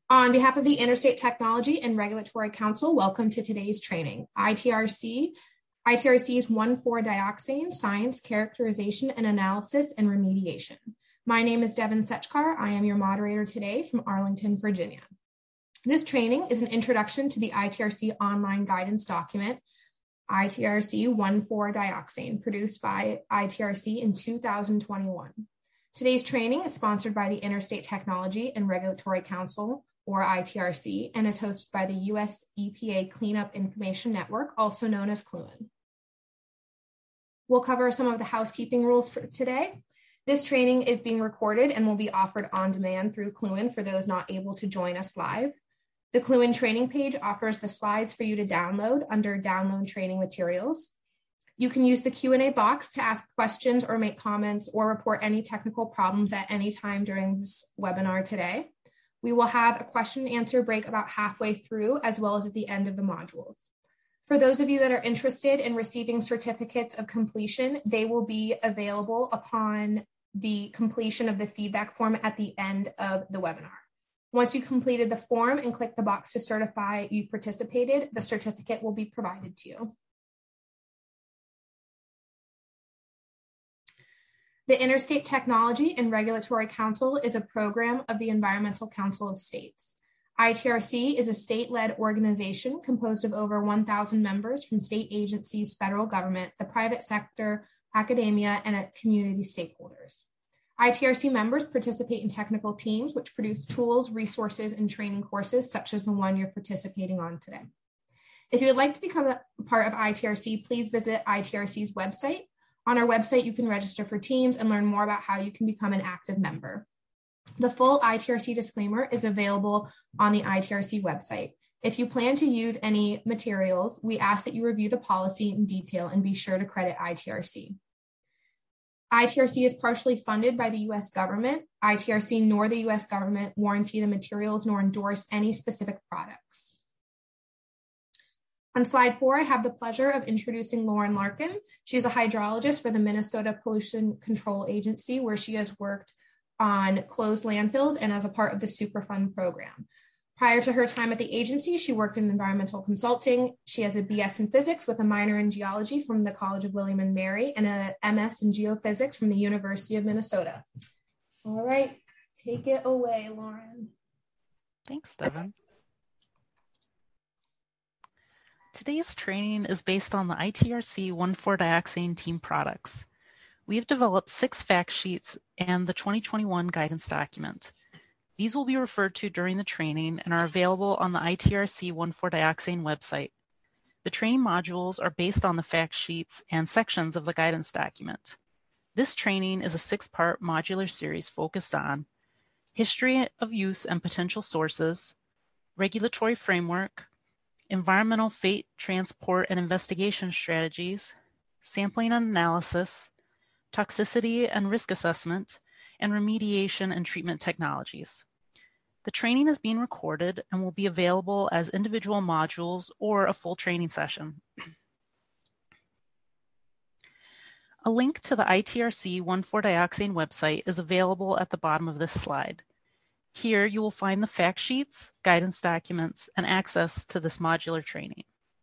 On behalf of the Interstate Technology and Regulatory Council, welcome to today's training, ITRC's 1,4-dioxane Science, Characterization, and Analysis and Remediation. My name is Devin Setchkar. I am your moderator today from Arlington, Virginia. This training is an introduction to the ITRC online guidance document, ITRC 1,4-dioxane, produced by ITRC in 2021. Today's training is sponsored by the Interstate Technology and Regulatory Council, or ITRC, and is hosted by the US EPA Cleanup Information Network, also known as CLUIN. We'll cover some of the housekeeping rules for today. This training is being recorded and will be offered on demand through CLUIN for those not able to join us live. The CLUIN training page offers the slides for you to download under Download Training Materials. You can use the Q&A box to ask questions or make comments or report any technical problems at any time during this webinar today. We will have a question and answer break about halfway through, as well as at the end of the modules. For those of you that are interested in receiving certificates of completion, they will be available upon the completion of the feedback form at the end of the webinar. Once you completed the form and click the box to certify you participated, the certificate will be provided to you. The Interstate Technology and Regulatory Council is a program of the Environmental Council of States. ITRC is a state-led organization composed of over 1,000 members from state agencies, federal government, the private sector, academia, and community stakeholders. ITRC members participate in technical teams which produce tools, resources, and training courses such as the one you're participating on today. If you would like to become a part of ITRC, please visit ITRC's website. On our website, you can register for teams and learn more about how you can become an active member. The full ITRC disclaimer is available on the ITRC website. If you plan to use any materials, we ask that you review the policy in detail and be sure to credit ITRC. ITRC is partially funded by the U.S. government. ITRC nor the U.S. government warranty the materials nor endorse any specific products. On slide 4, I have the pleasure of introducing Lauren Larkin. She's a hydrologist for the Minnesota Pollution Control Agency, where she has worked on closed landfills and as a part of the Superfund program. Prior to her time at the agency, she worked in environmental consulting. She has a BS in physics with a minor in geology from the College of William and Mary and a MS in geophysics from the University of Minnesota. All right, take it away, Lauren. Thanks, Devin. Today's training is based on the ITRC 1,4-dioxane team products. We have developed 6 fact sheets and the 2021 guidance document. These will be referred to during the training and are available on the ITRC 1,4-dioxane website. The training modules are based on the fact sheets and sections of the guidance document. This training is a 6-part modular series focused on history of use and potential sources, regulatory framework, environmental fate, transport, and investigation strategies, sampling and analysis, toxicity and risk assessment, and remediation and treatment technologies. The training is being recorded and will be available as individual modules or a full training session. A link to the ITRC 1,4-dioxane website is available at the bottom of this slide. Here you will find the fact sheets, guidance documents, and access to this modular training.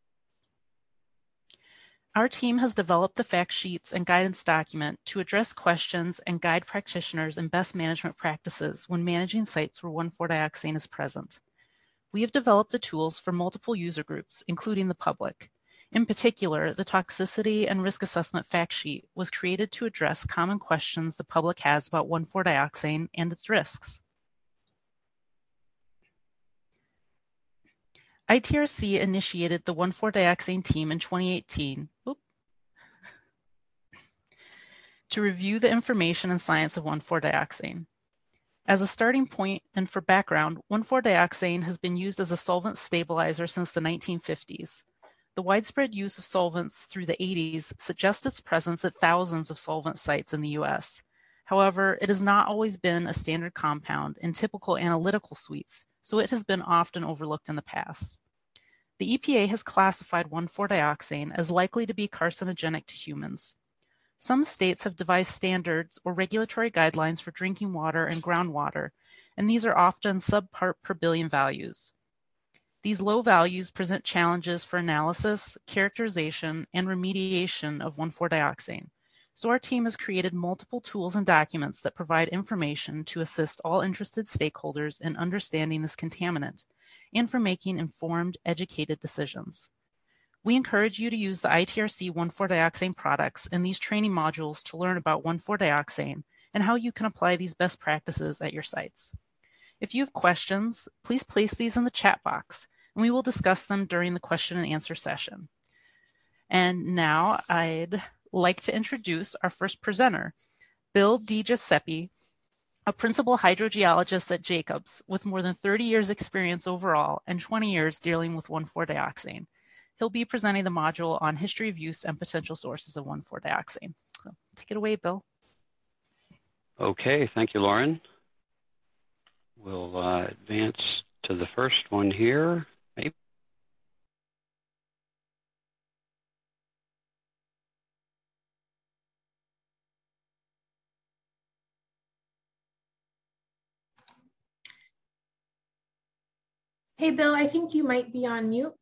Our team has developed the fact sheets and guidance document to address questions and guide practitioners in best management practices when managing sites where 1,4-dioxane is present. We have developed the tools for multiple user groups, including the public. In particular, the toxicity and risk assessment fact sheet was created to address common questions the public has about 1,4-dioxane and its risks. ITRC initiated the 1,4-dioxane team in 2018 to review the information and science of 1,4-dioxane. As a starting point and for background, 1,4-dioxane has been used as a solvent stabilizer since the 1950s. The widespread use of solvents through the 80s suggests its presence at thousands of solvent sites in the US. However, it has not always been a standard compound in typical analytical suites, so it has been often overlooked in the past. The EPA has classified 1,4-dioxane as likely to be carcinogenic to humans. Some states have devised standards or regulatory guidelines for drinking water and groundwater, and these are often subpart per billion values. These low values present challenges for analysis, characterization, and remediation of 1,4-dioxane. So our team has created multiple tools and documents that provide information to assist all interested stakeholders in understanding this contaminant and for making informed, educated decisions. We encourage you to use the ITRC 1,4-dioxane products in these training modules to learn about 1,4-dioxane and how you can apply these best practices at your sites. If you have questions, please place these in the chat box, and we will discuss them during the question and answer session. And now I'd like to introduce our first presenter, Bill DiGiuseppe, a principal hydrogeologist at Jacobs with more than 30 years experience overall and 20 years dealing with 1,4-dioxane. He'll be presenting the module on history of use and potential sources of 1,4-dioxane. So take it away, Bill. Okay, thank you, Lauren. We'll advance to the first one here. Maybe. Hey, Bill, I think you might be on mute.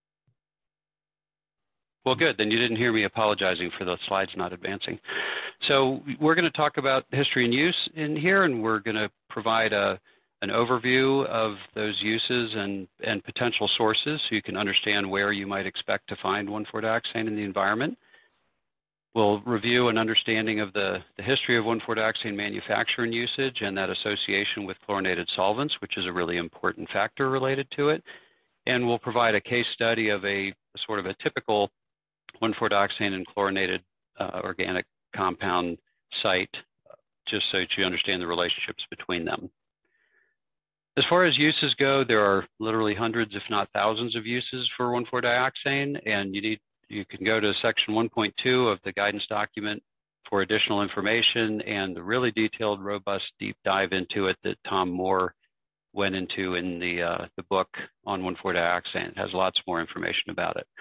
Well, good. Then you didn't hear me apologizing for the slides not advancing. So we're going to talk about history and use in here, and we're going to provide an overview of those uses and potential sources so you can understand where you might expect to find 1,4-dioxane in the environment. We'll review an understanding of the history of 1,4-dioxane manufacture and usage and that association with chlorinated solvents, which is a really important factor related to it. And we'll provide a case study of a sort of a typical 1,4-dioxane and chlorinated organic compound site, just so that you understand the relationships between them. As far as uses go, there are literally hundreds, if not thousands, of uses for 1,4-dioxane, and you can go to section 1.2 of the guidance document for additional information and the really detailed, robust, deep dive into it that Tom Moore went into in the book on 1,4-dioxane. It has lots more information about it.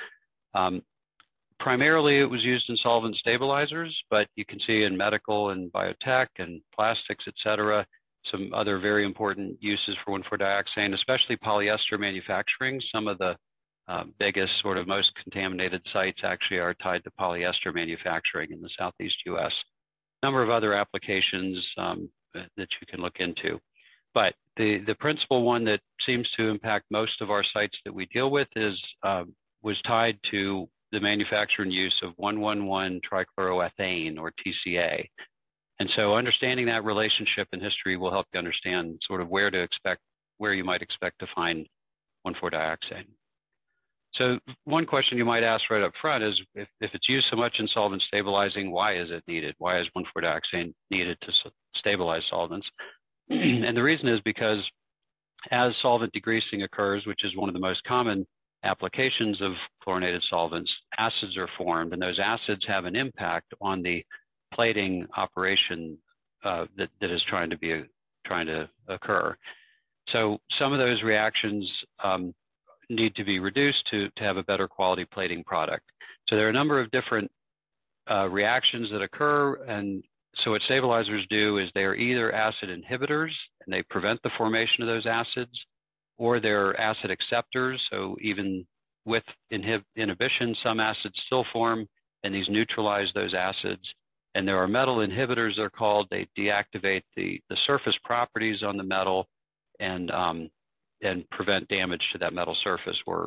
Primarily, it was used in solvent stabilizers, but you can see in medical and biotech and plastics, et cetera, some other very important uses for 1,4-dioxane, especially polyester manufacturing. Some of the biggest, sort of most contaminated sites actually are tied to polyester manufacturing in the Southeast U.S. A number of other applications that you can look into. But the principal one that seems to impact most of our sites that we deal with was tied to the manufacture and use of 1,1,1-trichloroethane, or TCA. And so understanding that relationship in history will help you understand sort of where you might expect to find 1,4-dioxane. So one question you might ask right up front is, if it's used so much in solvent stabilizing, why is it needed? Why is 1,4-dioxane needed to stabilize solvents? And the reason is because as solvent degreasing occurs, which is one of the most common applications of chlorinated solvents, acids are formed, and those acids have an impact on the plating operation that is trying to occur. So some of those reactions need to be reduced to have a better quality plating product. So there are a number of different reactions that occur, and so what stabilizers do is they are either acid inhibitors, and they prevent the formation of those acids, or they're acid acceptors. So even with inhibition, some acids still form, and these neutralize those acids. And there are metal inhibitors, they're called. They deactivate the surface properties on the metal and prevent damage to that metal surface, or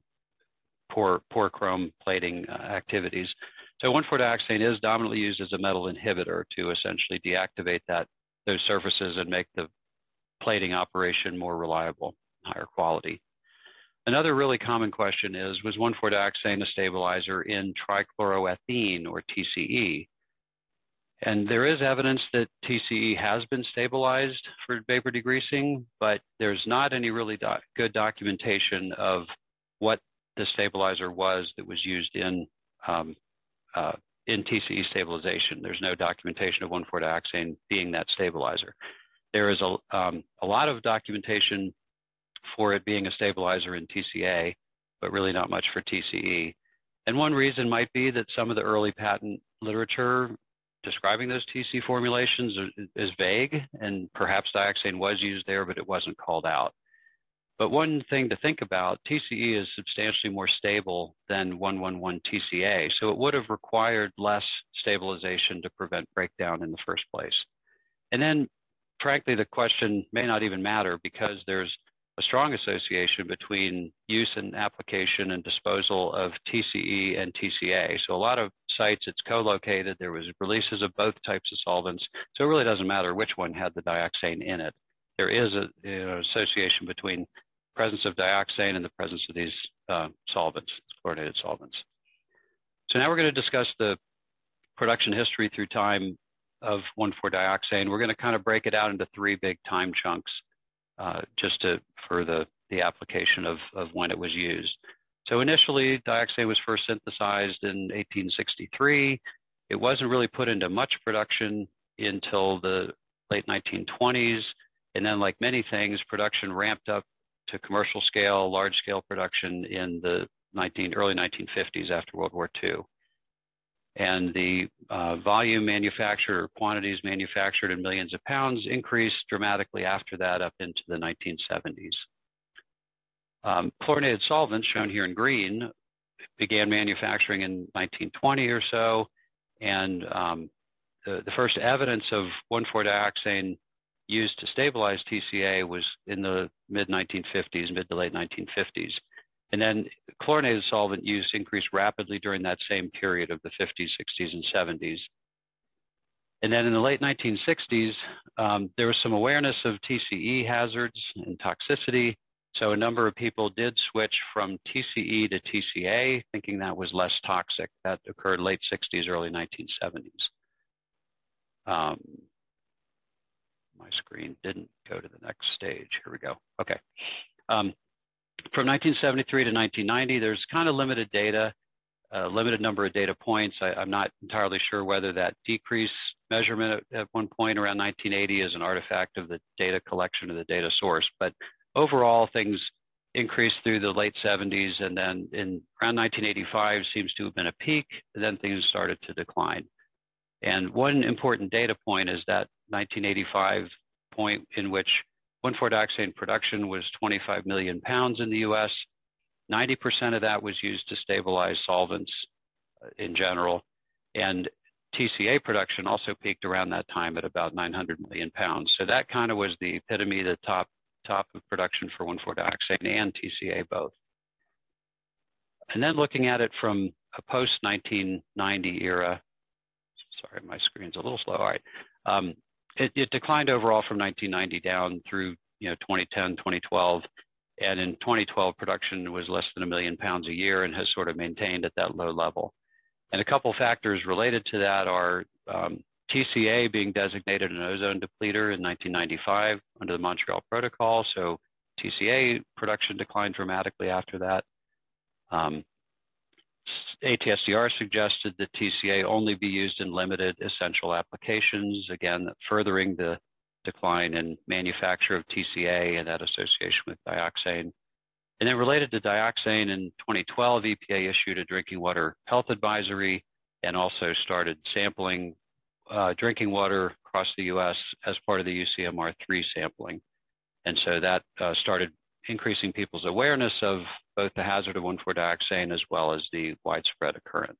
poor chrome plating activities. So 1,4-dioxane is dominantly used as a metal inhibitor to essentially deactivate those surfaces and make the plating operation more reliable, higher quality. Another really common question is, was 1,4-dioxane a stabilizer in trichloroethene, or TCE? And there is evidence that TCE has been stabilized for vapor degreasing, but there's not any really good documentation of what the stabilizer was that was used in TCE stabilization. There's no documentation of 1,4-dioxane being that stabilizer. There is a lot of documentation for it being a stabilizer in TCA, but really not much for TCE. And one reason might be that some of the early patent literature describing those TC formulations is vague, and perhaps dioxane was used there, but it wasn't called out. But one thing to think about, TCE is substantially more stable than 1,1,1-TCA, so it would have required less stabilization to prevent breakdown in the first place. And then, frankly, the question may not even matter because there's a strong association between use and application and disposal of TCE and TCA. So a lot of sites, it's co-located. There was releases of both types of solvents, so it really doesn't matter which one had the dioxane in it. There is an association between presence of dioxane and the presence of these solvents, chlorinated solvents. So now we're going to discuss the production history through time of 1,4-dioxane. We're going to kind of break it out into three big time chunks for the application of when it was used. So initially, dioxane was first synthesized in 1863. It wasn't really put into much production until the late 1920s. And then, like many things, production ramped up to commercial scale, large scale production in the early 1950s after World War II. And the volume manufactured or quantities manufactured in millions of pounds increased dramatically after that up into the 1970s. Chlorinated solvents, shown here in green, began manufacturing in 1920 or so, and the first evidence of 1,4-dioxane used to stabilize TCA was in the mid to late 1950s. And then chlorinated solvent use increased rapidly during that same period of the 50s, 60s, and 70s. And then in the late 1960s, there was some awareness of TCE hazards and toxicity. So a number of people did switch from TCE to TCA, thinking that was less toxic. That occurred late 60s, early 1970s. My screen didn't go to the next stage. Here we go. Okay. From 1973 to 1990, there's kind of limited data, limited number of data points. I'm not entirely sure whether that decrease measurement at one point around 1980 is an artifact of the data collection or the data source. But overall, things increased through the late 70s, and then around 1985 seems to have been a peak, and then things started to decline. And one important data point is that 1985 point in which 1,4-dioxane production was 25 million pounds in the US. 90% of that was used to stabilize solvents in general. And TCA production also peaked around that time at about 900 million pounds. So that kind of was the epitome, the top of production for 1,4-dioxane and TCA both. And then looking at it from a post-1990 era, sorry, my screen's a little slow. All right. It declined overall from 1990 down through 2010, 2012. And in 2012, production was less than 1 million pounds a year and has sort of maintained at that low level. And a couple factors related to that are TCA being designated an ozone depleter in 1995 under the Montreal Protocol. So TCA production declined dramatically after that. ATSDR suggested that TCA only be used in limited essential applications, again, furthering the decline in manufacture of TCA and that association with dioxane. And then related to dioxane, in 2012, EPA issued a drinking water health advisory and also started sampling drinking water across the US as part of the UCMR3 sampling. And so that started increasing people's awareness of both the hazard of 1,4-dioxane as well as the widespread occurrence.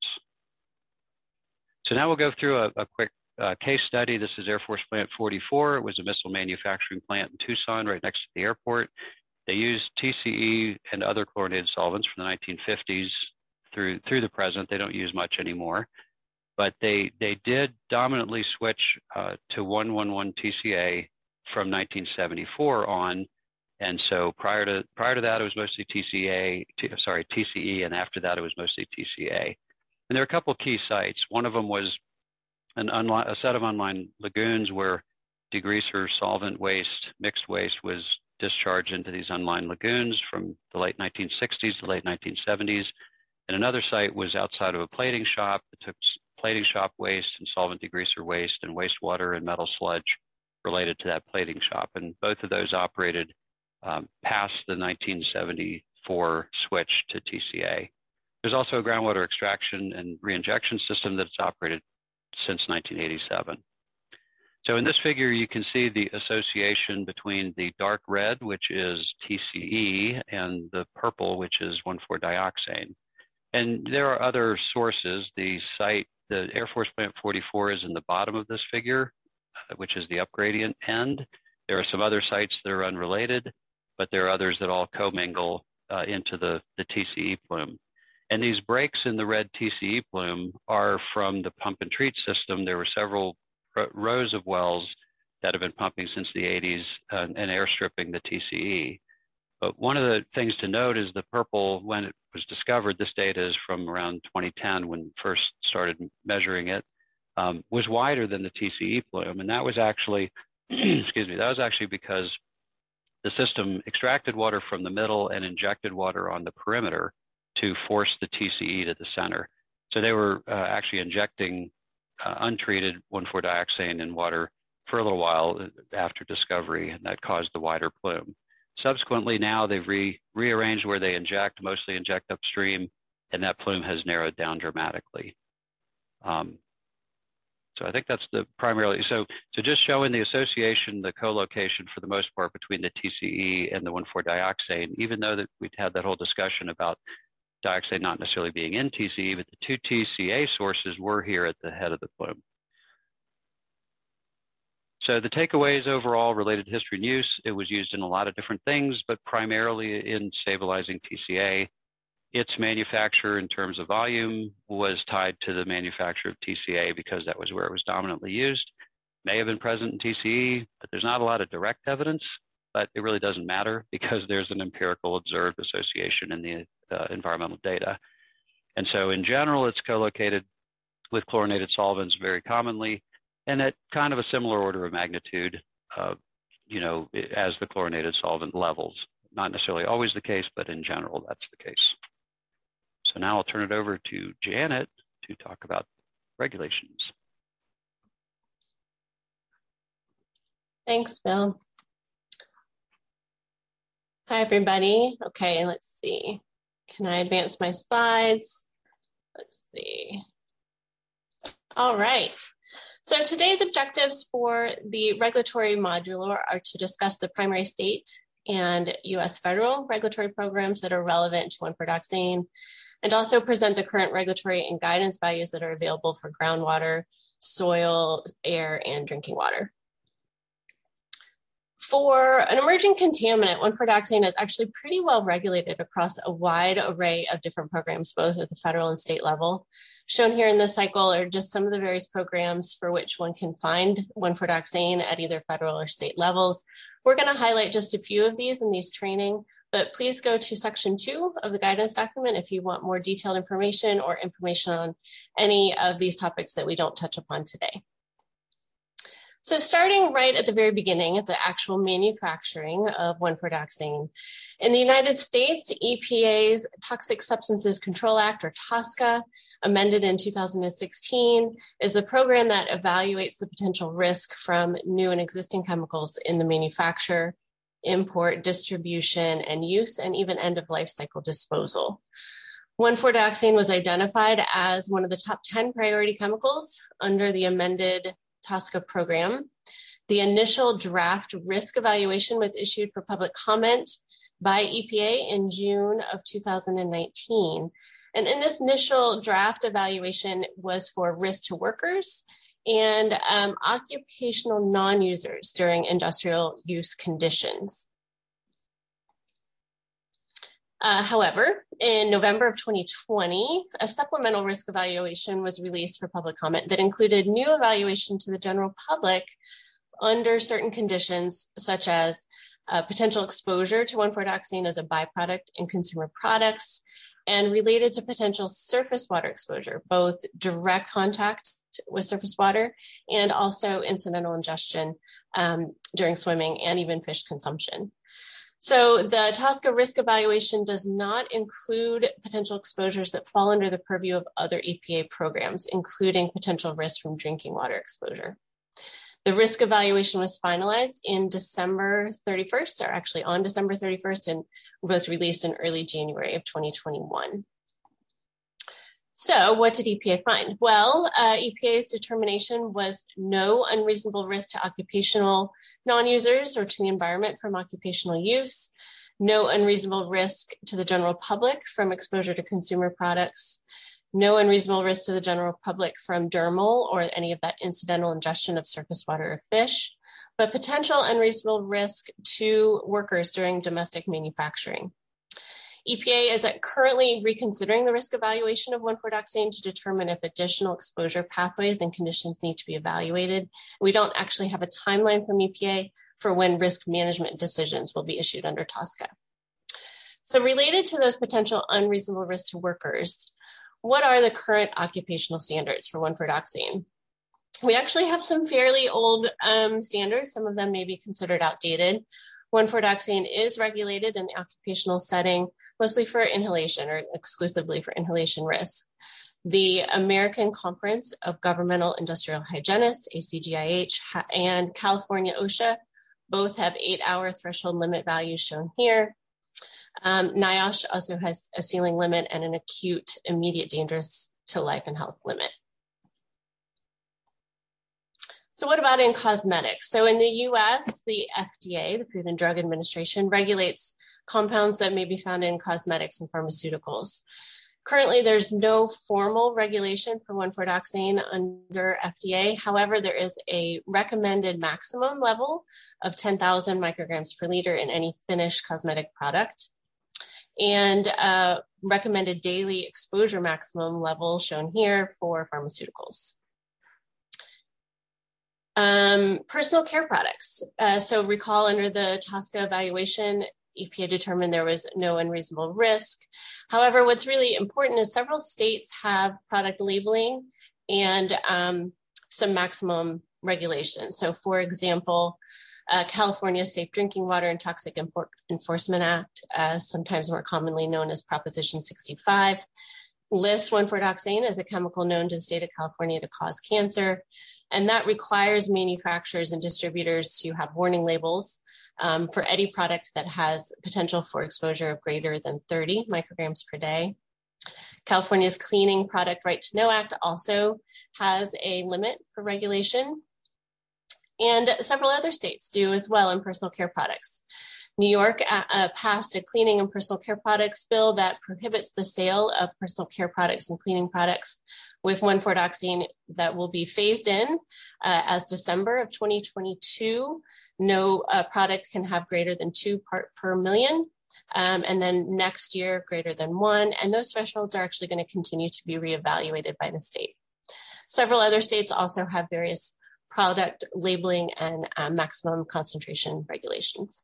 So now we'll go through a quick case study. This is Air Force Plant 44. It was a missile manufacturing plant in Tucson, right next to the airport. They used TCE and other chlorinated solvents from the 1950s through the present. They don't use much anymore. But they did dominantly switch to 1,1,1-TCA from 1974 on. And so prior to that, it was mostly TCE, and after that, it was mostly TCA. And there are a couple of key sites. One of them was a set of unlined lagoons where degreaser solvent waste, mixed waste, was discharged into these unlined lagoons from the late 1960s to late 1970s. And another site was outside of a plating shop that took plating shop waste and solvent degreaser waste and wastewater and metal sludge related to that plating shop. And both of those operated past the 1974 switch to TCA. There's also a groundwater extraction and reinjection system that's operated since 1987. So in this figure, you can see the association between the dark red, which is TCE, and the purple, which is 1,4-dioxane. And there are other sources. The Air Force Plant 44 is in the bottom of this figure, which is the upgradient end. There are some other sites that are unrelated, but there are others that all commingle into the TCE plume. And these breaks in the red TCE plume are from the pump and treat system. There were several rows of wells that have been pumping since the 80s and airstripping the TCE. But one of the things to note is the purple, when it was discovered, this data is from around 2010 when first started measuring it, was wider than the TCE plume. And that was actually, excuse me, that was actually because the system extracted water from the middle and injected water on the perimeter to force the TCE to the center. So they were actually injecting untreated 1,4-dioxane in water for a little while after discovery, and that caused the wider plume. Subsequently, now they've rearranged where they inject, mostly inject upstream, and that plume has narrowed down dramatically. So I think that's the primarily, so just showing the association, the co-location for the most part between the TCE and the 1,4-dioxane, even though that we'd had that whole discussion about dioxane not necessarily being in TCE, but the two TCA sources were here at the head of the plume. So the takeaways overall related to history and use, it was used in a lot of different things, but primarily in stabilizing TCA. Its manufacture in terms of volume was tied to the manufacture of TCA because that was where it was dominantly used. May have been present in TCE, but there's not a lot of direct evidence, but it really doesn't matter because there's an empirical observed association in the environmental data. And so in general, it's co-located with chlorinated solvents very commonly, and at kind of a similar order of magnitude, you know, as the chlorinated solvent levels. Not necessarily always the case, but in general, that's the case. So now I'll turn it over to Janet to talk about regulations. Thanks, Bill. Hi, everybody. Okay, let's see. Can I advance my slides? Let's see. All right. So today's objectives for the regulatory module are to discuss the primary state and U.S. federal regulatory programs that are relevant to 1,4-dioxane, and also present the current regulatory and guidance values that are available for groundwater, soil, air, and drinking water. For an emerging contaminant, 1,4-dioxane is actually pretty well regulated across a wide array of different programs, both at the federal and state level. Shown here in this cycle are just some of the various programs for which one can find 1,4-dioxane at either federal or state levels. We're going to highlight just a few of these in these training, but please go to section 2 of the guidance document if you want more detailed information or information on any of these topics that we don't touch upon today. So starting right at the very beginning, at the actual manufacturing of 1,4-dioxane, in the United States, EPA's Toxic Substances Control Act, or TSCA, amended in 2016, is the program that evaluates the potential risk from new and existing chemicals in the manufacture, import, distribution, and use, and even end-of-life cycle disposal. 1,4-dioxane was identified as one of the top 10 priority chemicals under the amended TSCA program. The initial draft risk evaluation was issued for public comment by EPA in June of 2019. And in this initial draft evaluation was for risk to workers and occupational non-users during industrial use conditions. However, in November of 2020, a supplemental risk evaluation was released for public comment that included new evaluation to the general public under certain conditions, such as potential exposure to 1,4-dioxane as a byproduct in consumer products, and related to potential surface water exposure, both direct contact with surface water and also incidental ingestion during swimming and even fish consumption. So the TSCA risk evaluation does not include potential exposures that fall under the purview of other EPA programs, including potential risk from drinking water exposure. The risk evaluation was finalized in December 31st, or actually on December 31st, and was released in early January of 2021. So what did EPA find? Well, EPA's determination was no unreasonable risk to occupational non-users or to the environment from occupational use, no unreasonable risk to the general public from exposure to consumer products, no unreasonable risk to the general public from dermal or any of that incidental ingestion of surface water or fish, but potential unreasonable risk to workers during domestic manufacturing. EPA is currently reconsidering the risk evaluation of 1,4-dioxane to determine if additional exposure pathways and conditions need to be evaluated. We don't actually have a timeline from EPA for when risk management decisions will be issued under TSCA. So related to those potential unreasonable risks to workers, what are the current occupational standards for 1,4-dioxane? We actually have some fairly old standards. Some of them may be considered outdated. 1,4-dioxane is regulated in the occupational setting, mostly for inhalation or exclusively for inhalation risk. The American Conference of Governmental Industrial Hygienists, ACGIH, and California OSHA both have 8-hour threshold limit values shown here. NIOSH also has a ceiling limit and an acute, immediate dangerous to life and health limit. So what about in cosmetics? So in the US, the FDA, the Food and Drug Administration, regulates compounds that may be found in cosmetics and pharmaceuticals. Currently, there's no formal regulation for 1,4-dioxane under FDA. However, there is a recommended maximum level of 10,000 micrograms per liter in any finished cosmetic product, and a recommended daily exposure maximum level shown here for pharmaceuticals. Personal care products. So recall under the TSCA evaluation, EPA determined there was no unreasonable risk. However, what's really important is several states have product labeling and some maximum regulations. So for example, California's Safe Drinking Water and Toxic Enforcement Act, sometimes more commonly known as Proposition 65, lists 1,4-dioxane as a chemical known to the state of California to cause cancer. And that requires manufacturers and distributors to have warning labels for any product that has potential for exposure of greater than 30 micrograms per day. California's Cleaning Product Right to Know Act also has a limit for regulation. And several other states do as well in personal care products. New York passed a cleaning and personal care products bill that prohibits the sale of personal care products and cleaning products with 1,4-dioxane that will be phased in as December of 2022. No product can have greater than 2 parts per million. And then next year, greater than 1. And those thresholds are actually going to continue to be reevaluated by the state. Several other states also have various product labeling and maximum concentration regulations.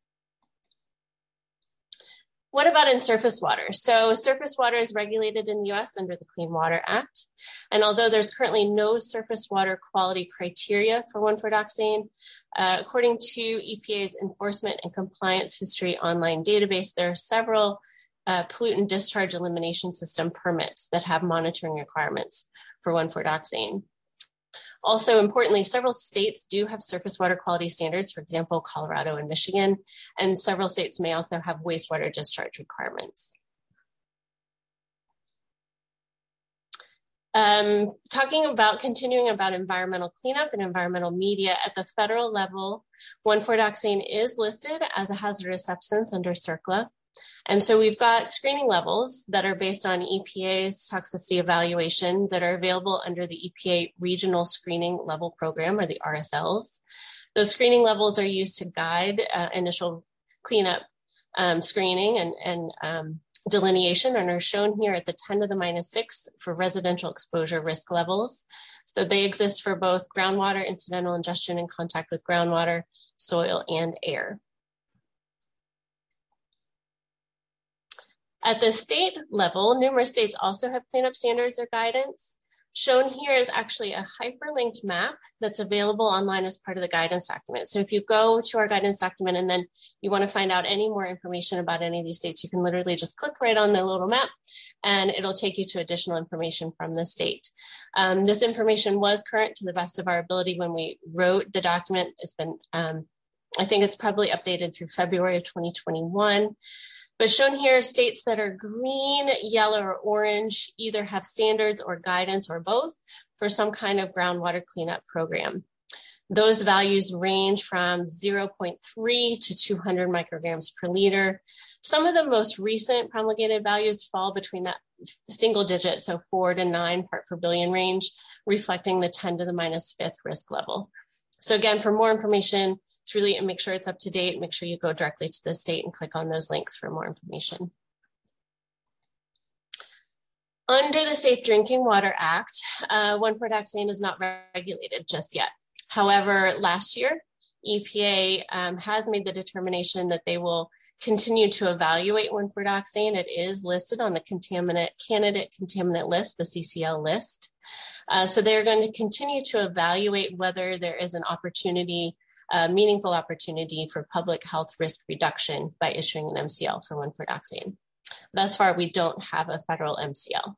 What about in surface water? So surface water is regulated in the US under the Clean Water Act. And although there's currently no surface water quality criteria for 1,4-dioxane, according to EPA's Enforcement and Compliance History online database, there are several pollutant discharge elimination system permits that have monitoring requirements for 1,4-dioxane. Also, importantly, several states do have surface water quality standards, for example, Colorado and Michigan, and several states may also have wastewater discharge requirements. Continuing about environmental cleanup and environmental media, at the federal level, 1,4-dioxane is listed as a hazardous substance under CERCLA. And so we've got screening levels that are based on EPA's toxicity evaluation that are available under the EPA Regional Screening Level Program, or the RSLs. Those screening levels are used to guide initial cleanup screening and delineation, and are shown here at the 10 to the -6 for residential exposure risk levels. So they exist for both groundwater, incidental ingestion in contact with groundwater, soil, and air. At the state level, numerous states also have cleanup standards or guidance. Shown here is actually a hyperlinked map that's available online as part of the guidance document. So if you go to our guidance document and then you want to find out any more information about any of these states, you can literally just click right on the little map and it'll take you to additional information from the state. This information was current to the best of our ability when we wrote the document. It's been, I think it's probably updated through February of 2021. But shown here, states that are green, yellow, or orange either have standards or guidance or both for some kind of groundwater cleanup program. Those values range from 0.3 to 200 micrograms per liter. Some of the most recent promulgated values fall between that single digit, so 4 to 9 part per billion range, reflecting the 10 to the minus fifth risk level. So again, for more information, it's really make sure it's up to date. Make sure you go directly to the state and click on those links for more information. Under the Safe Drinking Water Act, 1,4-dioxane is not regulated just yet. However, last year, EPA has made the determination that they will continue to evaluate 1,4-dioxane. It is listed on the candidate contaminant list, the CCL list. So they're going to continue to evaluate whether there is an opportunity, meaningful opportunity for public health risk reduction by issuing an MCL for 1,4-dioxane. Thus far, we don't have a federal MCL.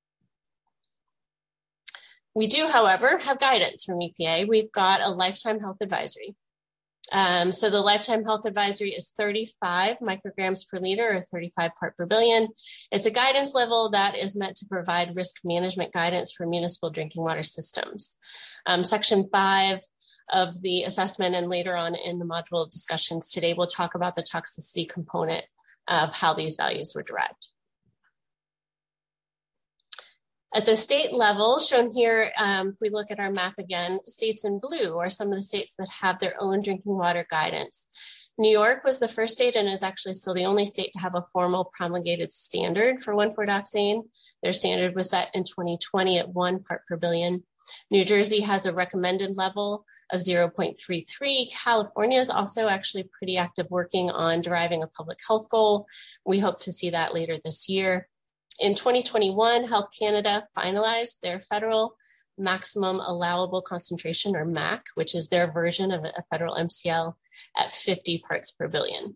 We do, however, have guidance from EPA. We've got a lifetime health advisory. So the lifetime health advisory is 35 micrograms per liter or 35 part per billion. It's a guidance level that is meant to provide risk management guidance for municipal drinking water systems. Section 5 of the assessment and later on in the module discussions today, we'll talk about the toxicity component of how these values were derived. At the state level, shown here, if we look at our map again, states in blue are some of the states that have their own drinking water guidance. New York was the first state and is actually still the only state to have a formal promulgated standard for 1,4-dioxane. Their standard was set in 2020 at 1 part per billion. New Jersey has a recommended level of 0.33. California is also actually pretty active working on deriving a public health goal. We hope to see that later this year. In 2021, Health Canada finalized their federal maximum allowable concentration, or MAC, which is their version of a federal MCL, at 50 parts per billion.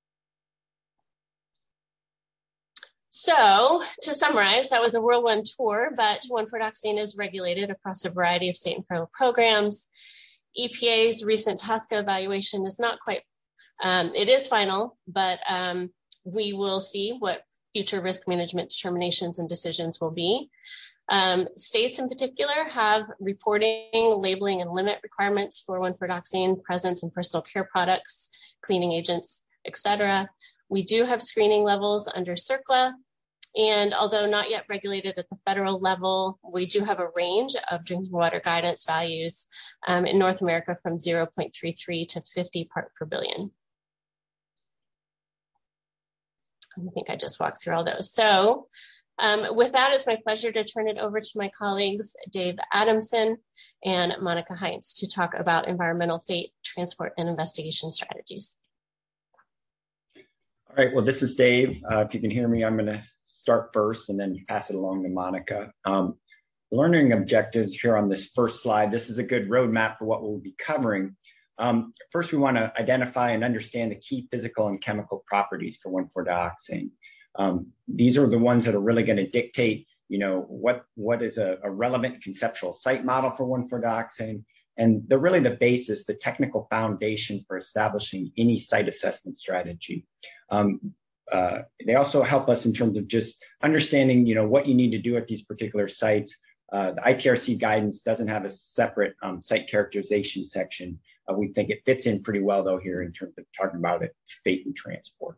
So to summarize, that was a whirlwind tour, but 1,4-dioxane is regulated across a variety of state and federal programs. EPA's recent TSCA evaluation is not quite, it is final, but we will see what future risk management determinations and decisions will be. States in particular have reporting, labeling, and limit requirements for 1,4-dioxane presence in personal care products, cleaning agents, etc. We do have screening levels under CERCLA, and although not yet regulated at the federal level, we do have a range of drinking water guidance values in North America from 0.33 to 50 part per billion. I think I just walked through all those. So with that, it's my pleasure to turn it over to my colleagues, Dave Adamson and Monica Heinz, to talk about environmental fate, transport, and investigation strategies. All right, well, this is Dave. If you can hear me, I'm going to start first and then pass it along to Monica. Learning objectives here on this first slide. This is a good roadmap for what we'll be covering. First, we want to identify and understand the key physical and chemical properties for 1,4-dioxane. These are the ones that are really going to dictate, what is a relevant conceptual site model for 1,4-dioxane, and they're really the basis, the technical foundation for establishing any site assessment strategy. They also help us in terms of just understanding, what you need to do at these particular sites. The ITRC guidance doesn't have a separate site characterization section. We think it fits in pretty well, though, here in terms of talking about it, fate and transport.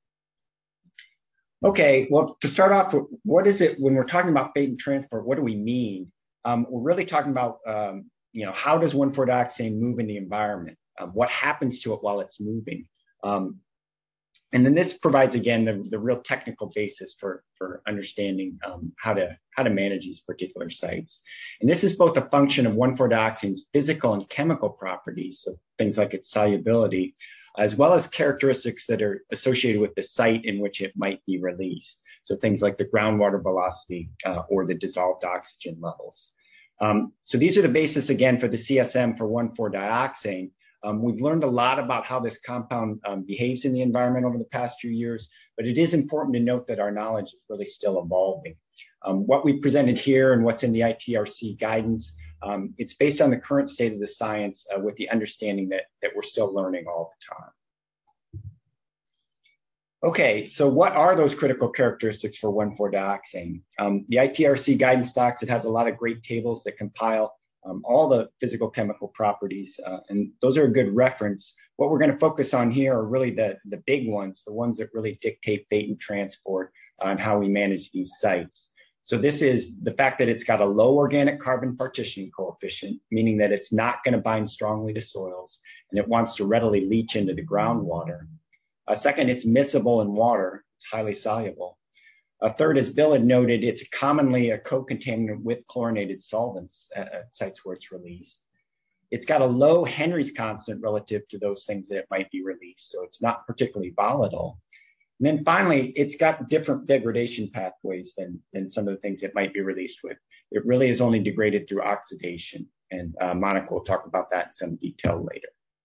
Okay, well, to start off, what is it when we're talking about fate and transport? What do we mean? We're really talking about, how does 1,4-dioxane move in the environment? What happens to it while it's moving? And then this provides, again, the real technical basis for understanding how to manage these particular sites. And this is both a function of 1,4-dioxane's physical and chemical properties, so things like its solubility, as well as characteristics that are associated with the site in which it might be released. So things like the groundwater velocity or the dissolved oxygen levels. So these are the basis, again, for the CSM for 1,4-dioxane. We've learned a lot about how this compound behaves in the environment over the past few years, but it is important to note that our knowledge is really still evolving. What we presented here and what's in the ITRC guidance, it's based on the current state of the science with the understanding that we're still learning all the time. Okay, so what are those critical characteristics for 1,4-dioxane? The ITRC guidance docs, it has a lot of great tables that compile all the physical chemical properties, and those are a good reference. What we're going to focus on here are really the big ones, the ones that really dictate fate and transport and how we manage these sites. So this is the fact that it's got a low organic carbon partitioning coefficient, meaning that it's not going to bind strongly to soils, and it wants to readily leach into the groundwater. Second, it's miscible in water. It's highly soluble. Third, as Bill had noted, it's commonly a co-contaminant with chlorinated solvents at sites where it's released. It's got a low Henry's constant relative to those things that it might be released, so it's not particularly volatile. And then finally, it's got different degradation pathways than some of the things it might be released with. It really is only degraded through oxidation, and Monica will talk about that in some detail later.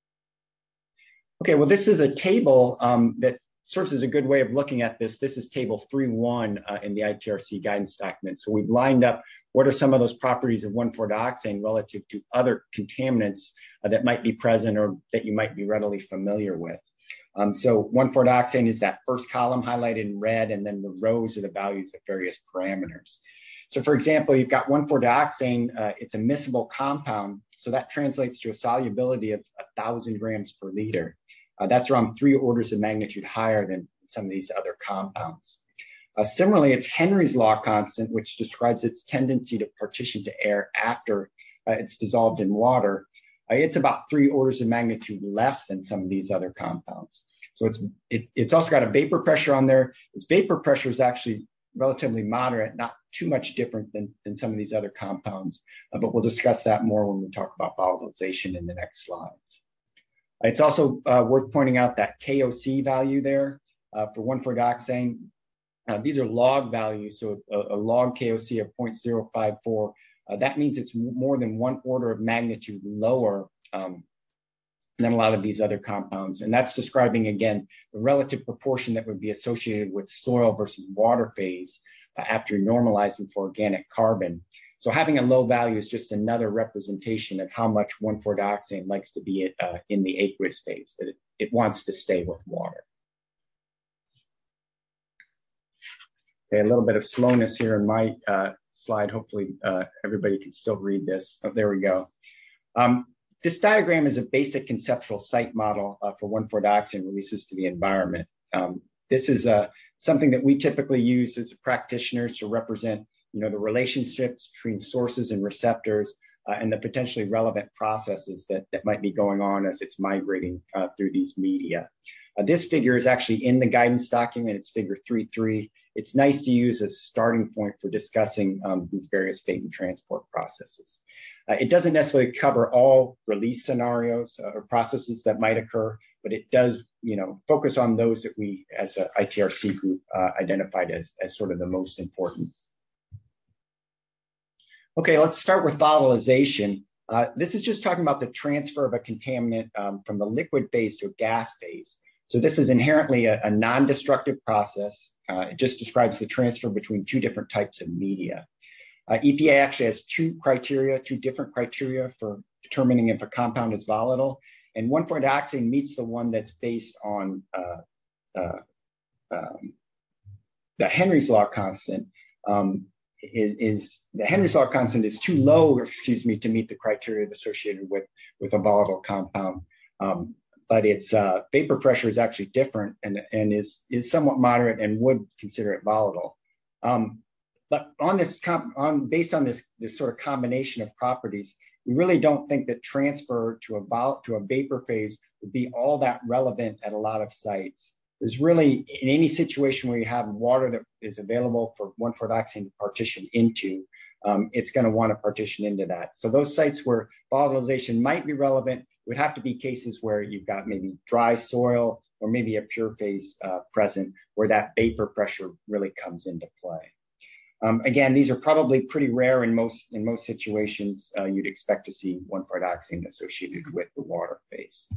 Okay, well, this is a table that serves as a good way of looking at this. This is table 3.1 in the ITRC guidance document. So we've lined up what are some of those properties of 1,4-dioxane relative to other contaminants that might be present or that you might be readily familiar with. So 1,4-dioxane is that first column highlighted in red, and then the rows are the values of various parameters. So for example, you've got 1,4-dioxane, it's a miscible compound, so that translates to a solubility of 1,000 grams per liter. That's around 3 orders of magnitude higher than some of these other compounds. Similarly, it's Henry's law constant, which describes its tendency to partition to air after it's dissolved in water. It's about 3 orders of magnitude less than some of these other compounds. So it's also got a vapor pressure on there. Its vapor pressure is actually relatively moderate, not too much different than some of these other compounds, but we'll discuss that more when we talk about volatilization in the next slides. It's also worth pointing out that KOC value there for 1,4-dioxane. These are log values, so a log KOC of 0.054. That means it's more than 1 order of magnitude lower than a lot of these other compounds. And that's describing, again, the relative proportion that would be associated with soil versus water phase after normalizing for organic carbon. So having a low value is just another representation of how much 1,4-dioxane likes to be in the aqueous phase, that it wants to stay with water. Okay, a little bit of slowness here in my slide. Hopefully everybody can still read this. Oh, there we go. This diagram is a basic conceptual site model for 1,4-dioxane releases to the environment. This is something that we typically use as practitioners to represent the relationships between sources and receptors and the potentially relevant processes that might be going on as it's migrating through these media. This figure is actually in the guidance document. It's figure 3.3. It's nice to use as a starting point for discussing these various fate and transport processes. It doesn't necessarily cover all release scenarios or processes that might occur, but it does, focus on those that we, as an ITRC group, identified as sort of the most important. Okay, let's start with volatilization. This is just talking about the transfer of a contaminant from the liquid phase to a gas phase. So this is inherently a non-destructive process. It just describes the transfer between 2 different types of media. EPA actually has 2 different criteria for determining if a compound is volatile. And 1,4-dioxane meets the one that's based on the Henry's law constant. The Henry's law constant is too low, to meet the criteria associated with a volatile compound. But its vapor pressure is actually different and is somewhat moderate and would consider it volatile. But based on this sort of combination of properties, we really don't think that transfer to a vapor phase would be all that relevant at a lot of sites. There's really, in any situation where you have water that is available for 1,4-dioxane to partition into, it's going to want to partition into that. So those sites where volatilization might be relevant would have to be cases where you've got maybe dry soil or maybe a pure phase present where that vapor pressure really comes into play. Again, these are probably pretty rare in most situations. You'd expect to see 1,4-dioxane associated with the water phase.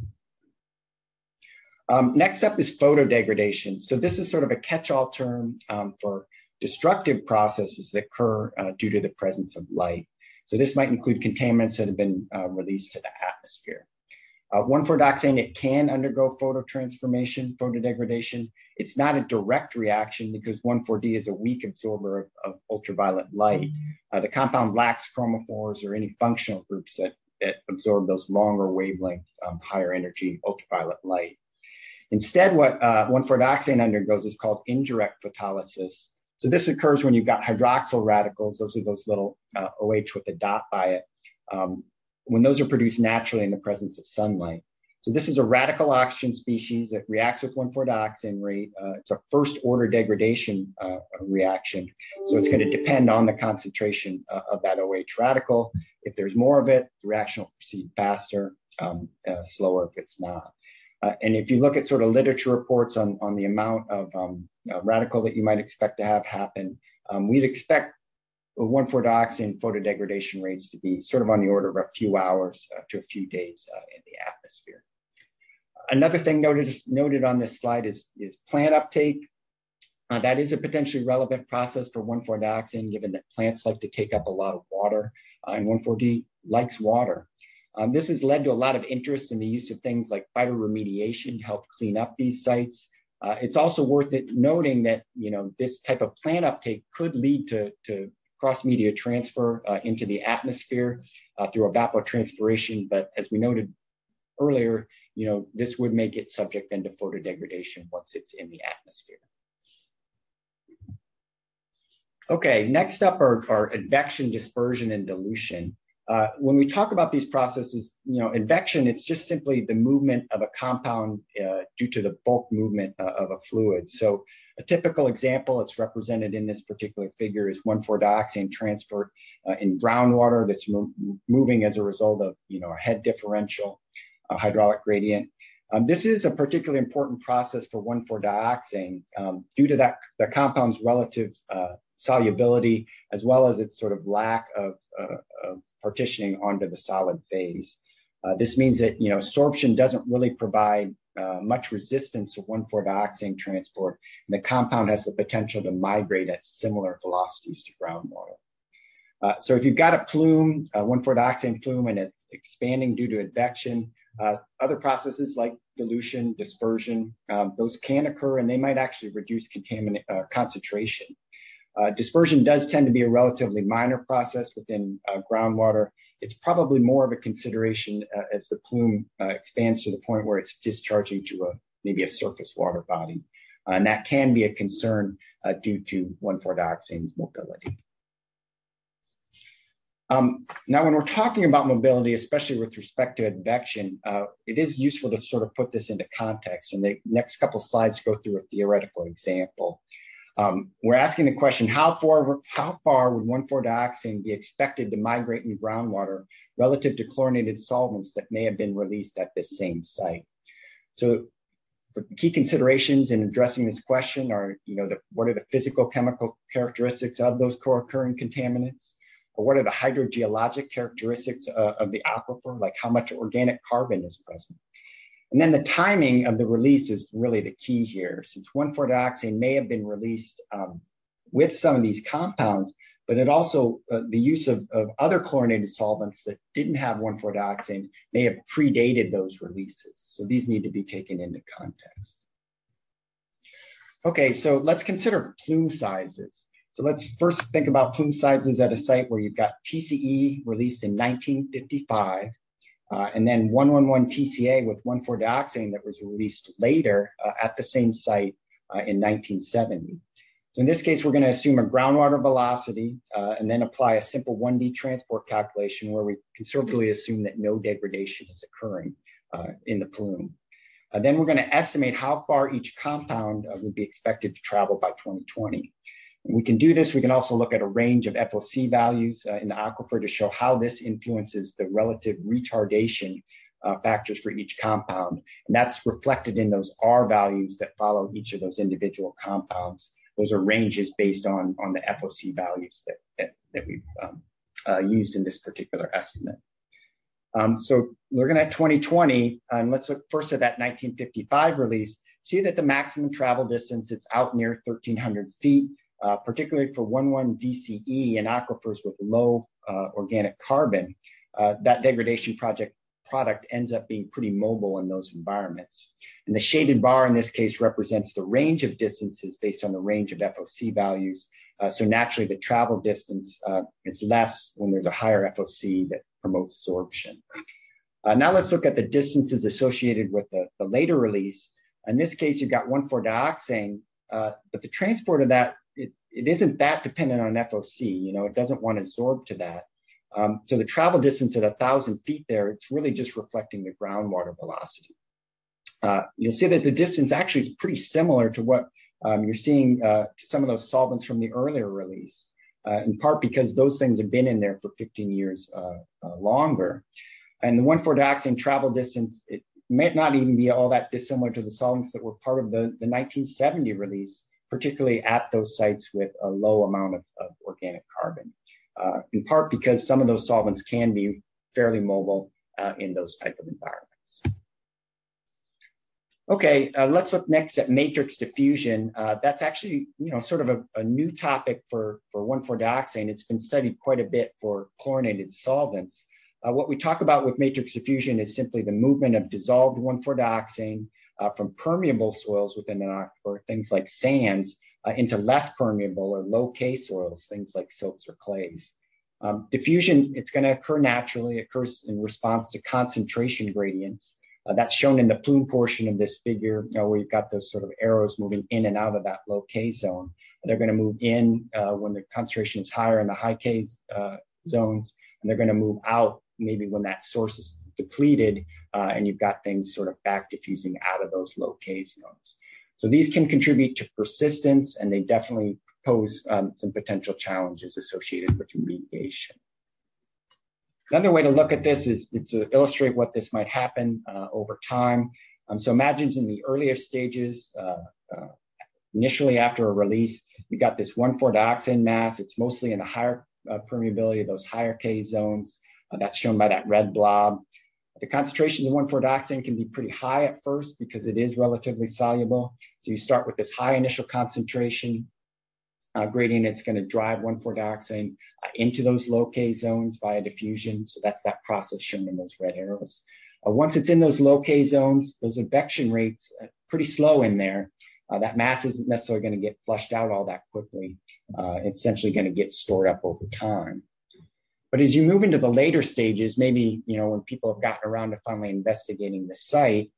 Next up is photodegradation. So this is sort of a catch-all term for destructive processes that occur due to the presence of light. So this might include contaminants that have been released to the atmosphere. 1,4-dioxane, it can undergo photodegradation. It's not a direct reaction because 1,4-D is a weak absorber of ultraviolet light. The compound lacks chromophores or any functional groups that absorb those longer wavelength, higher energy ultraviolet light. Instead, what 1,4-dioxane undergoes is called indirect photolysis. So this occurs when you've got hydroxyl radicals, those are those little OH with a dot by it, when those are produced naturally in the presence of sunlight. So this is a radical oxygen species that reacts with 1,4-dioxane rate. It's a first order degradation reaction. So it's going to depend on the concentration of that OH radical. If there's more of it, the reaction will proceed faster, slower if it's not. And if you look at sort of literature reports on the amount of radical that you might expect to have happen, we'd expect 1,4-dioxane photodegradation rates to be sort of on the order of a few hours to a few days in the atmosphere. Another thing noted on this slide is plant uptake. That is a potentially relevant process for 1,4-dioxane, given that plants like to take up a lot of water, and 1,4-D likes water. This has led to a lot of interest in the use of things like phytoremediation to help clean up these sites. It's also worth it noting that this type of plant uptake could lead to cross-media transfer into the atmosphere through evapotranspiration. But as we noted earlier, this would make it subject then to photodegradation once it's in the atmosphere. Okay, next up are advection, dispersion, and dilution. When we talk about these processes, advection, it's just simply the movement of a compound due to the bulk movement of a fluid. So a typical example, it's represented in this particular figure, is 1,4-dioxane transport in groundwater that's moving as a result of a head differential, a hydraulic gradient. This is a particularly important process for 1,4-dioxane due to the compound's relative solubility, as well as its sort of lack of partitioning onto the solid phase. This means that sorption doesn't really provide much resistance to 1,4-dioxane transport, and the compound has the potential to migrate at similar velocities to groundwater. So if you've got a plume, a 1,4-dioxane plume, and it's expanding due to advection, other processes like dilution, dispersion, those can occur, and they might actually reduce contaminant concentration. Dispersion does tend to be a relatively minor process within groundwater. It's probably more of a consideration as the plume expands to the point where it's discharging to maybe a surface water body. And that can be a concern due to 1,4-dioxane's mobility. Now, when we're talking about mobility, especially with respect to advection, it is useful to sort of put this into context. And the next couple slides go through a theoretical example. We're asking the question, how far would 1,4-dioxane be expected to migrate in groundwater relative to chlorinated solvents that may have been released at this same site? So the key considerations in addressing this question are, what are the physical chemical characteristics of those co-occurring contaminants? Or what are the hydrogeologic characteristics of the aquifer, like how much organic carbon is present? And then the timing of the release is really the key here, since 1,4-dioxane may have been released with some of these compounds, but it also, the use of other chlorinated solvents that didn't have 1,4-dioxane may have predated those releases. So these need to be taken into context. Okay, so let's consider plume sizes. So let's first think about plume sizes at a site where you've got TCE released in 1955, and then 111 TCA with 1,4-dioxane that was released later at the same site in 1970. So in this case, we're going to assume a groundwater velocity and then apply a simple 1D transport calculation where we conservatively assume that no degradation is occurring in the plume. Then we're going to estimate how far each compound would be expected to travel by 2020. And we can do this. We can also look at a range of FOC values in the aquifer to show how this influences the relative retardation factors for each compound. And that's reflected in those R values that follow each of those individual compounds. Those are ranges based on the FOC values that we've used in this particular estimate. So looking at 2020, and let's look first at that 1955 release, see that the maximum travel distance, it's out near 1,300 feet. Particularly for 1,1 DCE in aquifers with low organic carbon, that degradation project product ends up being pretty mobile in those environments. And the shaded bar in this case represents the range of distances based on the range of FOC values. So naturally, the travel distance is less when there's a higher FOC that promotes sorption. Now let's look at the distances associated with the later release. In this case, you've got 1,4-dioxane, but the transport of that, it isn't that dependent on FOC. You know, it doesn't want to absorb to that. So the travel distance at 1,000 feet there, it's really just reflecting the groundwater velocity. You'll see that the distance actually is pretty similar to what you're seeing to some of those solvents from the earlier release, in part because those things have been in there for 15 years longer. And the 1,4-dioxane travel distance, it may not even be all that dissimilar to the solvents that were part of the 1970 release, particularly at those sites with a low amount of organic carbon, in part because some of those solvents can be fairly mobile in those type of environments. Okay, let's look next at matrix diffusion. That's actually, you know, sort of a new topic for 1,4-dioxane. It's been studied quite a bit for chlorinated solvents. What we talk about with matrix diffusion is simply the movement of dissolved 1,4-dioxane from permeable soils within an aquifer, things like sands, into less permeable or low K soils, things like silts or clays. Diffusion, it's going to occur naturally. It occurs in response to concentration gradients. That's shown in the plume portion of this figure, where you've got those sort of arrows moving in and out of that low K zone. They're going to move in when the concentration is higher in the high K zones, and they're going to move out maybe when that source is depleted and you've got things sort of back diffusing out of those low K zones. So these can contribute to persistence, and they definitely pose some potential challenges associated with remediation. Another way to look at this is to illustrate what this might happen over time. So imagine in the earlier stages, initially after a release, we got this 1,4-dioxane mass. It's mostly in the higher permeability of those higher K zones. That's shown by that red blob. The concentrations of 1,4-dioxane can be pretty high at first because it is relatively soluble. So you start with this high initial concentration gradient. It's going to drive 1,4-dioxane into those low K zones via diffusion. So that's that process shown in those red arrows. Once it's in those low K zones, those advection rates are pretty slow in there. That mass isn't necessarily going to get flushed out all that quickly. It's essentially going to get stored up over time. But as you move into the later stages, maybe, you know, when people have gotten around to finally investigating the site,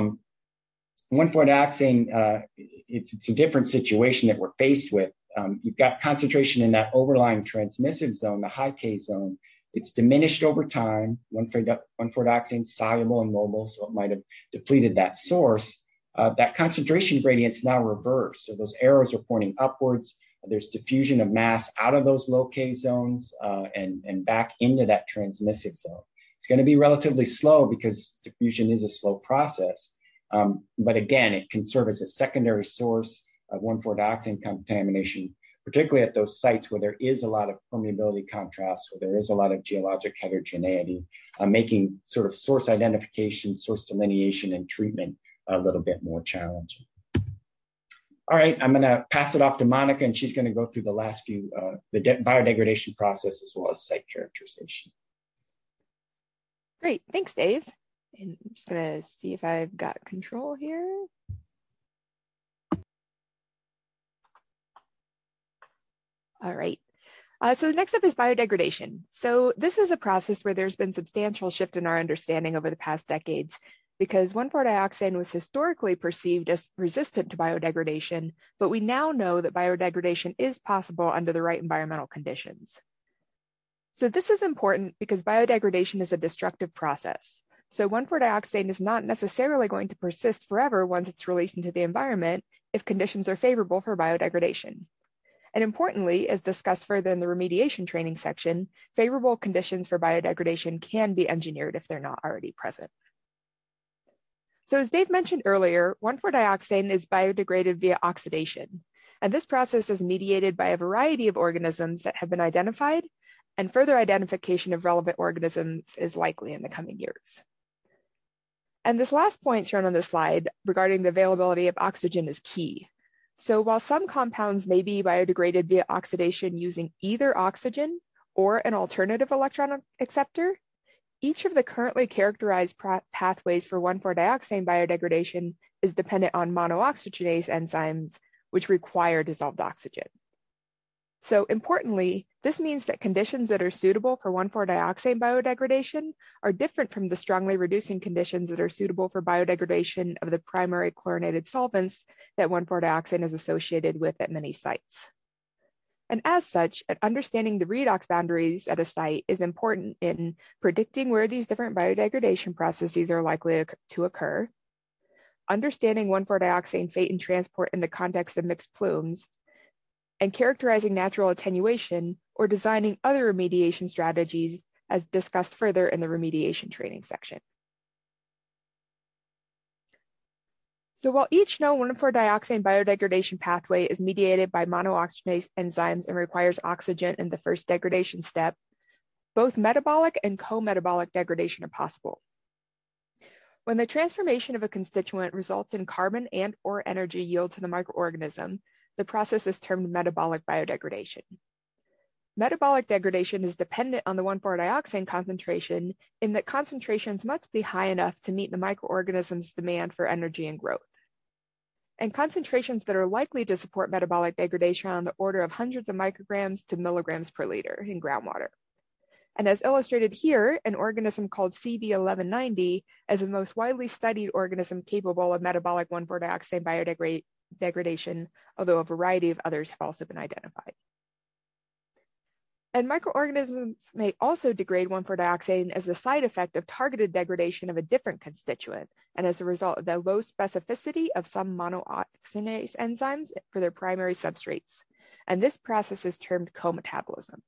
1,4-dioxane, it's a different situation that we're faced with. You've got concentration in that overlying transmissive zone, the high K zone. It's diminished over time. 1,4-dioxane is soluble and mobile, so it might have depleted that source. That concentration gradient is now reversed. So those arrows are pointing upwards. There's diffusion of mass out of those low K zones and back into that transmissive zone. It's going to be relatively slow because diffusion is a slow process. But again, it can serve as a secondary source of 1,4-dioxane contamination, particularly at those sites where there is a lot of permeability contrast, where there is a lot of geologic heterogeneity, making sort of source identification, source delineation, and treatment a little bit more challenging. All right, I'm going to pass it off to Monica, and she's going to go through the last few, the biodegradation process as well as site characterization. Great, thanks, Dave. And I'm just going to see if I've got control here. All right. So the next up is biodegradation. So this is a process where there's been substantial shift in our understanding over the past decades, because 1,4-dioxane was historically perceived as resistant to biodegradation, but we now know that biodegradation is possible under the right environmental conditions. So this is important because biodegradation is a destructive process. So 1,4-dioxane is not necessarily going to persist forever once it's released into the environment if conditions are favorable for biodegradation. And importantly, as discussed further in the remediation training section, favorable conditions for biodegradation can be engineered if they're not already present. So as Dave mentioned earlier, 1,4-dioxane is biodegraded via oxidation. And this process is mediated by a variety of organisms that have been identified, and further identification of relevant organisms is likely in the coming years. And this last point shown on this slide regarding the availability of oxygen is key. So while some compounds may be biodegraded via oxidation using either oxygen or an alternative electron acceptor, each of the currently characterized pathways for 1,4-dioxane biodegradation is dependent on monooxygenase enzymes, which require dissolved oxygen. So importantly, this means that conditions that are suitable for 1,4-dioxane biodegradation are different from the strongly reducing conditions that are suitable for biodegradation of the primary chlorinated solvents that 1,4-dioxane is associated with at many sites. And as such, understanding the redox boundaries at a site is important in predicting where these different biodegradation processes are likely to occur, understanding 1,4-dioxane fate and transport in the context of mixed plumes, and characterizing natural attenuation or designing other remediation strategies as discussed further in the remediation training section. So while each known 1,4-dioxane biodegradation pathway is mediated by monooxygenase enzymes and requires oxygen in the first degradation step, both metabolic and co-metabolic degradation are possible. When the transformation of a constituent results in carbon and or energy yield to the microorganism, the process is termed metabolic biodegradation. Metabolic degradation is dependent on the 1,4-dioxane concentration in that concentrations must be high enough to meet the microorganism's demand for energy and growth. And concentrations that are likely to support metabolic degradation are on the order of hundreds of micrograms to milligrams per liter in groundwater. And as illustrated here, an organism called CB1190 is the most widely studied organism capable of metabolic 1,4-dioxane biodegradation, although a variety of others have also been identified. And microorganisms may also degrade 1,4-dioxane as a side effect of targeted degradation of a different constituent, and as a result of the low specificity of some monooxygenase enzymes for their primary substrates. And this process is termed co-metabolism.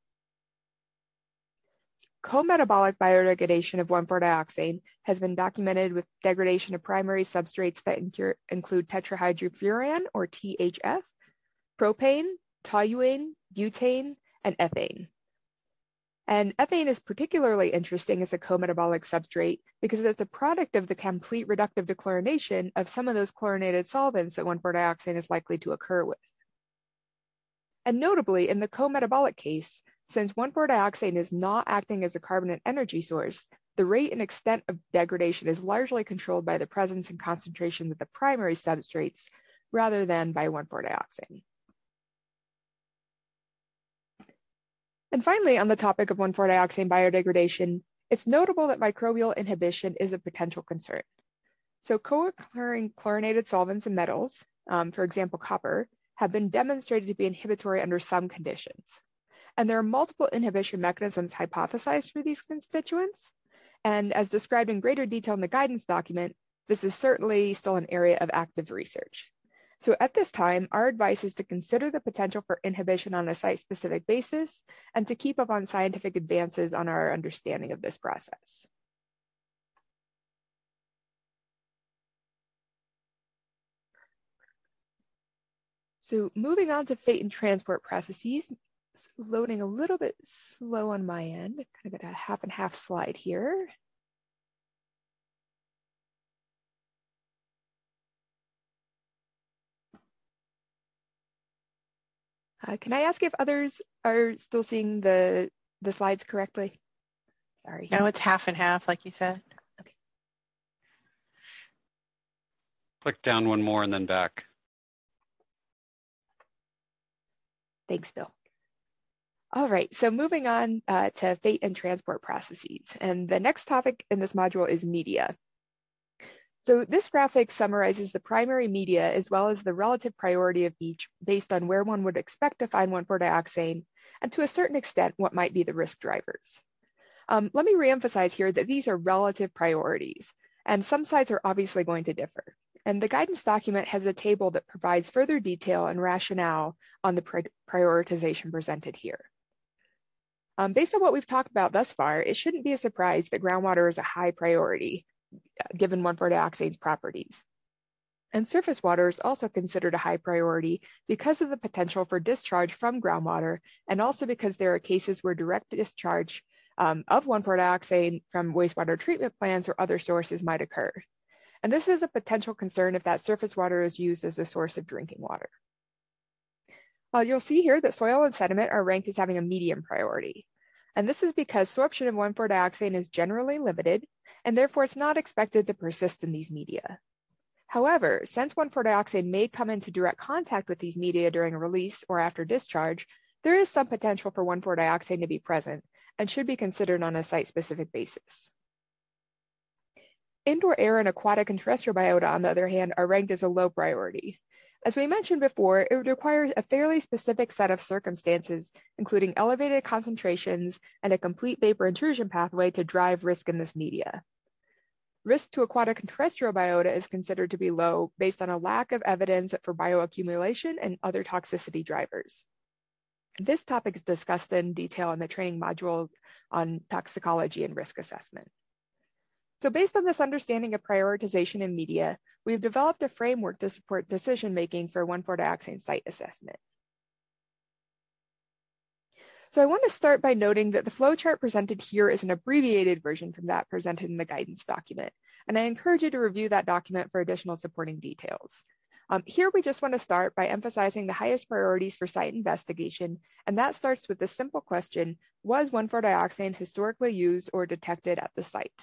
Co-metabolic biodegradation of 1,4-dioxane has been documented with degradation of primary substrates that include tetrahydrofuran, or THF, propane, toluene, butane, and ethane. And ethane is particularly interesting as a co-metabolic substrate because it's a product of the complete reductive dechlorination of some of those chlorinated solvents that 1,4-dioxane is likely to occur with. And notably, in the co-metabolic case, since 1,4-dioxane is not acting as a carbonate energy source, the rate and extent of degradation is largely controlled by the presence and concentration of the primary substrates rather than by 1,4-dioxane. And finally, on the topic of 1,4-dioxane biodegradation, it's notable that microbial inhibition is a potential concern. So co-occurring chlorinated solvents and metals, for example, copper, have been demonstrated to be inhibitory under some conditions. And there are multiple inhibition mechanisms hypothesized for these constituents. And as described in greater detail in the guidance document, this is certainly still an area of active research. So at this time, our advice is to consider the potential for inhibition on a site-specific basis and to keep up on scientific advances on our understanding of this process. So moving on to fate and transport processes, it's loading a little bit slow on my end. Kind of got a half and half slide here. Can I ask if others are still seeing the slides correctly? Sorry. No, it's half and half, like you said. Okay. Click down one more and then back. Thanks, Bill. All right, so moving on to fate and transport processes. And the next topic in this module is media. So this graphic summarizes the primary media as well as the relative priority of each based on where one would expect to find 1,4-dioxane and to a certain extent what might be the risk drivers. Let me reemphasize here that these are relative priorities and some sites are obviously going to differ. And the guidance document has a table that provides further detail and rationale on the prioritization presented here. Based on what we've talked about thus far, it shouldn't be a surprise that groundwater is a high priority given 1,4-dioxane's properties. And surface water is also considered a high priority because of the potential for discharge from groundwater and also because there are cases where direct discharge of 1,4-dioxane from wastewater treatment plants or other sources might occur. And this is a potential concern if that surface water is used as a source of drinking water. You'll see here that soil and sediment are ranked as having a medium priority. And this is because sorption of 1,4-dioxane is generally limited, and therefore it's not expected to persist in these media. However, since 1,4-dioxane may come into direct contact with these media during release or after discharge, there is some potential for 1,4-dioxane to be present and should be considered on a site-specific basis. Indoor air and aquatic and terrestrial biota, on the other hand, are ranked as a low priority. As we mentioned before, it would require a fairly specific set of circumstances, including elevated concentrations and a complete vapor intrusion pathway to drive risk in this media. Risk to aquatic and terrestrial biota is considered to be low based on a lack of evidence for bioaccumulation and other toxicity drivers. This topic is discussed in detail in the training module on toxicology and risk assessment. So based on this understanding of prioritization in media, we've developed a framework to support decision-making for 1,4-dioxane site assessment. So I want to start by noting that the flowchart presented here is an abbreviated version from that presented in the guidance document, and I encourage you to review that document for additional supporting details. Here we just want to start by emphasizing the highest priorities for site investigation, and that starts with the simple question, was 1,4-dioxane historically used or detected at the site?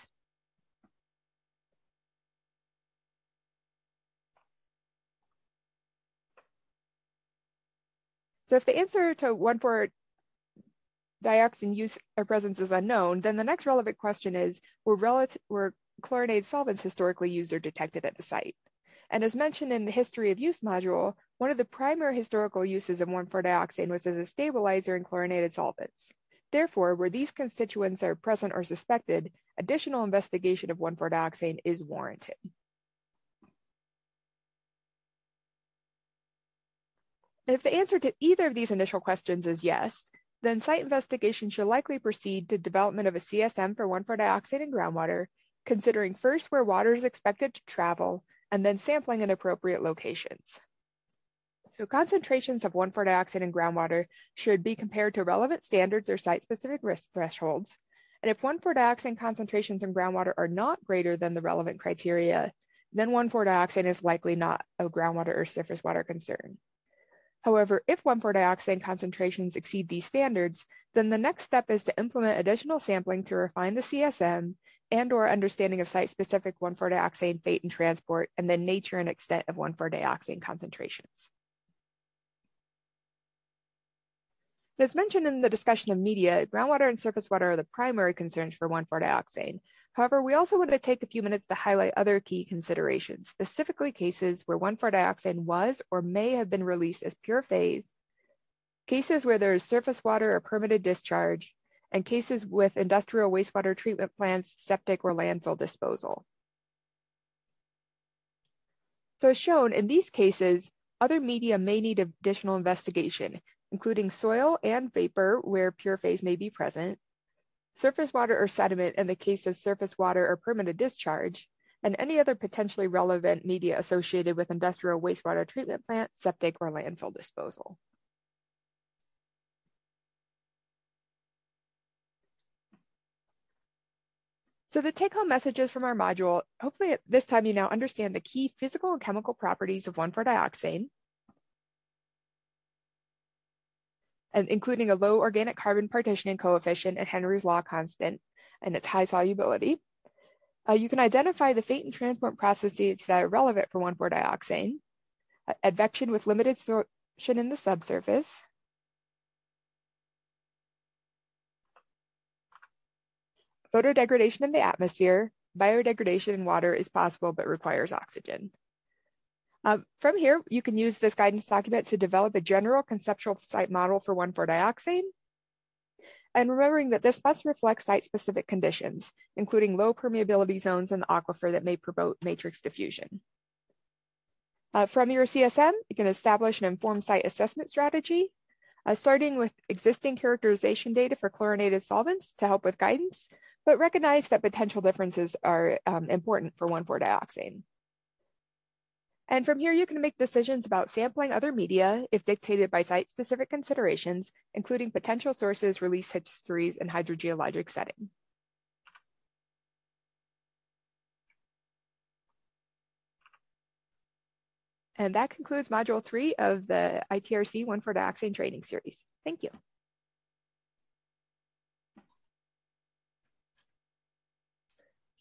So if the answer to 1,4-dioxane use or presence is unknown, then the next relevant question is, were chlorinated solvents historically used or detected at the site? And as mentioned in the history of use module, one of the primary historical uses of 1,4-dioxane was as a stabilizer in chlorinated solvents. Therefore, where these constituents are present or suspected, additional investigation of 1,4-dioxane is warranted. If the answer to either of these initial questions is yes, then site investigation should likely proceed to development of a CSM for 1,4-dioxane in groundwater, considering first where water is expected to travel, and then sampling in appropriate locations. So concentrations of 1,4-dioxane in groundwater should be compared to relevant standards or site-specific risk thresholds. And if 1,4-dioxane concentrations in groundwater are not greater than the relevant criteria, then 1,4-dioxane is likely not a groundwater or surface water concern. However, if 1,4-dioxane concentrations exceed these standards, then the next step is to implement additional sampling to refine the CSM and/or understanding of site-specific 1,4-dioxane fate and transport, and the nature and extent of 1,4-dioxane concentrations. As mentioned in the discussion of media, groundwater and surface water are the primary concerns for 1,4-dioxane. However, we also want to take a few minutes to highlight other key considerations, specifically cases where 1,4-dioxane was or may have been released as pure phase, cases where there is surface water or permitted discharge, and cases with industrial wastewater treatment plants, septic, or landfill disposal. So as shown, in these cases, other media may need additional investigation, including soil and vapor where pure phase may be present, surface water or sediment in the case of surface water or permitted discharge, and any other potentially relevant media associated with industrial wastewater treatment plant, septic, or landfill disposal. So the take-home messages from our module, hopefully at this time you now understand the key physical and chemical properties of 1,4-dioxane, and including a low organic carbon partitioning coefficient and Henry's law constant and its high solubility. You can identify the fate and transport processes that are relevant for 1,4-dioxane, advection with limited sorption in the subsurface, photodegradation in the atmosphere, biodegradation in water is possible but requires oxygen. From here, you can use this guidance document to develop a general conceptual site model for 1,4-dioxane. And remembering that this must reflect site-specific conditions, including low permeability zones in the aquifer that may promote matrix diffusion. From your CSM, you can establish an informed site assessment strategy, starting with existing characterization data for chlorinated solvents to help with guidance, but recognize that potential differences are important for 1,4-dioxane. And from here, you can make decisions about sampling other media if dictated by site-specific considerations, including potential sources, release histories, and hydrogeologic setting. And that concludes Module 3 of the ITRC 1,4-dioxane training series. Thank you.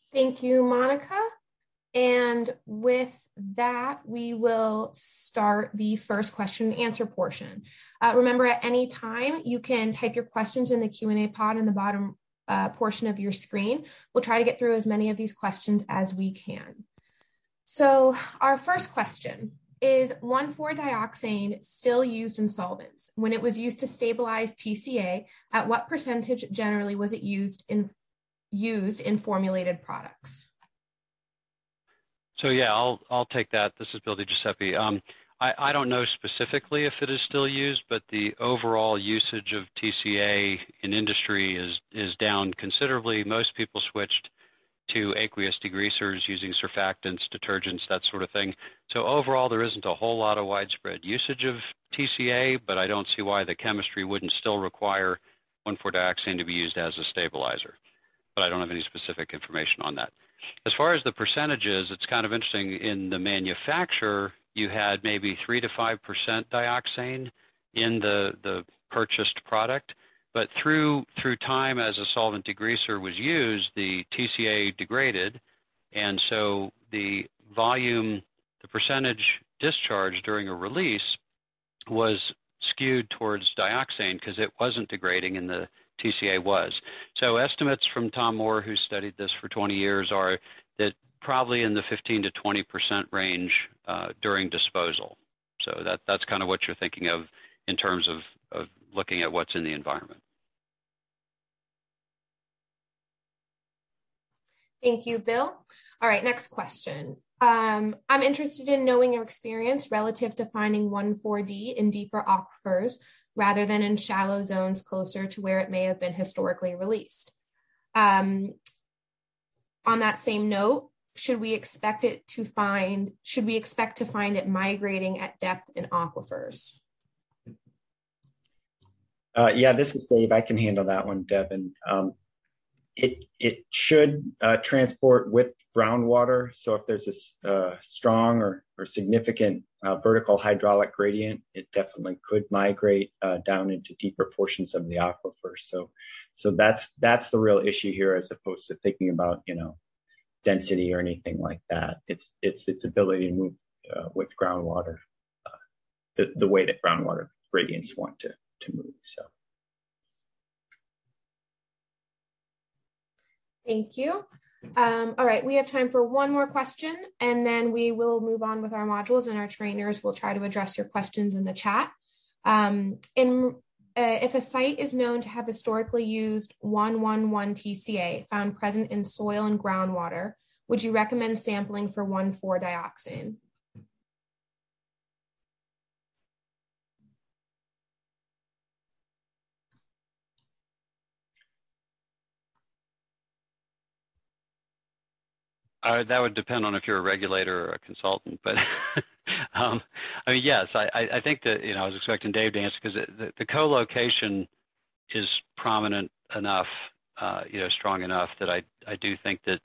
Thank you, Monica. And with that, we will start the first question and answer portion. Remember, at any time, you can type your questions in the Q&A pod in the bottom portion of your screen. We'll try to get through as many of these questions as we can. So our first question is 1,4-dioxane still used in solvents? When it was used to stabilize TCA, at what percentage generally was it used in formulated products? So yeah, I'll take that. This is Bill DiGiuseppe. I don't know specifically if it is still used, but the overall usage of TCA in industry is down considerably. Most people switched to aqueous degreasers using surfactants, detergents, that sort of thing. So overall, there isn't a whole lot of widespread usage of TCA, but I don't see why the chemistry wouldn't still require 1,4-dioxane to be used as a stabilizer. But I don't have any specific information on that. As far as the percentages, it's kind of interesting. In the manufacturer, you had maybe 3 to 5% dioxane in the purchased product. But through time, as a solvent degreaser was used, the TCA degraded, and so the volume, the percentage discharge during a release was skewed towards dioxane because it wasn't degrading and the TCA was. So estimates from Tom Moore, who studied this for 20 years, are that probably in the 15 to 20% range during disposal. So that's kind of what you're thinking of in terms of looking at what's in the environment. Thank you, Bill. All right, next question. I'm interested in knowing your experience relative to finding 1,4-D in deeper aquifers rather than in shallow zones closer to where it may have been historically released. On that same note, should we expect to find it migrating at depth in aquifers? Yeah, this is Dave. I can handle that one, Devin. It should transport with groundwater. So if there's a strong or significant vertical hydraulic gradient, it definitely could migrate down into deeper portions of the aquifer. So that's the real issue here, as opposed to thinking about density or anything like that. It's its ability to move with groundwater, the way that groundwater gradients want to move. So. Thank you. All right, we have time for one more question, and then we will move on with our modules, and our trainers will try to address your questions in the chat. If a site is known to have historically used 1,1,1 TCA found present in soil and groundwater, would you recommend sampling for 1,4-dioxane? That would depend on if you're a regulator or a consultant, but I mean, yes, I think that, I was expecting Dave to answer, because the co-location is prominent enough, strong enough that I do think that,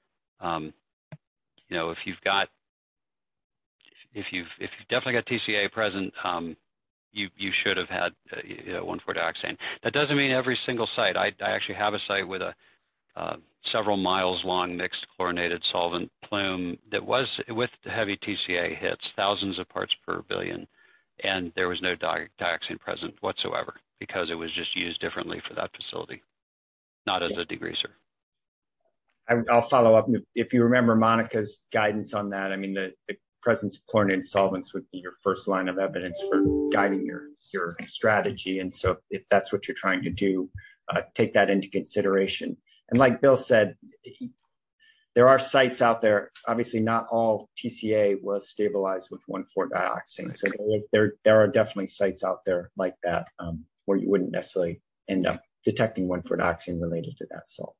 if you've definitely got TCA present, you should have had 1,4-dioxane. That doesn't mean every single site. I actually have a site with a several miles long mixed chlorinated solvent plume that was with heavy TCA hits, thousands of parts per billion, and there was no dioxane present whatsoever because it was just used differently for that facility, not as a degreaser. I'll follow up. If you remember Monica's guidance on that, I mean, the presence of chlorinated solvents would be your first line of evidence for guiding your strategy. And so if that's what you're trying to do, take that into consideration. And like Bill said, there are sites out there. Obviously, not all TCA was stabilized with 1,4-dioxane. So there are definitely sites out there like that where you wouldn't necessarily end up detecting 1,4-dioxane related to that salt.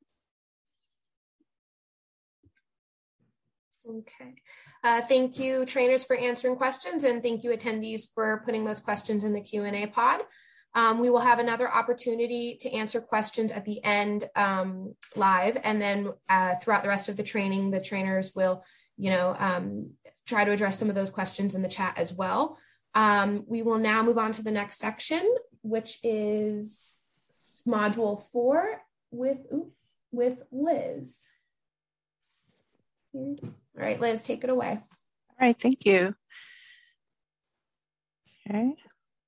Okay. Thank you, trainers, for answering questions, and thank you, attendees, for putting those questions in the Q&A pod. We will have another opportunity to answer questions at the end live, and then throughout the rest of the training, the trainers will, try to address some of those questions in the chat as well. We will now move on to the next section, which is Module 4 with Liz. All right, Liz, take it away. All right, thank you. Okay.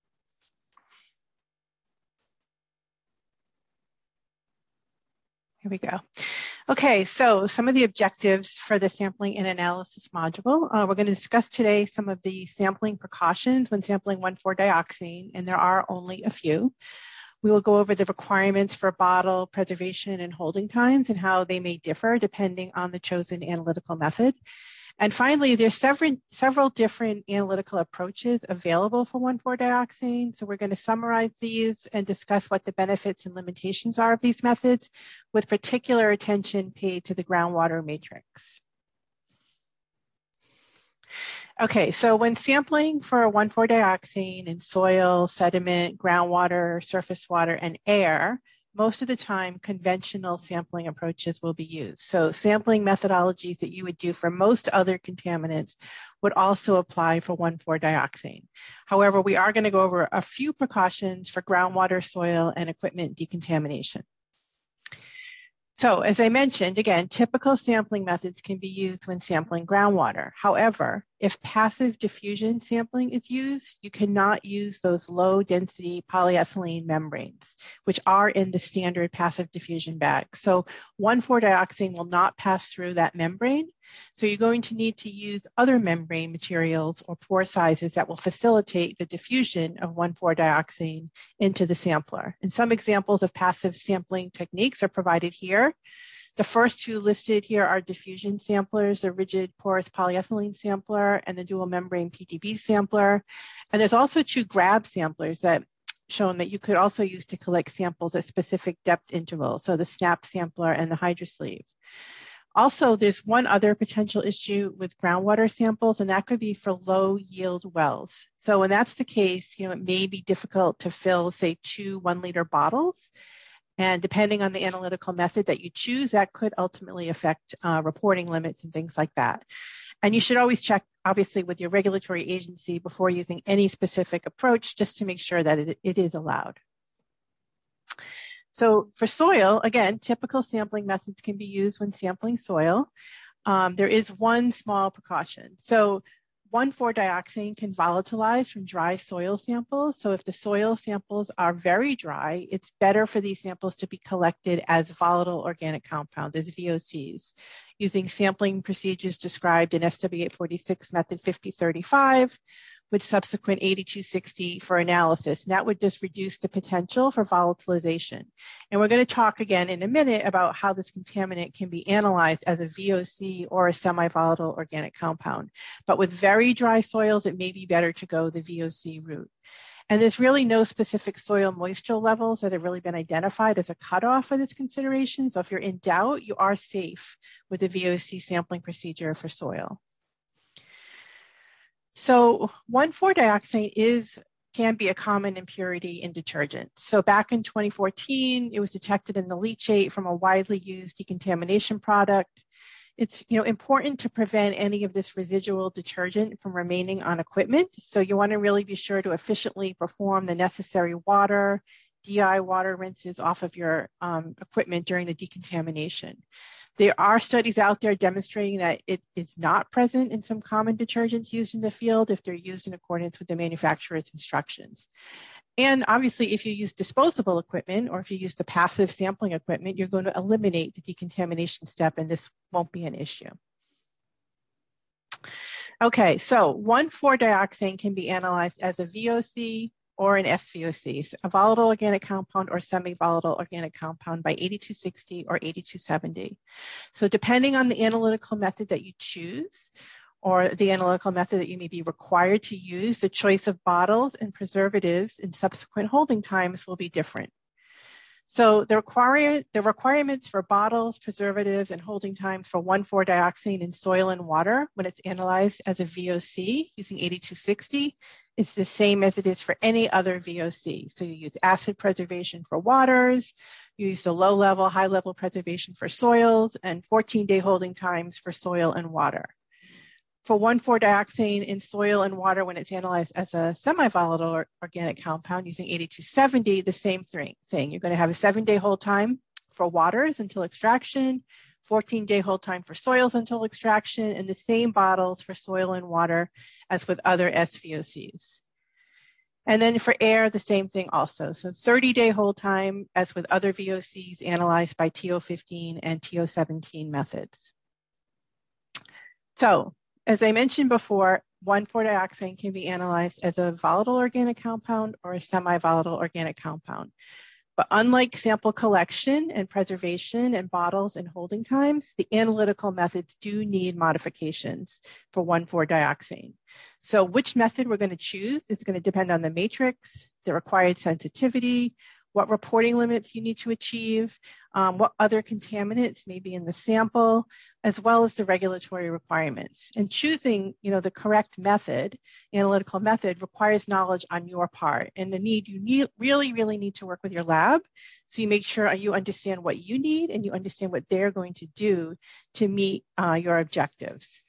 Here we go. Okay, so some of the objectives for the sampling and analysis module. We're going to discuss today some of the sampling precautions when sampling 1,4-dioxane, and there are only a few. We will go over the requirements for bottle preservation and holding times and how they may differ depending on the chosen analytical method. And finally, there's several different analytical approaches available for 1,4-dioxane. So we're going to summarize these and discuss what the benefits and limitations are of these methods, with particular attention paid to the groundwater matrix. Okay, so when sampling for 1,4-dioxane in soil, sediment, groundwater, surface water, and air, most of the time, conventional sampling approaches will be used. So sampling methodologies that you would do for most other contaminants would also apply for 1,4-dioxane. However, we are going to go over a few precautions for groundwater, soil, and equipment decontamination. So as I mentioned, again, typical sampling methods can be used when sampling groundwater. However, if passive diffusion sampling is used, you cannot use those low density polyethylene membranes, which are in the standard passive diffusion bag. So 1,4-dioxane will not pass through that membrane. So you're going to need to use other membrane materials or pore sizes that will facilitate the diffusion of 1,4-dioxane into the sampler. And some examples of passive sampling techniques are provided here. The first two listed here are diffusion samplers, the rigid porous polyethylene sampler and the dual membrane PTB sampler. And there's also two grab samplers that shown that you could also use to collect samples at specific depth intervals. So the SNAP sampler and the HydroSleeve. Also, there's one other potential issue with groundwater samples, and that could be for low yield wells. So when that's the case, it may be difficult to fill, say, 2 1-liter bottles. And depending on the analytical method that you choose, that could ultimately affect reporting limits and things like that. And you should always check, obviously, with your regulatory agency before using any specific approach, just to make sure that it is allowed. So for soil, again, typical sampling methods can be used when sampling soil. There is one small precaution. So 1,4-dioxane can volatilize from dry soil samples. So if the soil samples are very dry, it's better for these samples to be collected as volatile organic compounds, as VOCs, using sampling procedures described in SW 846 method 5035, with subsequent 8260 for analysis. And that would just reduce the potential for volatilization. And we're going to talk again in a minute about how this contaminant can be analyzed as a VOC or a semi-volatile organic compound. But with very dry soils, it may be better to go the VOC route. And there's really no specific soil moisture levels that have really been identified as a cutoff for this consideration. So if you're in doubt, you are safe with the VOC sampling procedure for soil. So 1,4-dioxane can be a common impurity in detergents. So back in 2014, it was detected in the leachate from a widely used decontamination product. It's important to prevent any of this residual detergent from remaining on equipment. So you want to really be sure to efficiently perform the necessary water, DI water rinses off of your equipment during the decontamination. There are studies out there demonstrating that it is not present in some common detergents used in the field if they're used in accordance with the manufacturer's instructions. And obviously, if you use disposable equipment or if you use the passive sampling equipment, you're going to eliminate the decontamination step, and this won't be an issue. Okay, so 1,4-dioxane can be analyzed as a VOC or an SVOC, a volatile organic compound or semi-volatile organic compound by 8260 or 8270. So depending on the analytical method that you choose, or the analytical method that you may be required to use, the choice of bottles and preservatives in subsequent holding times will be different. So the requirements for bottles, preservatives, and holding times for 1,4-dioxane in soil and water when it's analyzed as a VOC using 8260 is the same as it is for any other VOC. So you use acid preservation for waters, you use the low-level, high-level preservation for soils, and 14-day holding times for soil and water. For 1,4-dioxane in soil and water when it's analyzed as a semi-volatile organic compound using 8270, the same thing. You're going to have a 7-day hold time for waters until extraction, 14-day hold time for soils until extraction, and the same bottles for soil and water as with other SVOCs. And then for air, the same thing also. So 30-day hold time as with other VOCs analyzed by TO15 and TO17 methods. So as I mentioned before, 1,4-dioxane can be analyzed as a volatile organic compound or a semi-volatile organic compound. But unlike sample collection and preservation and bottles and holding times, the analytical methods do need modifications for 1,4-dioxane. So which method we're going to choose is going to depend on the matrix, the required sensitivity, what reporting limits you need to achieve, what other contaminants may be in the sample, as well as the regulatory requirements. And choosing, the correct method, analytical method, requires knowledge on your part. And you really need to work with your lab, so you make sure you understand what you need and you understand what they're going to do to meet your objectives.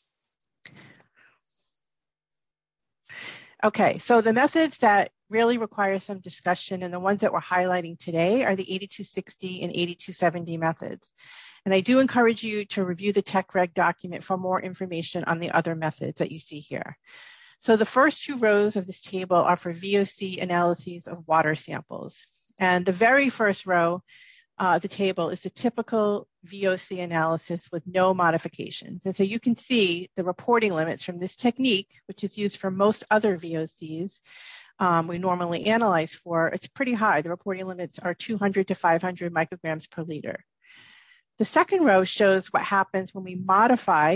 Okay, so the methods that really require some discussion and the ones that we're highlighting today are the 8260 and 8270 methods. And I do encourage you to review the tech reg document for more information on the other methods that you see here. So the first two rows of this table are for VOC analyses of water samples. And the very first row the table is the typical VOC analysis with no modifications. And so you can see the reporting limits from this technique, which is used for most other VOCs we normally analyze for. It's pretty high. The reporting limits are 200 to 500 micrograms per liter. The second row shows what happens when we modify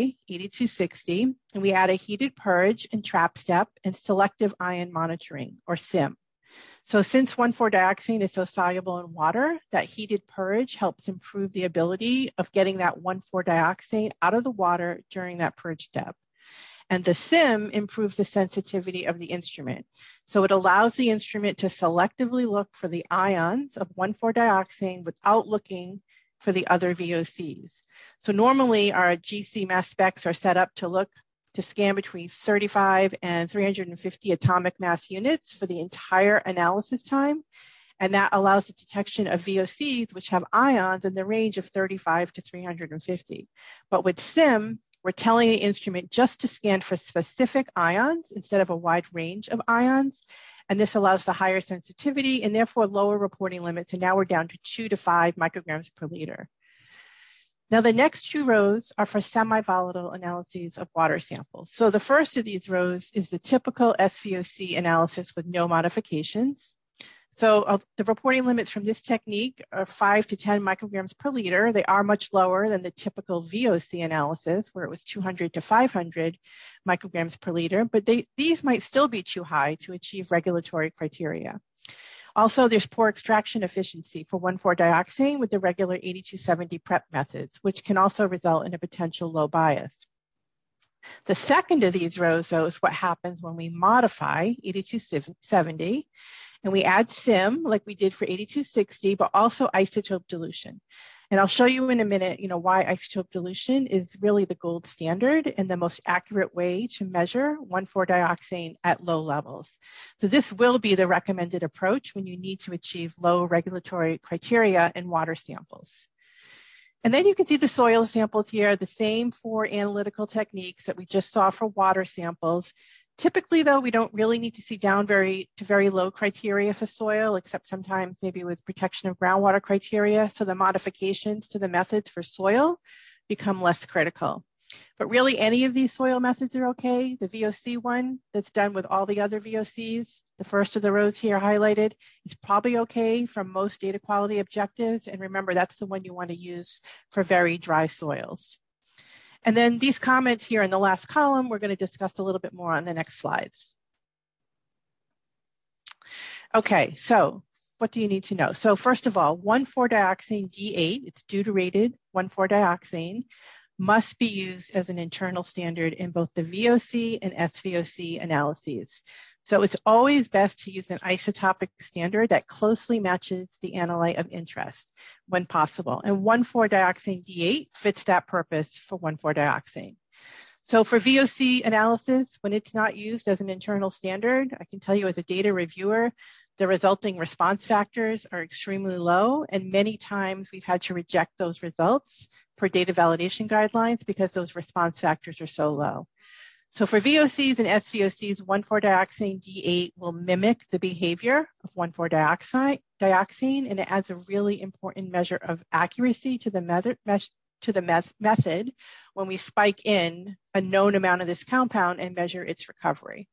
8260 and we add a heated purge and trap step and selective ion monitoring, or SIM. So since 1,4-dioxane is so soluble in water, that heated purge helps improve the ability of getting that 1,4-dioxane out of the water during that purge step. And the SIM improves the sensitivity of the instrument. So it allows the instrument to selectively look for the ions of 1,4-dioxane without looking for the other VOCs. So normally our GC mass specs are set up to scan between 35 and 350 atomic mass units for the entire analysis time. And that allows the detection of VOCs, which have ions in the range of 35 to 350. But with SIM, we're telling the instrument just to scan for specific ions instead of a wide range of ions. And this allows the higher sensitivity and therefore lower reporting limits. And now we're down to 2 to 5 micrograms per liter. Now, the next two rows are for semi-volatile analyses of water samples. So the first of these rows is the typical SVOC analysis with no modifications. So the reporting limits from this technique are 5 to 10 micrograms per liter. They are much lower than the typical VOC analysis, where it was 200 to 500 micrograms per liter, but these might still be too high to achieve regulatory criteria. Also, there's poor extraction efficiency for 1,4-dioxane with the regular 8270 prep methods, which can also result in a potential low bias. The second of these rows, though, is what happens when we modify 8270 and we add SIM like we did for 8260, but also isotope dilution. And I'll show you in a minute, why isotope dilution is really the gold standard and the most accurate way to measure 1,4-dioxane at low levels. So this will be the recommended approach when you need to achieve low regulatory criteria in water samples. And then you can see the soil samples here, the same 4 analytical techniques that we just saw for water samples. Typically, though, we don't really need to see down to very low criteria for soil, except sometimes maybe with protection of groundwater criteria. So the modifications to the methods for soil become less critical. But really, any of these soil methods are okay. The VOC one that's done with all the other VOCs, the first of the rows here highlighted, is probably okay from most data quality objectives. And remember, that's the one you want to use for very dry soils. And then these comments here in the last column, we're going to discuss a little bit more on the next slides. Okay, so what do you need to know? So first of all, 1,4-dioxane D8, it's deuterated 1,4-dioxane, must be used as an internal standard in both the VOC and SVOC analyses. So it's always best to use an isotopic standard that closely matches the analyte of interest when possible. And 1,4-dioxane D8 fits that purpose for 1,4-dioxane. So for VOC analysis, when it's not used as an internal standard, I can tell you as a data reviewer, The resulting response factors are extremely low, and many times we've had to reject those results per data validation guidelines because those response factors are so low. So for VOCs and SVOCs, 1,4-dioxane D8 will mimic the behavior of 1,4-dioxane, and it adds a really important measure of accuracy to the method when we spike in a known amount of this compound and measure its recovery.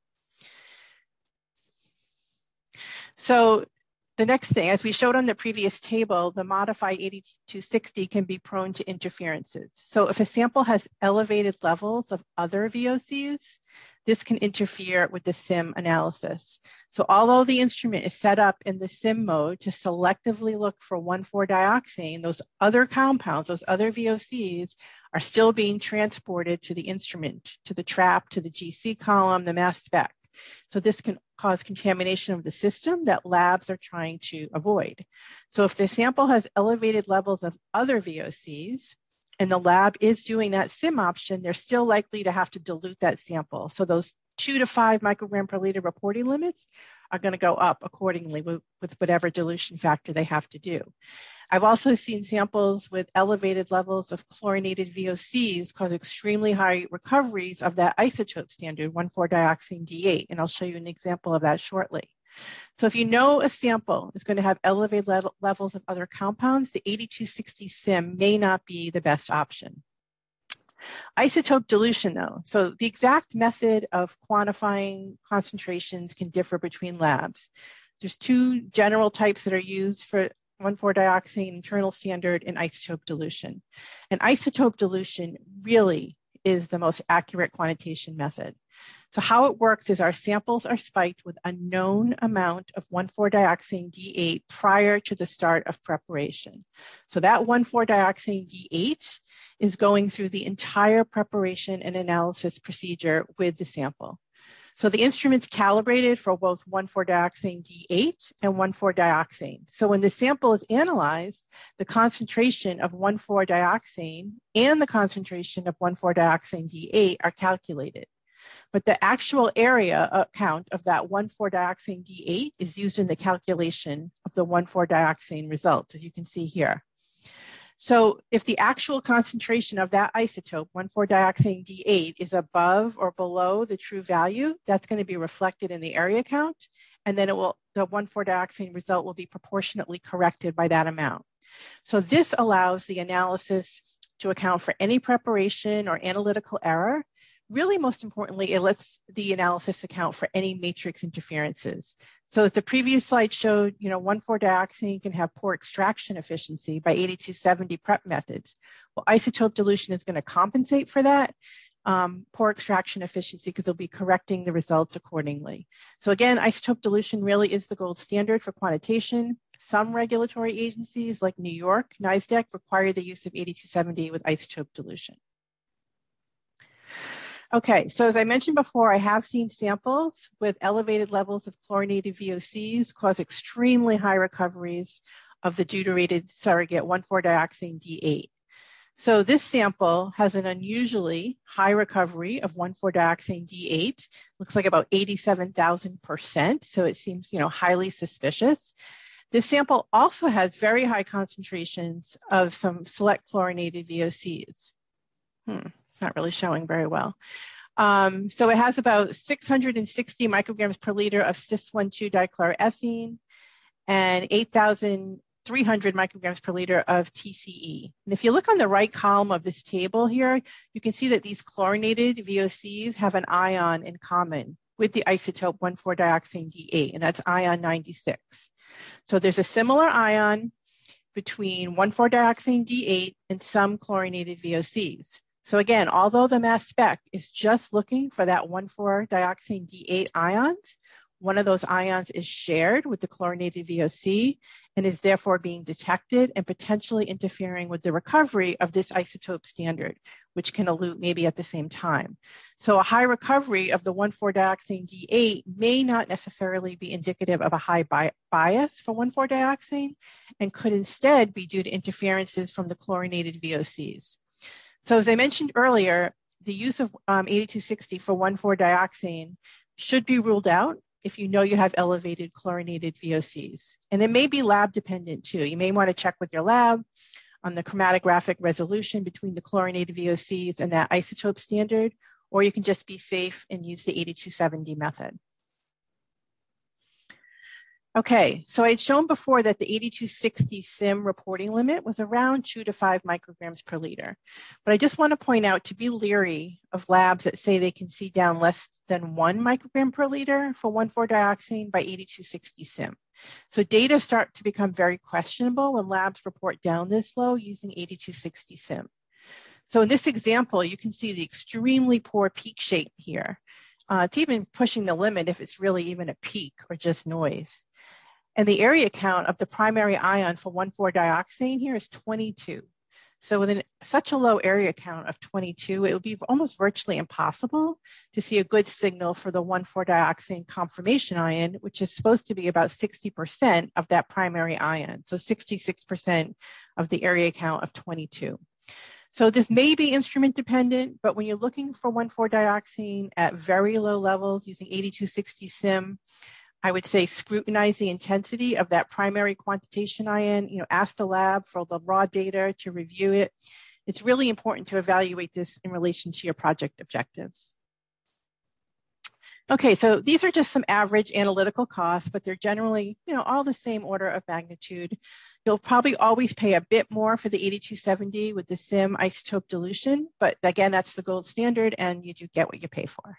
So the next thing, as we showed on the previous table, the modified 8260 can be prone to interferences. So if a sample has elevated levels of other VOCs, this can interfere with the SIM analysis. So although the instrument is set up in the SIM mode to selectively look for 1,4-dioxane, those other compounds, those other VOCs are still being transported to the instrument, to the trap, to the GC column, the mass spec. So this can cause contamination of the system that labs are trying to avoid. So if the sample has elevated levels of other VOCs and the lab is doing that SIM option, they're still likely to have to dilute that sample. So those 2 to 5 microgram per liter reporting limits are going to go up accordingly with whatever dilution factor they have to do. I've also seen samples with elevated levels of chlorinated VOCs cause extremely high recoveries of that isotope standard, 1,4-dioxane D8, and I'll show you an example of that shortly. So if you know a sample is going to have elevated levels of other compounds, the 8260 SIM may not be the best option. Isotope dilution, though. So the exact method of quantifying concentrations can differ between labs. There's 2 general types that are used for 1,4-dioxane internal standard and isotope dilution. And isotope dilution really is the most accurate quantitation method. So how it works is our samples are spiked with a known amount of 1,4-dioxane D8 prior to the start of preparation. So that 1,4-dioxane D8 is going through the entire preparation and analysis procedure with the sample. So the instrument's calibrated for both 1,4-dioxane D8 and 1,4-dioxane. So when the sample is analyzed, the concentration of 1,4-dioxane and the concentration of 1,4-dioxane D8 are calculated. But the actual area count of that 1,4-dioxane D8 is used in the calculation of the 1,4-dioxane result, as you can see here. So if the actual concentration of that isotope, 1,4-dioxane D8, is above or below the true value, that's going to be reflected in the area count, and then the 1,4-dioxane result will be proportionately corrected by that amount. So this allows the analysis to account for any preparation or analytical error. Really, most importantly, it lets the analysis account for any matrix interferences. So as the previous slide showed, 1,4-dioxane can have poor extraction efficiency by 8270 prep methods. Well, isotope dilution is going to compensate for that poor extraction efficiency because it'll be correcting the results accordingly. So again, isotope dilution really is the gold standard for quantitation. Some regulatory agencies like New York, NISDEC, require the use of 8270 with isotope dilution. Okay, so as I mentioned before, I have seen samples with elevated levels of chlorinated VOCs cause extremely high recoveries of the deuterated surrogate 1,4-dioxane D8. So this sample has an unusually high recovery of 1,4-dioxane D8, looks like about 87,000%, so it seems, highly suspicious. This sample also has very high concentrations of some select chlorinated VOCs. It's not really showing very well. So it has about 660 micrograms per liter of cis-1,2-dichloroethene and 8,300 micrograms per liter of TCE. And if you look on the right column of this table here, you can see that these chlorinated VOCs have an ion in common with the isotope 1,4-dioxane D8, and that's ion 96. So there's a similar ion between 1,4-dioxane D8 and some chlorinated VOCs. So again, although the mass spec is just looking for that 1,4-dioxane D8 ions, one of those ions is shared with the chlorinated VOC and is therefore being detected and potentially interfering with the recovery of this isotope standard, which can elute maybe at the same time. So a high recovery of the 1,4-dioxane D8 may not necessarily be indicative of a high bias for 1,4-dioxane and could instead be due to interferences from the chlorinated VOCs. So as I mentioned earlier, the use of 8260 for 1,4-dioxane should be ruled out if you know you have elevated chlorinated VOCs. And it may be lab dependent too. You may want to check with your lab on the chromatographic resolution between the chlorinated VOCs and that isotope standard, or you can just be safe and use the 8270 method. Okay, so I had shown before that the 8260 SIM reporting limit was around 2 to 5 micrograms per liter. But I just want to point out to be leery of labs that say they can see down less than 1 microgram per liter for 1,4-dioxane by 8260 SIM. So data start to become very questionable when labs report down this low using 8260 SIM. So in this example, you can see the extremely poor peak shape here. It's even pushing the limit if it's really even a peak or just noise. And the area count of the primary ion for 1,4-dioxane here is 22. So with such a low area count of 22, it would be almost virtually impossible to see a good signal for the 1,4-dioxane conformation ion, which is supposed to be about 60% of that primary ion. So 66% of the area count of 22. So this may be instrument dependent, but when you're looking for 1,4-dioxane at very low levels using 8260 SIM, I would say scrutinize the intensity of that primary quantitation ion, ask the lab for the raw data to review it. It's really important to evaluate this in relation to your project objectives. Okay, so these are just some average analytical costs, but they're generally, all the same order of magnitude. You'll probably always pay a bit more for the 8270 with the SIM isotope dilution, but again, that's the gold standard and you do get what you pay for.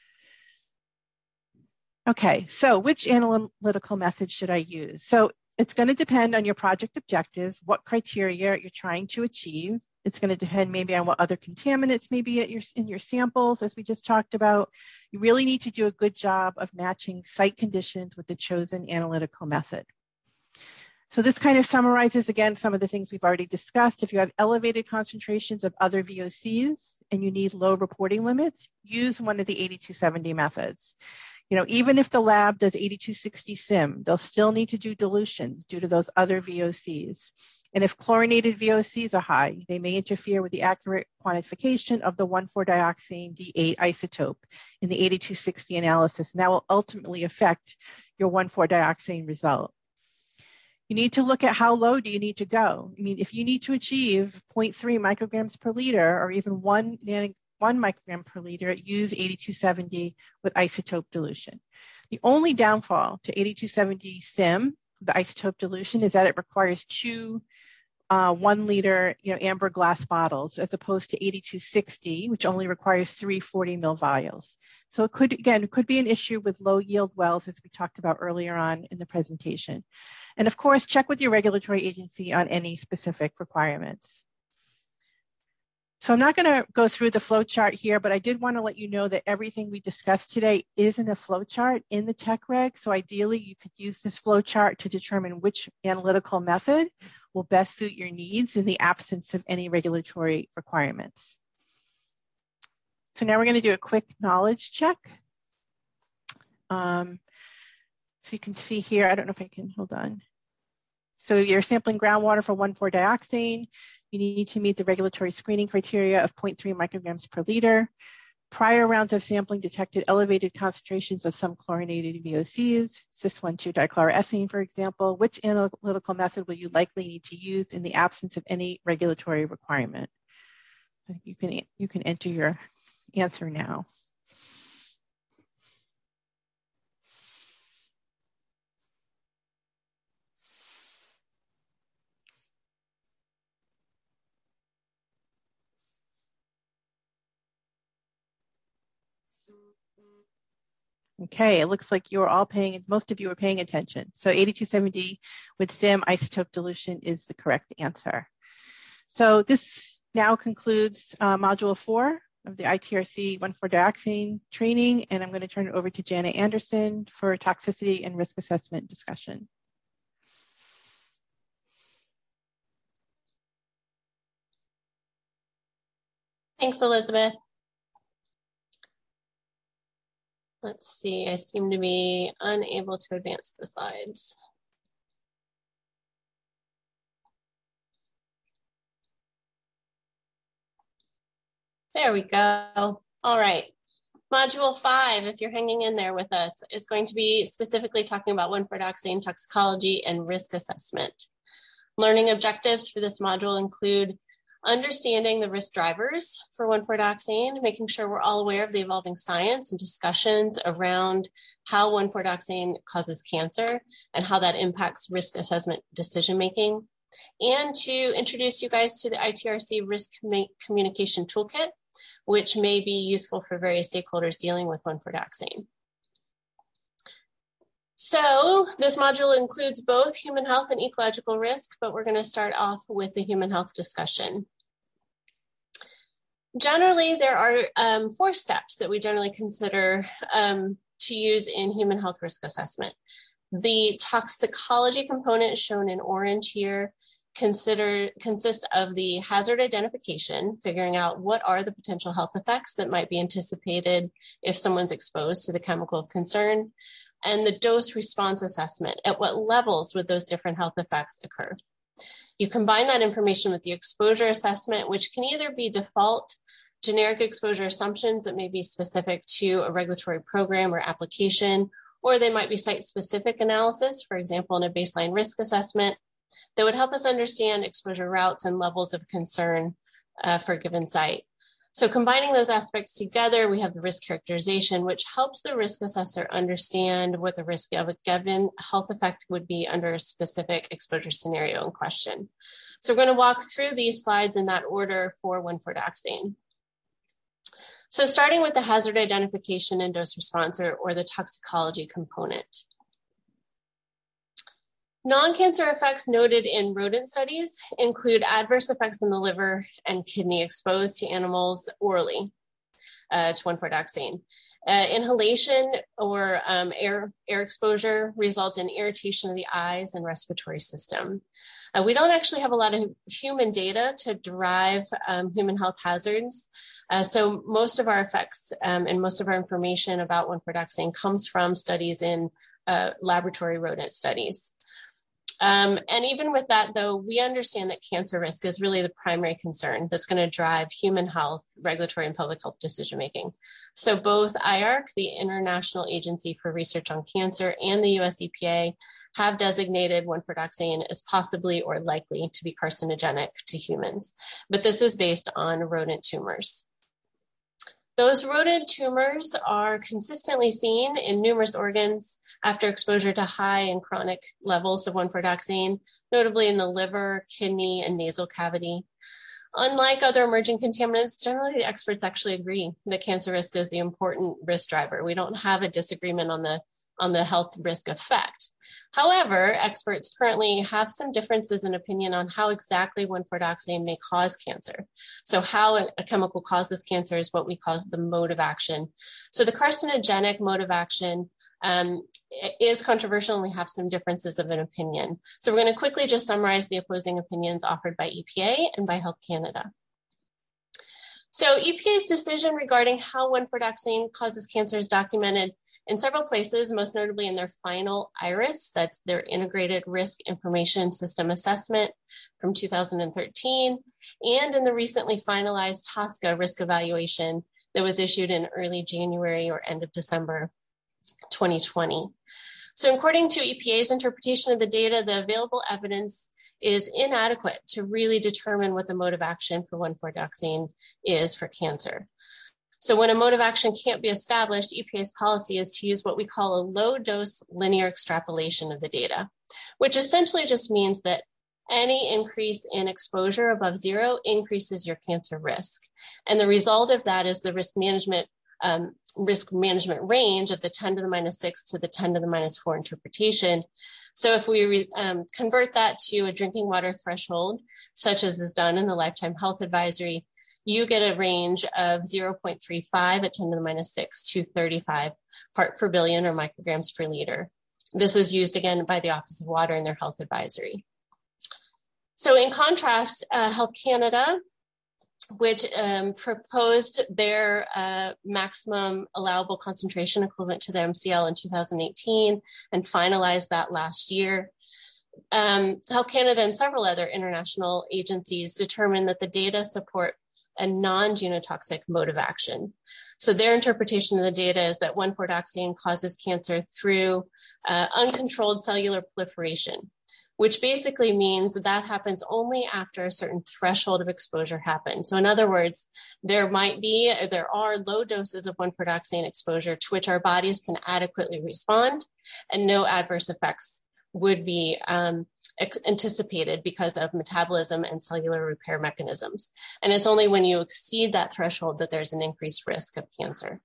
Okay, so which analytical method should I use? So it's going to depend on your project objectives, what criteria you're trying to achieve. It's going to depend maybe on what other contaminants may be in your samples, as we just talked about. You really need to do a good job of matching site conditions with the chosen analytical method. So this kind of summarizes, again, some of the things we've already discussed. If you have elevated concentrations of other VOCs and you need low reporting limits, use one of the 8270 methods. Even if the lab does 8260 SIM, they'll still need to do dilutions due to those other VOCs. And if chlorinated VOCs are high, they may interfere with the accurate quantification of the 1,4-dioxane D8 isotope in the 8260 analysis, and that will ultimately affect your 1,4-dioxane result. You need to look at how low do you need to go. If you need to achieve 0.3 micrograms per liter or even 1 microgram per liter, use 8270 with isotope dilution. The only downfall to 8270 SIM, the isotope dilution, is that it requires 2 1-liter amber glass bottles as opposed to 8260, which only requires 3 40 ml vials. So it could be an issue with low yield wells, as we talked about earlier on in the presentation. And of course, check with your regulatory agency on any specific requirements. So I'm not going to go through the flow chart here, but I did want to let you know that everything we discussed today is in a flow chart in the tech reg. So ideally, you could use this flow chart to determine which analytical method will best suit your needs in the absence of any regulatory requirements. So now we're going to do a quick knowledge check. So you can see here, I don't know if I can, hold on. So you're sampling groundwater for 1,4-dioxane. You need to meet the regulatory screening criteria of 0.3 micrograms per liter. Prior rounds of sampling detected elevated concentrations of some chlorinated VOCs, cis-1,2-dichloroethane, for example. Which analytical method will you likely need to use in the absence of any regulatory requirement? You can enter your answer now. Okay, it looks like you're all most of you are paying attention. So 8270 with SIM isotope dilution is the correct answer. So this now concludes module 4 of the ITRC 1,4-dioxane training, and I'm going to turn it over to Janet Anderson for toxicity and risk assessment discussion. Thanks, Elizabeth. Let's see, I seem to be unable to advance the slides. There we go. All right. Module 5, if you're hanging in there with us, is going to be specifically talking about 1,4-dioxane toxicology and risk assessment. Learning objectives for this module include understanding the risk drivers for 1,4-dioxane, making sure we're all aware of the evolving science and discussions around how 1,4-dioxane causes cancer and how that impacts risk assessment decision-making, and to introduce you guys to the ITRC Risk Communication Toolkit, which may be useful for various stakeholders dealing with 1,4-dioxane. So this module includes both human health and ecological risk, but we're going to start off with the human health discussion. Generally, there are 4 steps that we generally consider to use in human health risk assessment. The toxicology component shown in orange here consists of the hazard identification, figuring out what are the potential health effects that might be anticipated if someone's exposed to the chemical of concern, and the dose response assessment, at what levels would those different health effects occur. You combine that information with the exposure assessment, which can either be default generic exposure assumptions that may be specific to a regulatory program or application, or they might be site-specific analysis, for example, in a baseline risk assessment, that would help us understand exposure routes and levels of concern for a given site. So combining those aspects together, we have the risk characterization, which helps the risk assessor understand what the risk of a given health effect would be under a specific exposure scenario in question. So we're going to walk through these slides in that order for 1,4-dioxane. So starting with the hazard identification and dose response, or the toxicology component. Non-cancer effects noted in rodent studies include adverse effects in the liver and kidney exposed to animals orally to 1,4-dioxane. Inhalation or air exposure results in irritation of the eyes and respiratory system. We don't actually have a lot of human data to derive human health hazards. So most of our effects and most of our information about 1,4-dioxane comes from studies in laboratory rodent studies. And even with that, though, we understand that cancer risk is really the primary concern that's going to drive human health, regulatory, and public health decision-making. So both IARC, the International Agency for Research on Cancer, and the US EPA have designated 1,4-dioxane as possibly or likely to be carcinogenic to humans. But this is based on rodent tumors. Those rodent tumors are consistently seen in numerous organs after exposure to high and chronic levels of 1,4-dioxane, notably in the liver, kidney, and nasal cavity. Unlike other emerging contaminants, generally the experts actually agree that cancer risk is the important risk driver. We don't have a disagreement on the health risk effect. However, experts currently have some differences in opinion on how exactly 1,4-dioxane may cause cancer. So how a chemical causes cancer is what we call the mode of action. So the carcinogenic mode of action is controversial, and we have some differences of an opinion. So we're going to quickly just summarize the opposing opinions offered by EPA and by Health Canada. So EPA's decision regarding how 1,4-dioxane causes cancer is documented in several places, most notably in their final IRIS, that's their Integrated Risk Information System Assessment from 2013, and in the recently finalized TSCA risk evaluation that was issued in early January or end of December 2020. So according to EPA's interpretation of the data, the available evidence is inadequate to really determine what the mode of action for 1,4-dioxane is for cancer. So when a mode of action can't be established, EPA's policy is to use what we call a low dose linear extrapolation of the data, which essentially just means that any increase in exposure above 0 increases your cancer risk. And the result of that is the risk management range of the 10 to the minus 6 to the 10 to the minus 4 interpretation. So if we convert that to a drinking water threshold, such as is done in the Lifetime Health Advisory, you get a range of 0.35 at 10 to the minus 6 to 35 part per billion or micrograms per liter. This is used again by the Office of Water in their health advisory. So in contrast, Health Canada, which proposed their maximum allowable concentration equivalent to the MCL in 2018 and finalized that last year. Health Canada and several other international agencies determined that the data support a non-genotoxic mode of action. So their interpretation of the data is that 1,4-dioxane causes cancer through uncontrolled cellular proliferation, which basically means that happens only after a certain threshold of exposure happens. So in other words, there are low doses of 1,4-dioxane exposure to which our bodies can adequately respond, and no adverse effects would be anticipated because of metabolism and cellular repair mechanisms. And it's only when you exceed that threshold that there's an increased risk of cancer.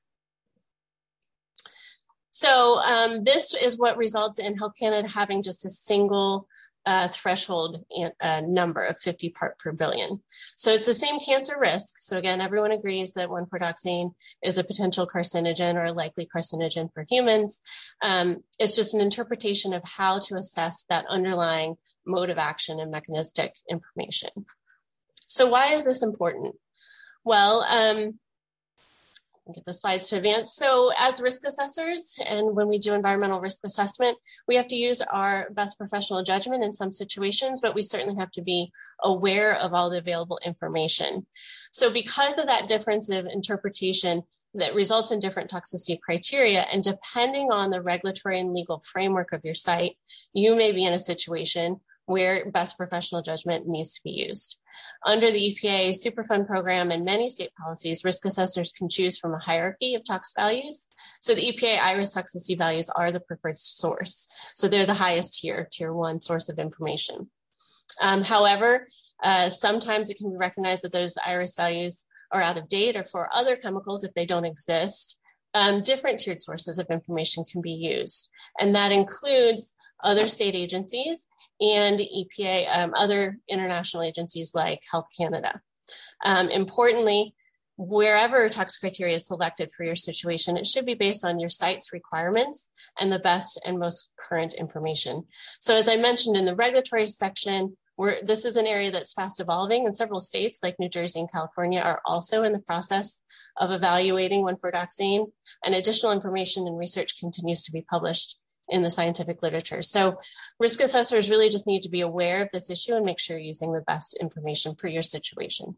So this is what results in Health Canada having just a single threshold number of 50 part per billion. So it's the same cancer risk. So again, everyone agrees that 1,4-dioxane is a potential carcinogen or a likely carcinogen for humans. It's just an interpretation of how to assess that underlying mode of action and mechanistic information. So why is this important? Well, get the slides to advance. So as risk assessors, and when we do environmental risk assessment, we have to use our best professional judgment in some situations, but we certainly have to be aware of all the available information. So because of that difference of interpretation that results in different toxicity criteria, and depending on the regulatory and legal framework of your site, you may be in a situation where best professional judgment needs to be used. Under the EPA Superfund program and many state policies, risk assessors can choose from a hierarchy of tox values. So the EPA IRIS toxicity values are the preferred source. So they're the highest tier 1 source of information. However, sometimes it can be recognized that those IRIS values are out of date, or for other chemicals, if they don't exist, different tiered sources of information can be used. And that includes other state agencies and EPA, other international agencies like Health Canada. Importantly, wherever tox criteria is selected for your situation, it should be based on your site's requirements and the best and most current information. So as I mentioned in the regulatory section, this is an area that's fast evolving, and several states like New Jersey and California are also in the process of evaluating 1,4-dioxane, and additional information and research continues to be published in the scientific literature. So risk assessors really just need to be aware of this issue and make sure you're using the best information for your situation.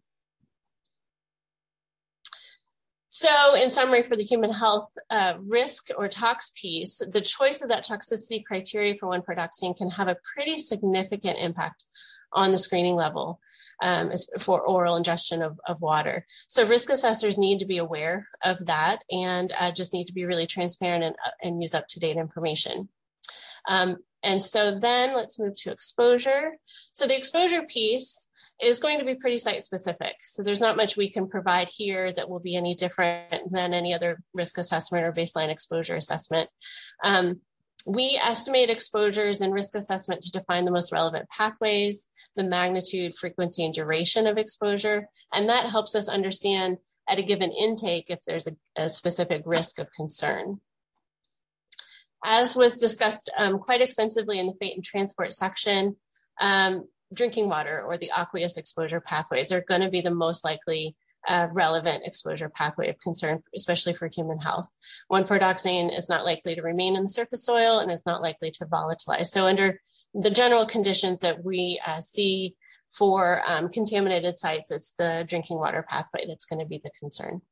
So in summary, for the human health risk or tox piece, the choice of that toxicity criteria for 1,4-dioxane can have a pretty significant impact on the screening level for oral ingestion of water. So risk assessors need to be aware of that and just need to be really transparent and use up-to-date information. And so then let's move to exposure. So the exposure piece is going to be pretty site specific. So there's not much we can provide here that will be any different than any other risk assessment or baseline exposure assessment. We estimate exposures and risk assessment to define the most relevant pathways, the magnitude, frequency, and duration of exposure. And that helps us understand at a given intake if there's a specific risk of concern. As was discussed quite extensively in the fate and transport section, drinking water or the aqueous exposure pathways are going to be the most likely relevant exposure pathway of concern, especially for human health. 1,4-dioxane is not likely to remain in the surface soil and is not likely to volatilize. So under the general conditions that we see for contaminated sites, it's the drinking water pathway that's going to be the concern.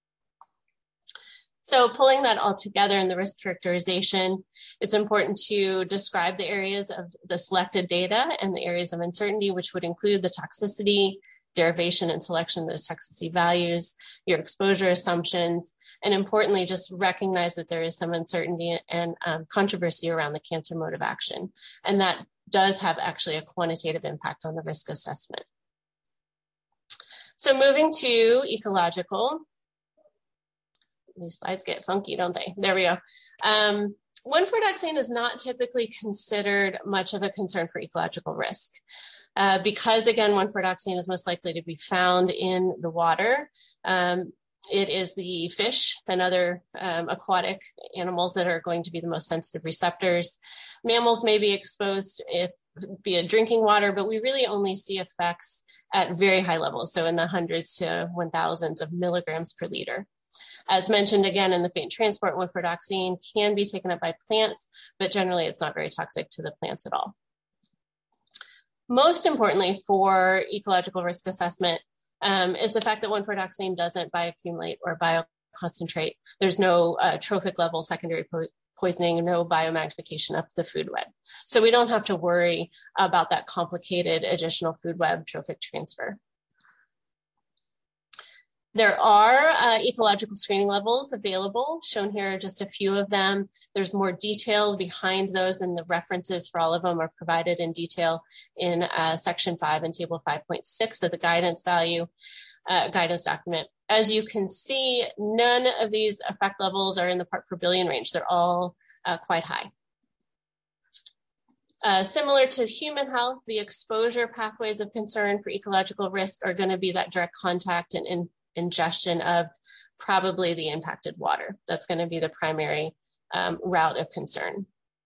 So pulling that all together in the risk characterization, it's important to describe the areas of the selected data and the areas of uncertainty, which would include the toxicity, derivation and selection of those toxicity values, your exposure assumptions, and importantly, just recognize that there is some uncertainty and controversy around the cancer mode of action. And that does have actually a quantitative impact on the risk assessment. So moving to ecological. These slides get funky, don't they? There we go. 1,4-dioxane is not typically considered much of a concern for ecological risk. Because again, 1,4-dioxane is most likely to be found in the water. It is the fish and other aquatic animals that are going to be the most sensitive receptors. Mammals may be exposed via drinking water, but we really only see effects at very high levels, so in the hundreds to 1,000s of milligrams per liter. As mentioned again in the fate and transport, 1,4-dioxane can be taken up by plants, but generally it's not very toxic to the plants at all. Most importantly for ecological risk assessment, is the fact that 1,4-dioxane doesn't bioaccumulate or bioconcentrate. There's no trophic level secondary poisoning, no biomagnification up the food web. So we don't have to worry about that complicated additional food web trophic transfer. There are ecological screening levels available. Shown here are just a few of them. There's more detail behind those, and the references for all of them are provided in detail in section 5 and table 5.6 of the guidance document. As you can see, none of these effect levels are in the part per billion range. They're all quite high. Similar to human health, the exposure pathways of concern for ecological risk are going to be that direct contact and ingestion of probably the impacted water. That's going to be the primary route of concern.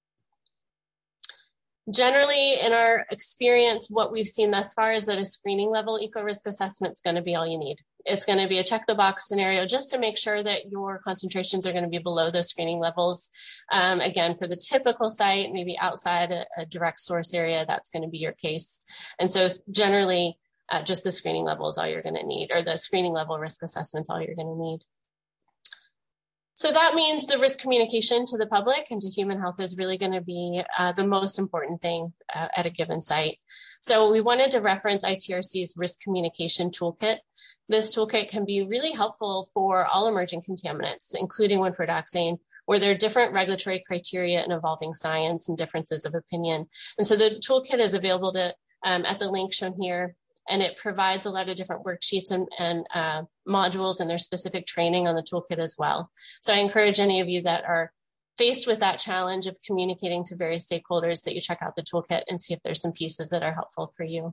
Generally, in our experience, what we've seen thus far is that a screening level eco-risk assessment is going to be all you need. It's going to be a check the box scenario just to make sure that your concentrations are going to be below those screening levels. Again, for the typical site, maybe outside a direct source area, that's going to be your case. And so generally, just the screening level is all you're going to need, or the screening level risk assessment's all you're going to need. So that means the risk communication to the public and to human health is really going to be the most important thing at a given site. So we wanted to reference ITRC's risk communication toolkit. This toolkit can be really helpful for all emerging contaminants, including 1,4-dioxane, where there are different regulatory criteria and evolving science and differences of opinion. And so the toolkit is available to at the link shown here. And it provides a lot of different worksheets and modules and their specific training on the toolkit as well. So I encourage any of you that are faced with that challenge of communicating to various stakeholders that you check out the toolkit and see if there's some pieces that are helpful for you.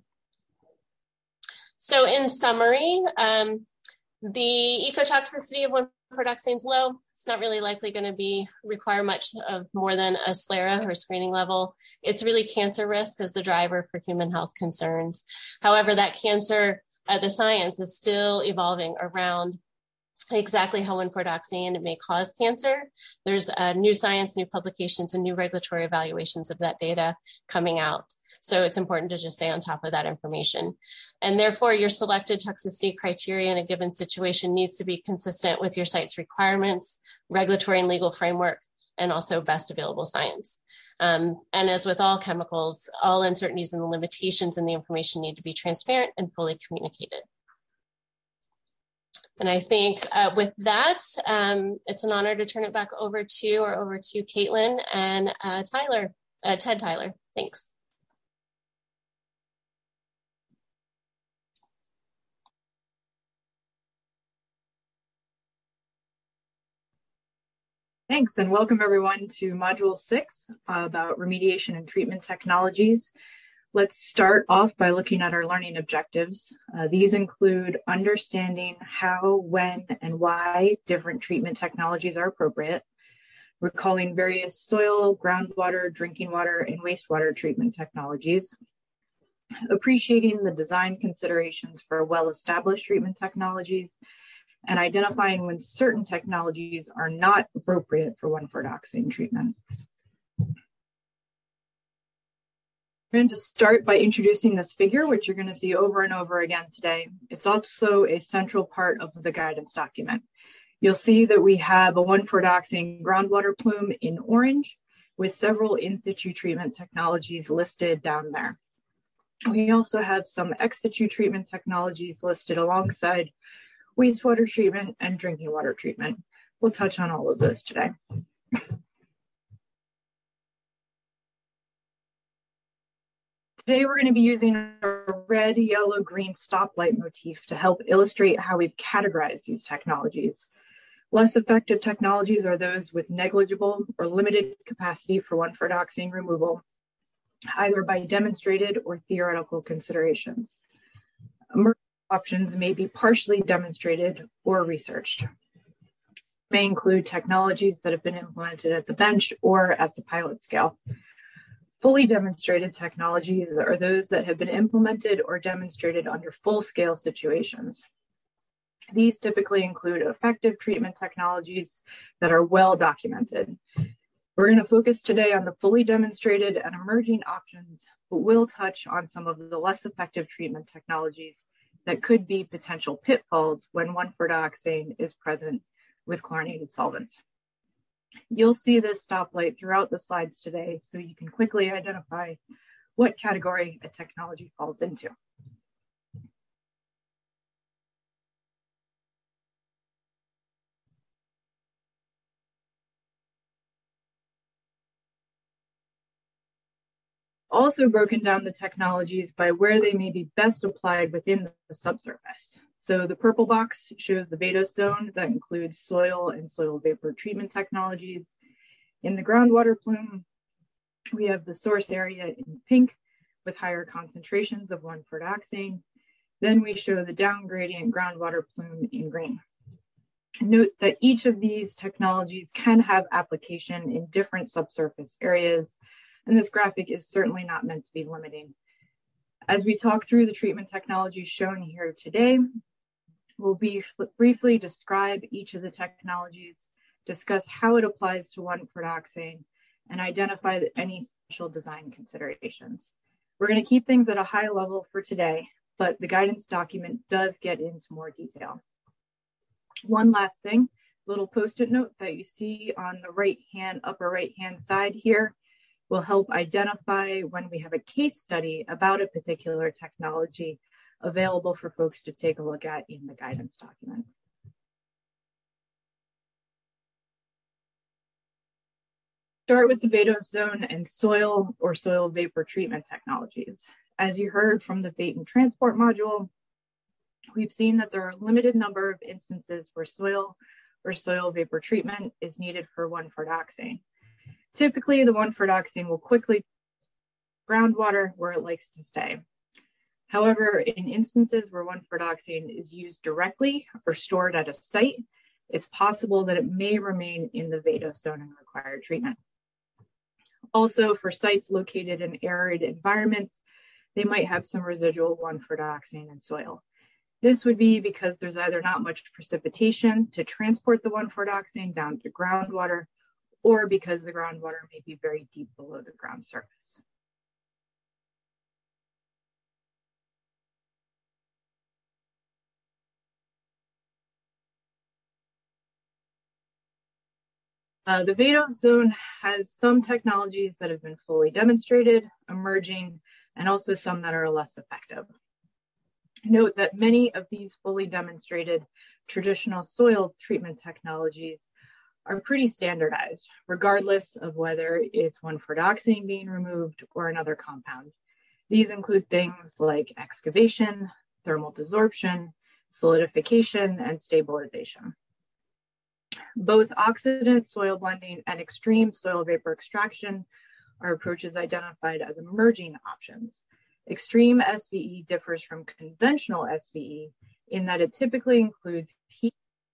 So in summary, the ecotoxicity of 1,4-dioxane is low. It's not really likely going to require much of more than a SLERA or screening level. It's really cancer risk as the driver for human health concerns. However, that cancer, the science is still evolving around exactly how 1,4-dioxane may cause cancer. There's new science, new publications, and new regulatory evaluations of that data coming out. So it's important to just stay on top of that information. And therefore, your selected toxicity criteria in a given situation needs to be consistent with your site's requirements, regulatory and legal framework, and also best available science. And as with all chemicals, all uncertainties and the limitations in the information need to be transparent and fully communicated. And I think with that, it's an honor to turn it back over to Caitlin and Ted Tyler. Thanks. Thanks, and welcome everyone to Module 6 about remediation and treatment technologies. Let's start off by looking at our learning objectives. These include understanding how, when, and why different treatment technologies are appropriate, recalling various soil, groundwater, drinking water, and wastewater treatment technologies, appreciating the design considerations for well-established treatment technologies, and identifying when certain technologies are not appropriate for 1,4-dioxane treatment. We're going to start by introducing this figure, which you're going to see over and over again today. It's also a central part of the guidance document. You'll see that we have a 1,4-dioxane groundwater plume in orange with several in situ treatment technologies listed down there. We also have some ex situ treatment technologies listed alongside wastewater treatment and drinking water treatment. We'll touch on all of those today. Today, we're going to be using a red, yellow, green stoplight motif to help illustrate how we've categorized these technologies. Less effective technologies are those with negligible or limited capacity for 1,4-dioxane removal, either by demonstrated or theoretical considerations. Emerging options may be partially demonstrated or researched. May include technologies that have been implemented at the bench or at the pilot scale. Fully demonstrated technologies are those that have been implemented or demonstrated under full-scale situations. These typically include effective treatment technologies that are well documented. We're going to focus today on the fully demonstrated and emerging options, but we'll touch on some of the less effective treatment technologies that could be potential pitfalls when 1,4-dioxane is present with chlorinated solvents. You'll see this stoplight throughout the slides today, so you can quickly identify what category a technology falls into. Also broken down the technologies by where they may be best applied within the subsurface. So the purple box shows the VATOS zone that includes soil and soil vapor treatment technologies. In the groundwater plume, we have the source area in pink with higher concentrations of 1,4-dioxane. Then we show the down gradient groundwater plume in green. Note that each of these technologies can have application in different subsurface areas, and this graphic is certainly not meant to be limiting. As we talk through the treatment technologies shown here today, we'll briefly describe each of the technologies, discuss how it applies to 1,4-dioxane, and identify any special design considerations. We're going to keep things at a high level for today, but the guidance document does get into more detail. One last thing, little post-it note that you see on the upper right-hand side here will help identify when we have a case study about a particular technology available for folks to take a look at in the guidance document. Start with the VATOS zone and soil or soil vapor treatment technologies. As you heard from the Fate and Transport module, we've seen that there are a limited number of instances where soil or soil vapor treatment is needed for 1,4-dioxane. Typically, the 1,4-dioxane will quickly groundwater where it likes to stay. However, in instances where 1,4-dioxane is used directly or stored at a site, it's possible that it may remain in the VATOS zone and require treatment. Also, for sites located in arid environments, they might have some residual 1,4-dioxane in soil. This would be because there's either not much precipitation to transport the 1,4-dioxane down to groundwater, or because the groundwater may be very deep below the ground surface. The VATOS zone has some technologies that have been fully demonstrated, emerging, and also some that are less effective. Note that many of these fully demonstrated traditional soil treatment technologies are pretty standardized, regardless of whether it's 1,4-dioxane being removed or another compound. These include things like excavation, thermal desorption, solidification, and stabilization. Both oxidant soil blending and extreme soil vapor extraction are approaches identified as emerging options. Extreme SVE differs from conventional SVE in that it typically includes heat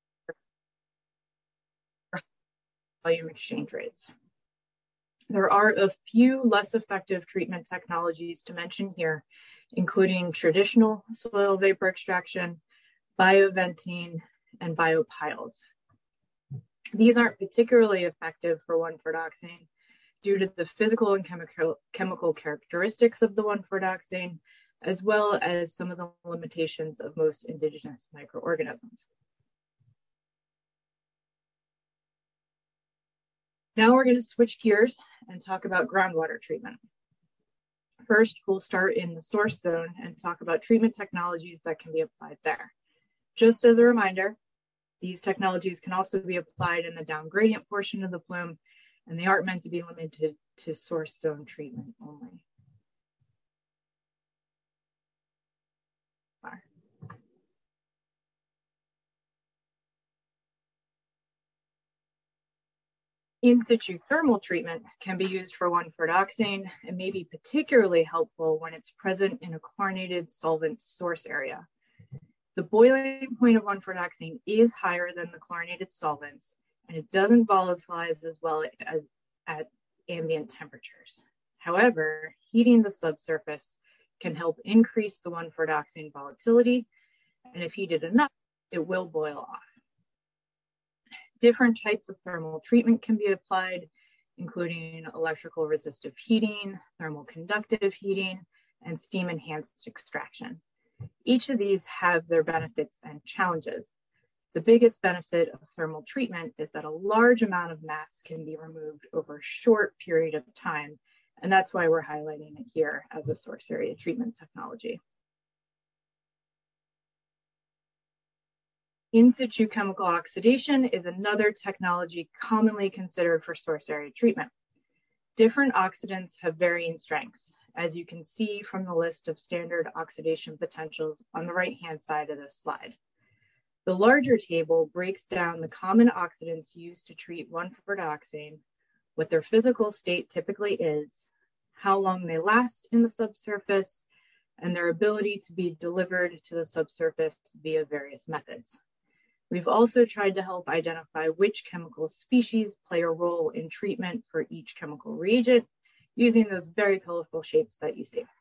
volume exchange rates. There are a few less effective treatment technologies to mention here, including traditional soil vapor extraction, bioventing, and biopiles. These aren't particularly effective for 1,4-dioxane due to the physical and chemical characteristics of the 1,4-dioxane, as well as some of the limitations of most indigenous microorganisms. Now we're going to switch gears and talk about groundwater treatment. First, we'll start in the source zone and talk about treatment technologies that can be applied there. Just as a reminder, these technologies can also be applied in the down gradient portion of the plume, and they aren't meant to be limited to source zone treatment only. In situ thermal treatment can be used for 1,4-dioxane and may be particularly helpful when it's present in a chlorinated solvent source area. The boiling point of 1,4-dioxane is higher than the chlorinated solvents, and it doesn't volatilize as well as at ambient temperatures. However, heating the subsurface can help increase the 1,4-dioxane volatility, and if heated enough, it will boil off. Different types of thermal treatment can be applied, including electrical resistive heating, thermal conductive heating, and steam enhanced extraction. Each of these have their benefits and challenges. The biggest benefit of thermal treatment is that a large amount of mass can be removed over a short period of time, and that's why we're highlighting it here as a source area treatment technology. In situ chemical oxidation is another technology commonly considered for source area treatment. Different oxidants have varying strengths, as you can see from the list of standard oxidation potentials on the right-hand side of this slide. The larger table breaks down the common oxidants used to treat 1,4-dioxane, what their physical state typically is, how long they last in the subsurface, and their ability to be delivered to the subsurface via various methods. We've also tried to help identify which chemical species play a role in treatment for each chemical reagent using those very colorful shapes that you see.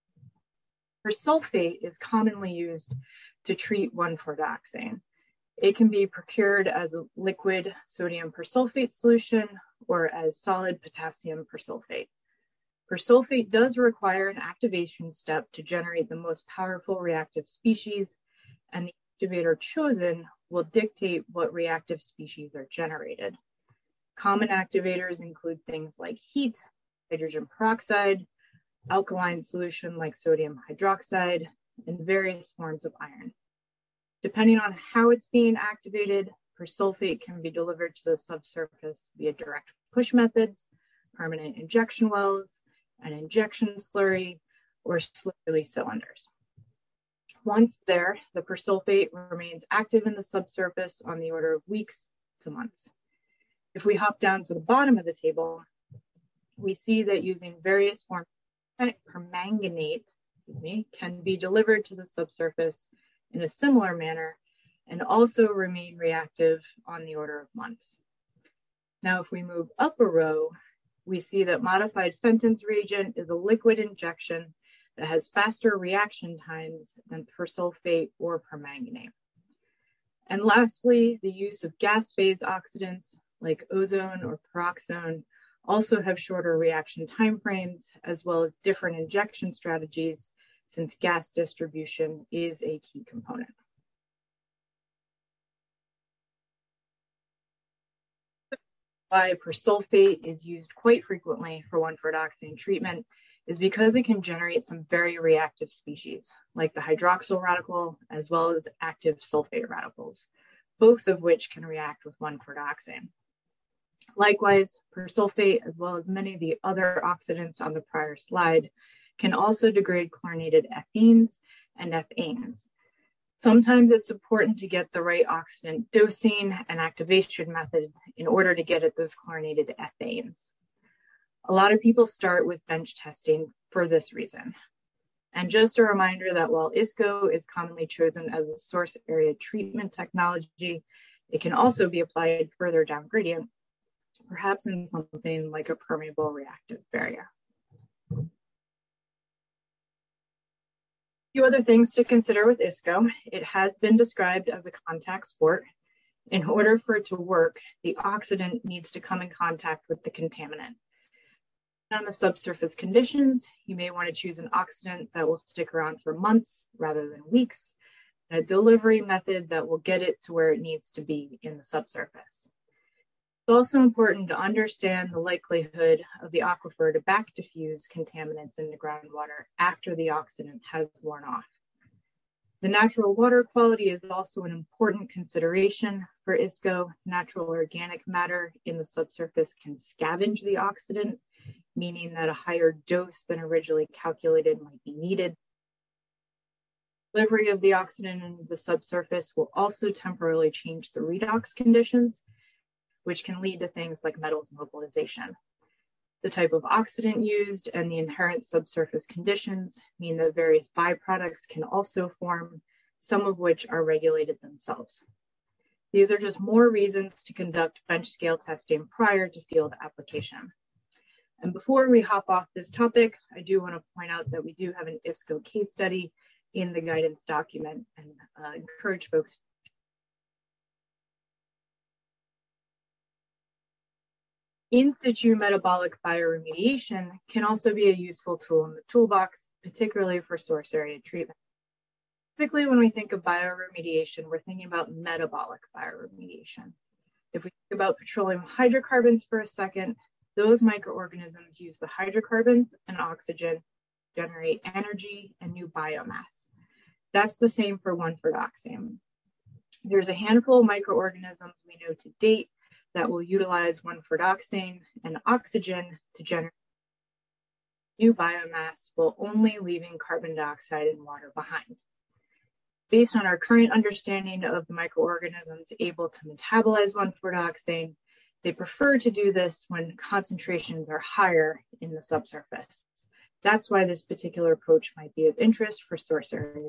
Persulfate is commonly used to treat 1,4-dioxane. It can be procured as a liquid sodium persulfate solution or as solid potassium persulfate. Persulfate does require an activation step to generate the most powerful reactive species, and the activator chosen will dictate what reactive species are generated. Common activators include things like heat, hydrogen peroxide, alkaline solution like sodium hydroxide, and various forms of iron. Depending on how it's being activated, persulfate can be delivered to the subsurface via direct push methods, permanent injection wells, an injection slurry, or slurry cylinders. Once there, the persulfate remains active in the subsurface on the order of weeks to months. If we hop down to the bottom of the table, we see that using various forms of permanganate can be delivered to the subsurface in a similar manner and also remain reactive on the order of months. Now, if we move up a row, we see that modified Fenton's reagent is a liquid injection that has faster reaction times than persulfate or permanganate. And lastly, the use of gas phase oxidants like ozone or peroxone also have shorter reaction timeframes, as well as different injection strategies, since gas distribution is a key component. Why persulfate is used quite frequently for 1,4-dioxane treatment is because it can generate some very reactive species, like the hydroxyl radical, as well as active sulfate radicals, both of which can react with 1,4-dioxane. Likewise, persulfate, as well as many of the other oxidants on the prior slide, can also degrade chlorinated ethene and ethanes. Sometimes it's important to get the right oxidant dosing and activation method in order to get at those chlorinated ethanes. A lot of people start with bench testing for this reason. And just a reminder that while ISCO is commonly chosen as a source area treatment technology, it can also be applied further down gradient, perhaps in something like a permeable reactive barrier. A few other things to consider with ISCO. It has been described as a contact sport. In order for it to work, the oxidant needs to come in contact with the contaminant. On the subsurface conditions, you may want to choose an oxidant that will stick around for months rather than weeks, and a delivery method that will get it to where it needs to be in the subsurface. It's also important to understand the likelihood of the aquifer to back diffuse contaminants into groundwater after the oxidant has worn off. The natural water quality is also an important consideration for ISCO. Natural organic matter in the subsurface can scavenge the oxidant, meaning that a higher dose than originally calculated might be needed. Delivery of the oxidant into the subsurface will also temporarily change the redox conditions, which can lead to things like metals mobilization. The type of oxidant used and the inherent subsurface conditions mean that various byproducts can also form, some of which are regulated themselves. These are just more reasons to conduct bench scale testing prior to field application. And before we hop off this topic, I do want to point out that we do have an ISCO case study in the guidance document and encourage folks. In situ metabolic bioremediation can also be a useful tool in the toolbox, particularly for source area treatment. Typically, when we think of bioremediation, we're thinking about metabolic bioremediation. If we think about petroleum hydrocarbons for a second, those microorganisms use the hydrocarbons and oxygen to generate energy and new biomass. That's the same for 1,4-dioxane. There's a handful of microorganisms we know to date that will utilize 1,4-dioxane and oxygen to generate new biomass while only leaving carbon dioxide and water behind. Based on our current understanding of the microorganisms able to metabolize 1,4-dioxane, they prefer to do this when concentrations are higher in the subsurface. That's why this particular approach might be of interest for source area.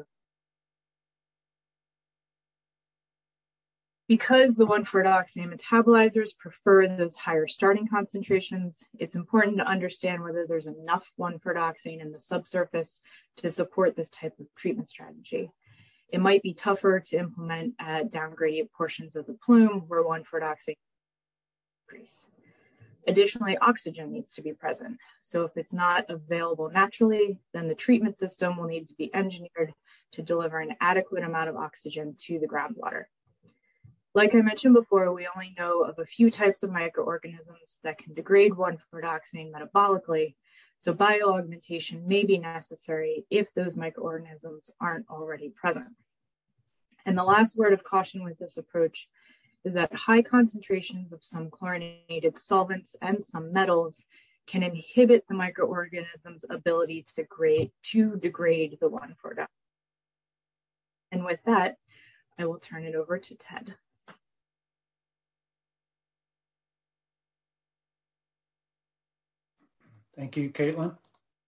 Because the 1,4-dioxane metabolizers prefer those higher starting concentrations, it's important to understand whether there's enough 1,4-dioxane in the subsurface to support this type of treatment strategy. It might be tougher to implement at downgradient portions of the plume where 1,4-dioxane increase. Additionally, oxygen needs to be present. So if it's not available naturally, then the treatment system will need to be engineered to deliver an adequate amount of oxygen to the groundwater. Like I mentioned before, we only know of a few types of microorganisms that can degrade 1,4-dioxane metabolically, so bioaugmentation may be necessary if those microorganisms aren't already present. And the last word of caution with this approach is that high concentrations of some chlorinated solvents and some metals can inhibit the microorganism's ability to degrade the 1,4-dioxane. And with that, I will turn it over to Ted. Thank you, Caitlin.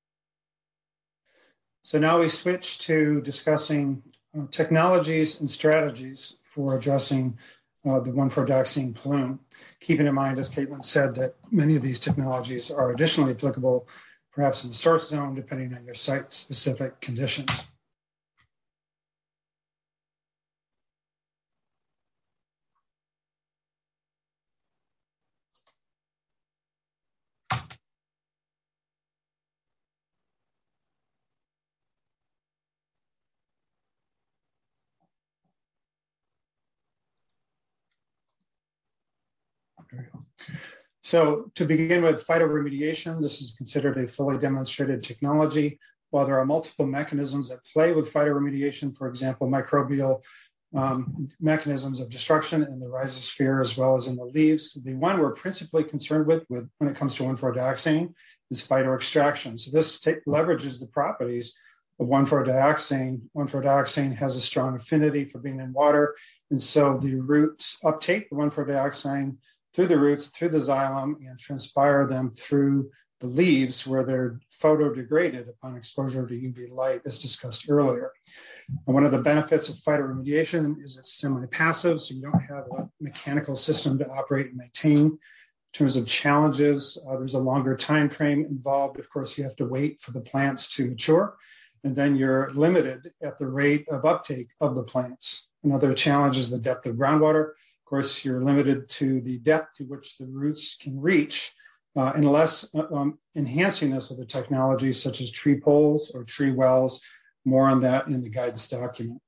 So now we switch to discussing technologies and strategies for addressing the 1,4-dioxane plume, keeping in mind, as Caitlin said, that many of these technologies are additionally applicable, perhaps in the source zone, depending on your site-specific conditions. So to begin with phytoremediation, this is considered a fully demonstrated technology. While there are multiple mechanisms at play with phytoremediation, for example, microbial mechanisms of destruction in the rhizosphere as well as in the leaves, the one we're principally concerned with when it comes to 1,4-dioxane is phytoextraction. So this leverages the properties of 1,4-dioxane. 1,4-dioxane has a strong affinity for being in water, and so the roots uptake the 1,4-dioxane through the roots, through the xylem, and transpire them through the leaves where they're photodegraded upon exposure to UV light, as discussed earlier. And one of the benefits of phytoremediation is it's semi-passive, so you don't have a mechanical system to operate and maintain. In terms of challenges, there's a longer time frame involved. Of course, you have to wait for the plants to mature, and then you're limited at the rate of uptake of the plants. Another challenge is the depth of groundwater. Of course, you're limited to the depth to which the roots can reach, unless enhancing this with a technology such as tree poles or tree wells. More on that in the guidance document.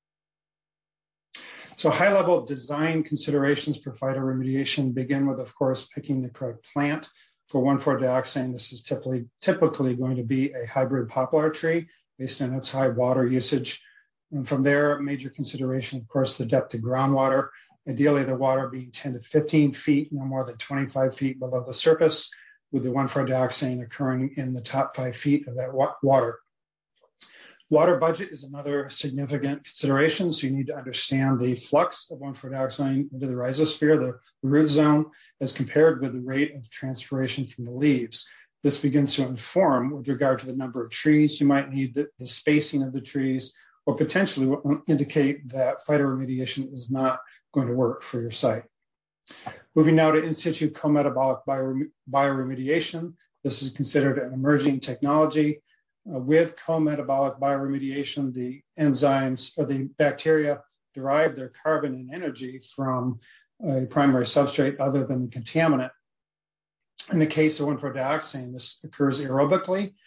So high-level design considerations for phytoremediation begin with, of course, picking the correct plant. For 1,4-dioxane, this is typically going to be a hybrid poplar tree based on its high water usage. And from there, major consideration, of course, the depth of groundwater. Ideally, the water being 10 to 15 feet, no more than 25 feet below the surface, with the 1,4-dioxane occurring in the top 5 feet of that water. Water budget is another significant consideration, so you need to understand the flux of 1,4-dioxane into the rhizosphere, the root zone, as compared with the rate of transpiration from the leaves. This begins to inform with regard to the number of trees you might need, the spacing of the trees, or potentially will indicate that phytoremediation is not going to work for your site. Moving now to in situ co-metabolic bioremediation. This is considered an emerging technology. With co-metabolic bioremediation, the enzymes or the bacteria derive their carbon and energy from a primary substrate other than the contaminant. In the case of 1,4-dioxane, this occurs aerobically,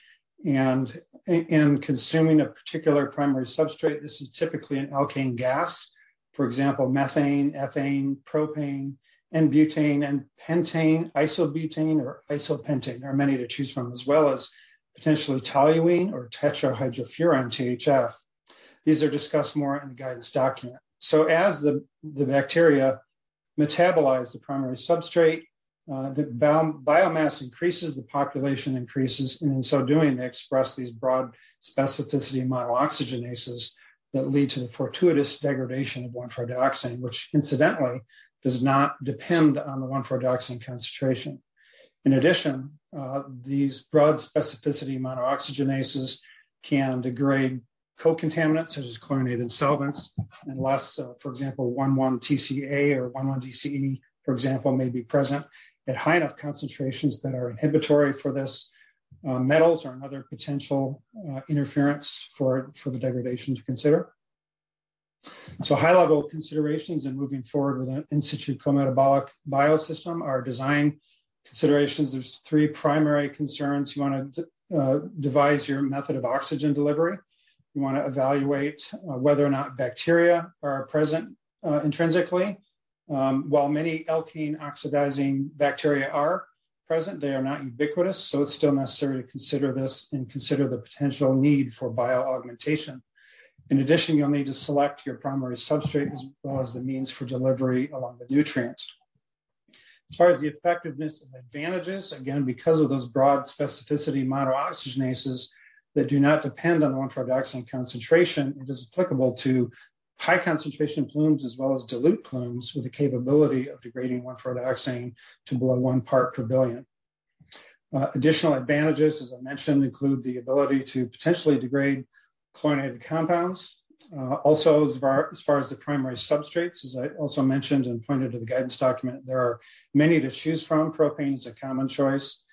And in consuming a particular primary substrate, this is typically an alkane gas. For example, methane, ethane, propane, N-butane, and pentane, isobutane, or isopentane. There are many to choose from, as well as potentially toluene or tetrahydrofuran, THF. These are discussed more in the guidance document. So as the bacteria metabolize the primary substrate, the biomass increases, the population increases, and in so doing, they express these broad specificity monooxygenases that lead to the fortuitous degradation of 1,4-dioxane, which incidentally does not depend on the 1,4-dioxane concentration. In addition, these broad specificity monooxygenases can degrade co-contaminants such as chlorinated solvents, unless, for example, 1,1-TCA or 1,1-DCE, for example, may be present at high enough concentrations that are inhibitory for this. Metals are another potential interference for the degradation to consider. So high-level considerations in moving forward with an in-situ co-metabolic biosystem are design considerations. There's three primary concerns. You want to devise your method of oxygen delivery. You want to evaluate whether or not bacteria are present intrinsically. While many alkane oxidizing bacteria are present, they are not ubiquitous, so it's still necessary to consider this and consider the potential need for bioaugmentation. In addition, you'll need to select your primary substrate as well as the means for delivery along with nutrients. As far as the effectiveness and advantages, again, because of those broad specificity monooxygenases that do not depend on the 1,4-dioxane concentration, it is applicable to high concentration plumes as well as dilute plumes with the capability of degrading 1,4-dioxane to below 1 part per billion. Additional advantages, as I mentioned, include the ability to potentially degrade chlorinated compounds. Also, as far as the primary substrates, as I also mentioned and pointed to the guidance document, there are many to choose from. Propane is a common choice.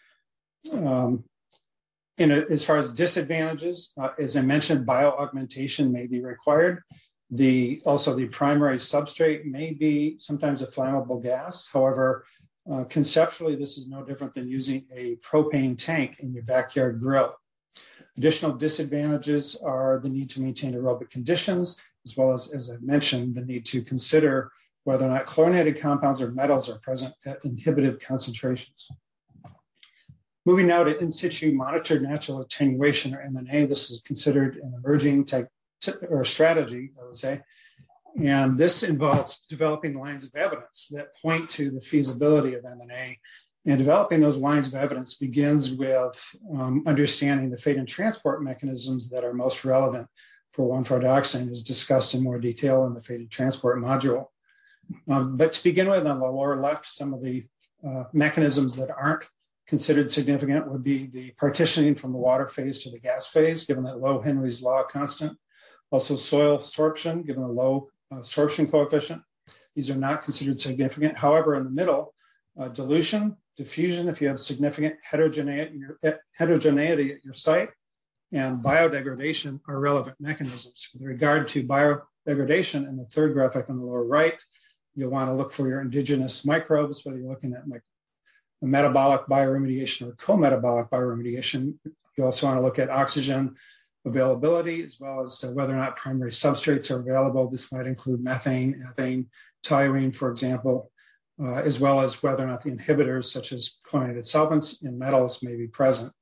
As far as disadvantages, as I mentioned, bioaugmentation may be required. Also, the primary substrate may be sometimes a flammable gas. However, conceptually, this is no different than using a propane tank in your backyard grill. Additional disadvantages are the need to maintain aerobic conditions, as well as I mentioned, the need to consider whether or not chlorinated compounds or metals are present at inhibitive concentrations. Moving now to in situ monitored natural attenuation, or MNA. This is considered an emerging strategy, I would say. And this involves developing lines of evidence that point to the feasibility of MNA. And developing those lines of evidence begins with understanding the fate and transport mechanisms that are most relevant for 1,4-dioxane, as discussed in more detail in the fate and transport module. But to begin with, on the lower left, some of the mechanisms that aren't considered significant would be the partitioning from the water phase to the gas phase, given that low Henry's law constant. Also soil sorption, given the low sorption coefficient. These are not considered significant. However, in the middle, dilution, diffusion, if you have significant heterogeneity at your site, and biodegradation are relevant mechanisms. With regard to biodegradation, in the third graphic on the lower right, you'll want to look for your indigenous microbes, whether you're looking at metabolic bioremediation or co-metabolic bioremediation. You also want to look at oxygen availability, as well as whether or not primary substrates are available. This might include methane, ethane, toluene, for example, as well as whether or not the inhibitors, such as chlorinated solvents and metals, may be present.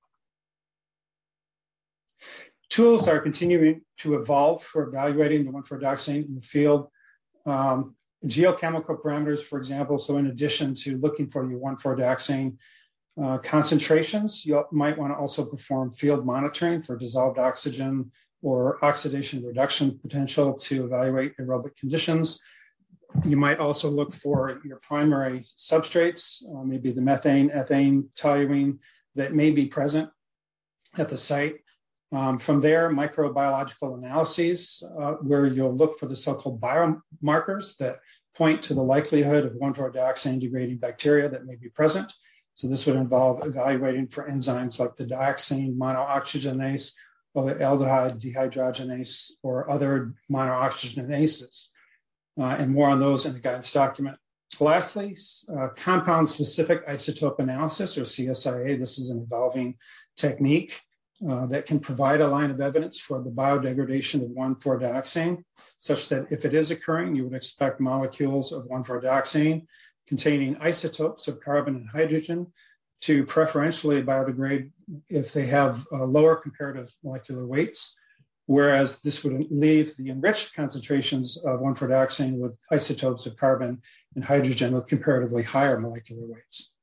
Tools are continuing to evolve for evaluating the 1,4-dioxane in the field. Geochemical parameters, for example, so in addition to looking for your 1,4-dioxane concentrations, you might want to also perform field monitoring for dissolved oxygen or oxidation reduction potential to evaluate aerobic conditions. You might also look for your primary substrates, maybe the methane, ethane, toluene, that may be present at the site. From there, microbiological analyses, where you'll look for the so-called biomarkers that point to the likelihood of 1,4-dioxane degrading bacteria that may be present. So this would involve evaluating for enzymes like the dioxane monooxygenase or the aldehyde dehydrogenase or other monooxygenases. And more on those in the guidance document. Lastly, compound-specific isotope analysis, or CSIA. This is an evolving technique. that can provide a line of evidence for the biodegradation of 1,4-dioxane, such that if it is occurring, you would expect molecules of 1,4-dioxane containing isotopes of carbon and hydrogen to preferentially biodegrade if they have lower comparative molecular weights, whereas this would leave the enriched concentrations of 1,4-dioxane with isotopes of carbon and hydrogen with comparatively higher molecular weights.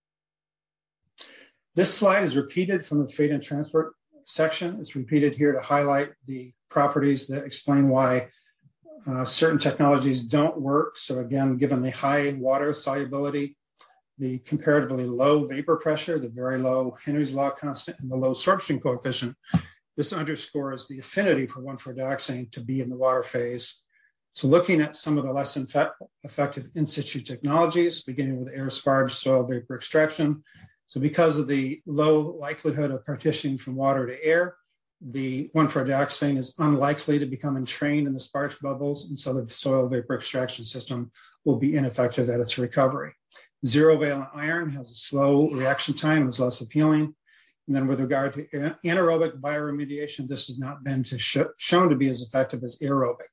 This slide is repeated from the fate and transport section. It's repeated here to highlight the properties that explain why certain technologies don't work. So again, given the high water solubility, the comparatively low vapor pressure, the very low Henry's law constant, and the low sorption coefficient, this underscores the affinity for 1,4-dioxane to be in the water phase. So looking at some of the less effective in situ technologies, beginning with air sparge soil vapor extraction. So because of the low likelihood of partitioning from water to air, the 1,4-dioxane is unlikely to become entrained in the sparge bubbles, and so the soil vapor extraction system will be ineffective at its recovery. Zero valent iron has a slow reaction time, is less appealing. And then with regard to anaerobic bioremediation, this has not been shown to be as effective as aerobic.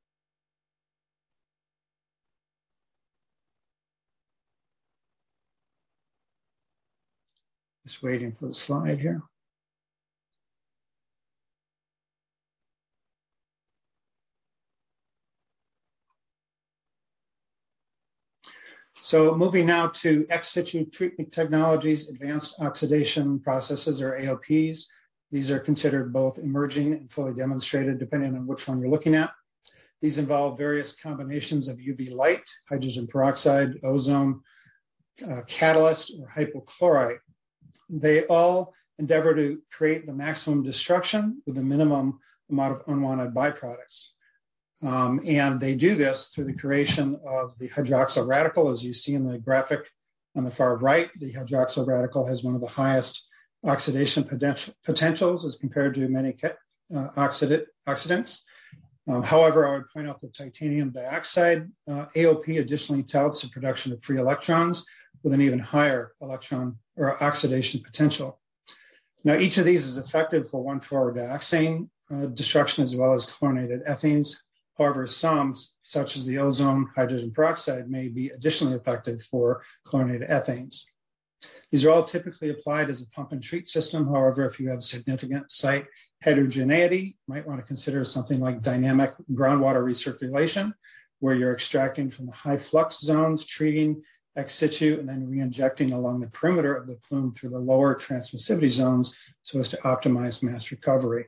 Just waiting for the slide here. So moving now to ex situ treatment technologies, advanced oxidation processes, or AOPs. These are considered both emerging and fully demonstrated, depending on which one you're looking at. These involve various combinations of UV light, hydrogen peroxide, ozone, catalyst, or hypochlorite. They all endeavor to create the maximum destruction with the minimum amount of unwanted byproducts. And they do this through the creation of the hydroxyl radical, as you see in the graphic on the far right. The hydroxyl radical has one of the highest oxidation potentials as compared to many oxidants. However, I would point out that titanium dioxide, AOP, additionally touts the production of free electrons with an even higher electron or oxidation potential. Now, each of these is effective for 1,4-dioxane destruction as well as chlorinated ethanes. However, some, such as the ozone hydrogen peroxide, may be additionally effective for chlorinated ethanes. These are all typically applied as a pump and treat system. However, if you have significant site heterogeneity, you might want to consider something like dynamic groundwater recirculation, where you're extracting from the high flux zones, treating ex situ, and then re-injecting along the perimeter of the plume through the lower transmissivity zones so as to optimize mass recovery.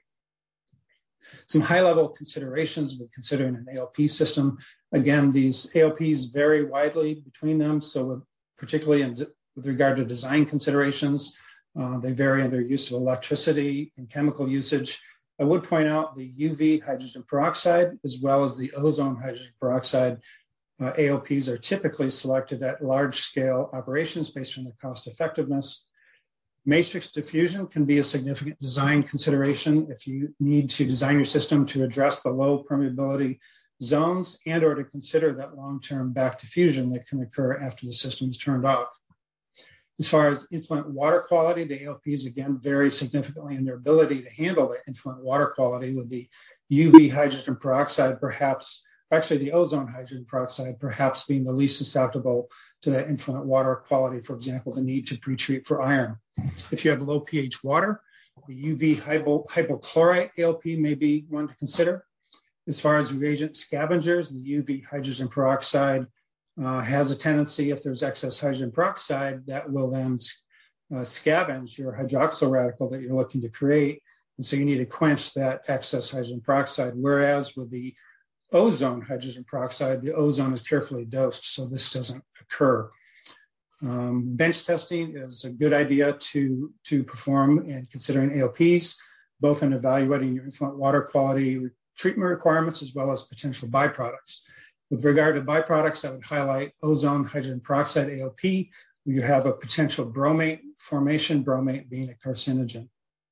Some high-level considerations with considering an AOP system. Again, these AOPs vary widely between them, so particularly with regard to design considerations, they vary in their use of electricity and chemical usage. I would point out the UV hydrogen peroxide as well as the ozone hydrogen peroxide AOPs are typically selected at large-scale operations based on their cost effectiveness. Matrix diffusion can be a significant design consideration if you need to design your system to address the low permeability zones and or to consider that long-term back diffusion that can occur after the system is turned off. As far as influent water quality, the AOPs again vary significantly in their ability to handle the influent water quality, with the UV hydrogen peroxide actually the ozone hydrogen peroxide perhaps being the least susceptible to that influent water quality, for example, the need to pre-treat for iron. If you have low pH water, the UV hypochlorite AOP may be one to consider. As far as reagent scavengers, the UV hydrogen peroxide has a tendency, if there's excess hydrogen peroxide, that will then scavenge your hydroxyl radical that you're looking to create. And so you need to quench that excess hydrogen peroxide. Whereas with the ozone hydrogen peroxide, the ozone is carefully dosed, so this doesn't occur. Bench testing is a good idea to perform in considering AOPs, both in evaluating your influent water quality treatment requirements as well as potential byproducts. With regard to byproducts, I would highlight ozone hydrogen peroxide AOP, where you have a potential bromate formation, bromate being a carcinogen.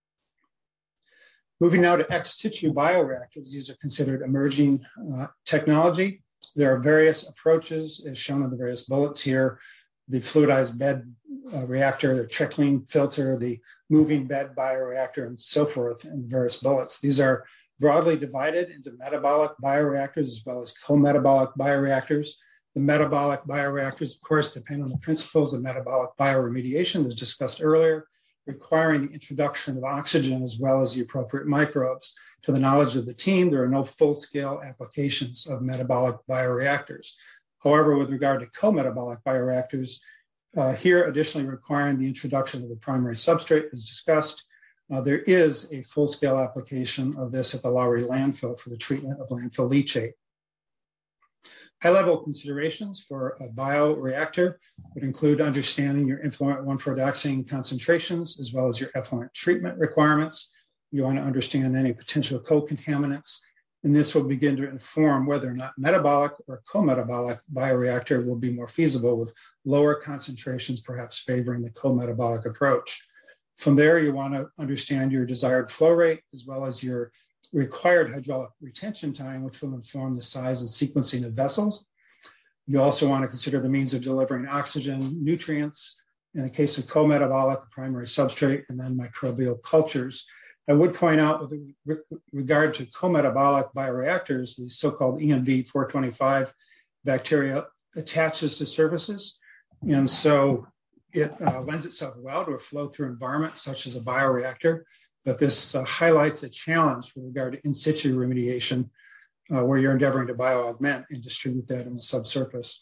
Moving now to ex situ bioreactors, these are considered emerging technology. There are various approaches, as shown in the various bullets here. The fluidized bed reactor, the trickling filter, the moving bed bioreactor, and so forth, and the various bullets. These are broadly divided into metabolic bioreactors as well as co-metabolic bioreactors. The metabolic bioreactors, of course, depend on the principles of metabolic bioremediation, as discussed earlier, requiring the introduction of oxygen as well as the appropriate microbes. To the knowledge of the team, there are no full-scale applications of metabolic bioreactors. However, with regard to co-metabolic bioreactors, here additionally requiring the introduction of a primary substrate, as discussed, there is a full-scale application of this at the Lowry landfill for the treatment of landfill leachate. High-level considerations for a bioreactor would include understanding your influent 1,4-dioxane concentrations, as well as your effluent treatment requirements. You want to understand any potential co-contaminants, and this will begin to inform whether or not metabolic or co-metabolic bioreactor will be more feasible with lower concentrations, perhaps favoring the co-metabolic approach. From there, you want to understand your desired flow rate, as well as your required hydraulic retention time, which will inform the size and sequencing of vessels. You also want to consider the means of delivering oxygen, nutrients, in the case of co-metabolic, primary substrate, and then microbial cultures. I would point out with regard to co-metabolic bioreactors, the so-called EMV 425 bacteria attaches to surfaces. And so it lends itself well to a flow-through environment, such as a bioreactor. But this highlights a challenge with regard to in situ remediation, where you're endeavoring to bioaugment and distribute that in the subsurface.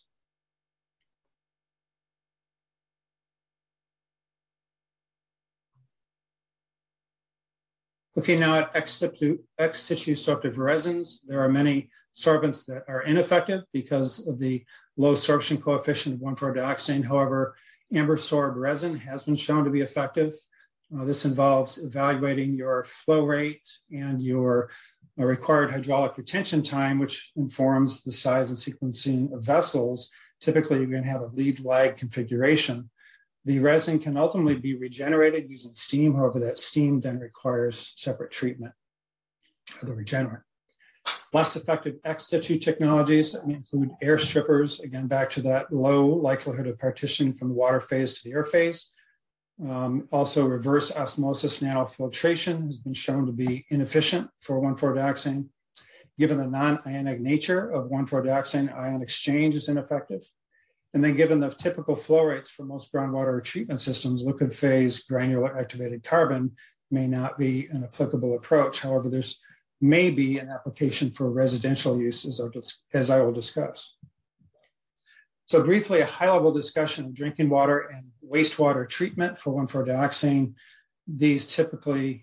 Looking now at ex situ sorptive resins, there are many sorbents that are ineffective because of the low sorption coefficient of 1,4-dioxane. However, amber sorb resin has been shown to be effective. This involves evaluating your flow rate and your required hydraulic retention time, which informs the size and sequencing of vessels. Typically, you're going to have a lead lag configuration. The resin can ultimately be regenerated using steam. However, that steam then requires separate treatment of the regenerant. Less effective ex situ technologies include air strippers, again, back to that low likelihood of partitioning from the water phase to the air phase. Also, reverse osmosis nanofiltration has been shown to be inefficient for 1,4-dioxane. Given the non-ionic nature of 1,4-dioxane, ion exchange is ineffective. And then given the typical flow rates for most groundwater treatment systems, liquid phase granular activated carbon may not be an applicable approach. However, there's may be an application for residential use, as I will discuss. So briefly, a high-level discussion of drinking water and wastewater treatment for 1,4-dioxane. These typically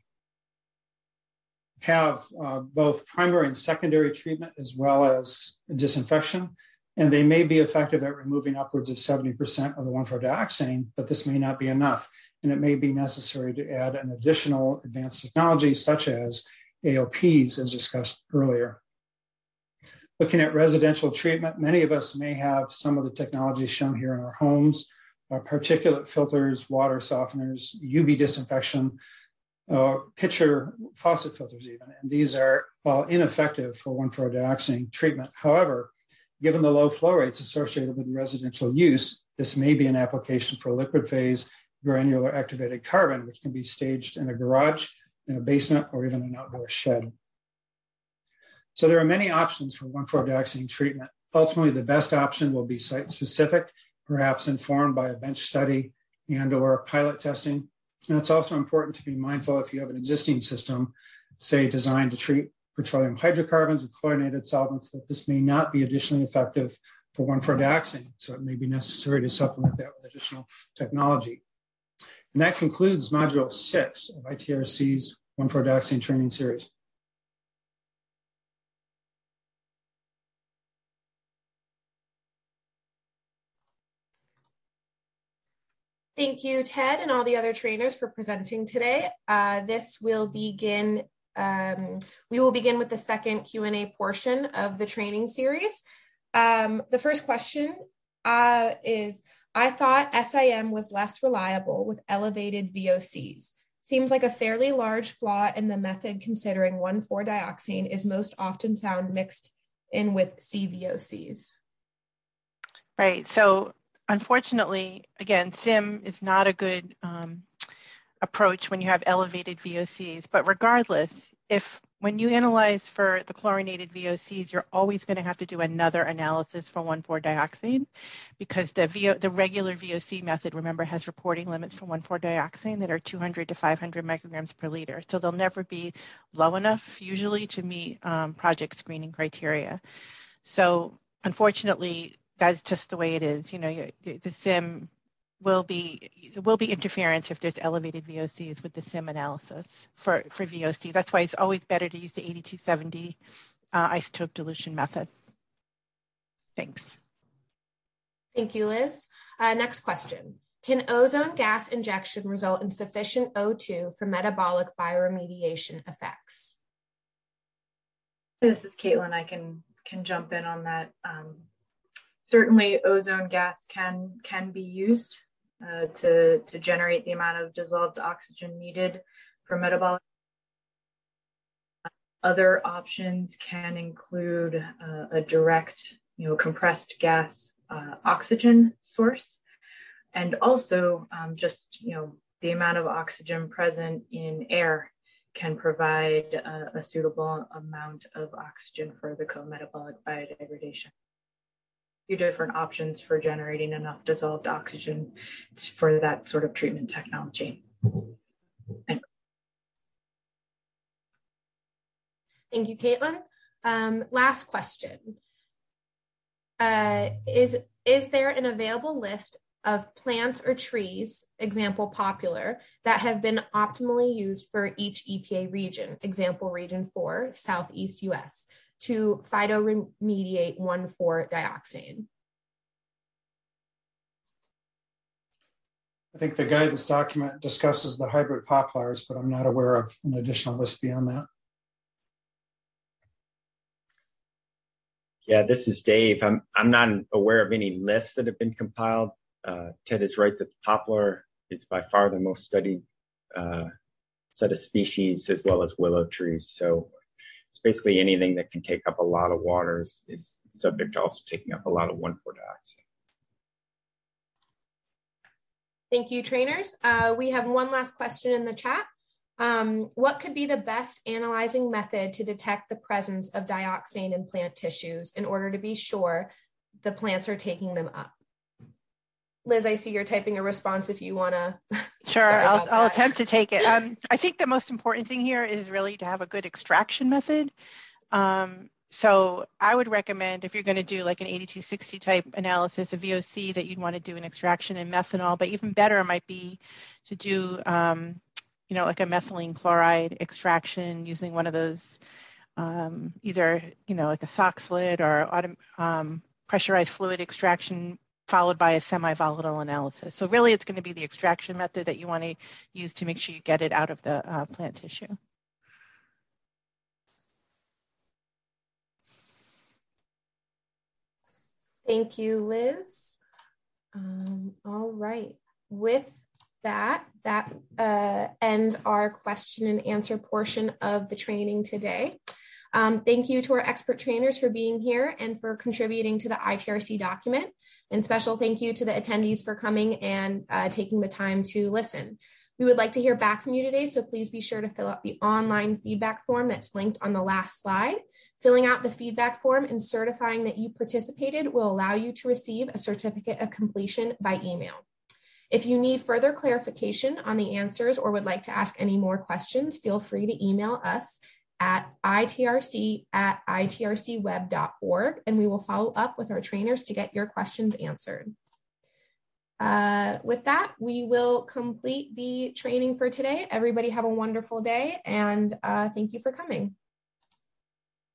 have both primary and secondary treatment as well as disinfection, and they may be effective at removing upwards of 70% of the 1,4-dioxane, but this may not be enough, and it may be necessary to add an additional advanced technology such as AOPs, as discussed earlier. Looking at residential treatment, many of us may have some of the technologies shown here in our homes, particulate filters, water softeners, UV disinfection, pitcher faucet filters even, and these are all ineffective for 1,4-dioxane treatment. However, given the low flow rates associated with residential use, this may be an application for liquid phase granular activated carbon, which can be staged in a garage, in a basement, or even an outdoor shed. So there are many options for 1,4-dioxane treatment. Ultimately, the best option will be site-specific, perhaps informed by a bench study and or pilot testing. And it's also important to be mindful if you have an existing system, say designed to treat petroleum hydrocarbons with chlorinated solvents, that this may not be additionally effective for 1,4-dioxane. So it may be necessary to supplement that with additional technology. And that concludes Module 6 of ITRC's 1,4-dioxane training series. Thank you, Ted, and all the other trainers for presenting today. We will begin with the second Q&A portion of the training series. The first question is, I thought SIM was less reliable with elevated VOCs. Seems like a fairly large flaw in the method, considering 1,4-dioxane is most often found mixed in with CVOCs. Right, so unfortunately, again, SIM is not a good approach when you have elevated VOCs. But regardless, when you analyze for the chlorinated VOCs, you're always going to have to do another analysis for 1,4-dioxane because the regular VOC method, remember, has reporting limits for 1,4-dioxane that are 200 to 500 micrograms per liter. So they'll never be low enough usually to meet project screening criteria. So unfortunately, that's just the way it is. The SIM will be interference if there's elevated VOCs with the SIM analysis for VOC. That's why it's always better to use the 8270 isotope dilution method. Thanks. Thank you, Liz. Next question. Can ozone gas injection result in sufficient O2 for metabolic bioremediation effects? This is Caitlin. I can jump in on that. Certainly, ozone gas can be used to generate the amount of dissolved oxygen needed for metabolic. Other options can include a direct, compressed gas oxygen source, and also just the amount of oxygen present in air can provide a suitable amount of oxygen for the co-metabolic biodegradation. Few different options for generating enough dissolved oxygen for that sort of treatment technology. Thanks. Thank you, Caitlin. Last question. Is there an available list of plants or trees, example poplar, that have been optimally used for each EPA region, example region 4, Southeast US, to phytoremediate 1,4-dioxane? I think the guidance document discusses the hybrid poplars, but I'm not aware of an additional list beyond that. Yeah, this is Dave. I'm not aware of any lists that have been compiled. Ted is right that the poplar is by far the most studied set of species, as well as willow trees. So it's basically anything that can take up a lot of water is subject to also taking up a lot of 1,4-dioxane. Thank you, trainers. We have one last question in the chat. What could be the best analyzing method to detect the presence of dioxane in plant tissues in order to be sure the plants are taking them up? Liz, I see you're typing a response if you want to. Sure, I'll attempt to take it. I think the most important thing here is really to have a good extraction method. So I would recommend, if you're going to do like an 8260 type analysis of VOC, that you'd want to do an extraction in methanol, but even better might be to do like a methylene chloride extraction using one of those either like a sock slit or pressurized fluid extraction followed by a semi-volatile analysis. So really it's going to be the extraction method that you want to use to make sure you get it out of the plant tissue. Thank you, Liz. All right. With that ends our question and answer portion of the training today. Thank you to our expert trainers for being here and for contributing to the ITRC document. And special thank you to the attendees for coming and taking the time to listen. We would like to hear back from you today, so please be sure to fill out the online feedback form that's linked on the last slide. Filling out the feedback form and certifying that you participated will allow you to receive a certificate of completion by email. If you need further clarification on the answers or would like to ask any more questions, feel free to email us at itrc@itrcweb.org, and we will follow up with our trainers to get your questions answered. With that, we will complete the training for today. Everybody have a wonderful day, and thank you for coming.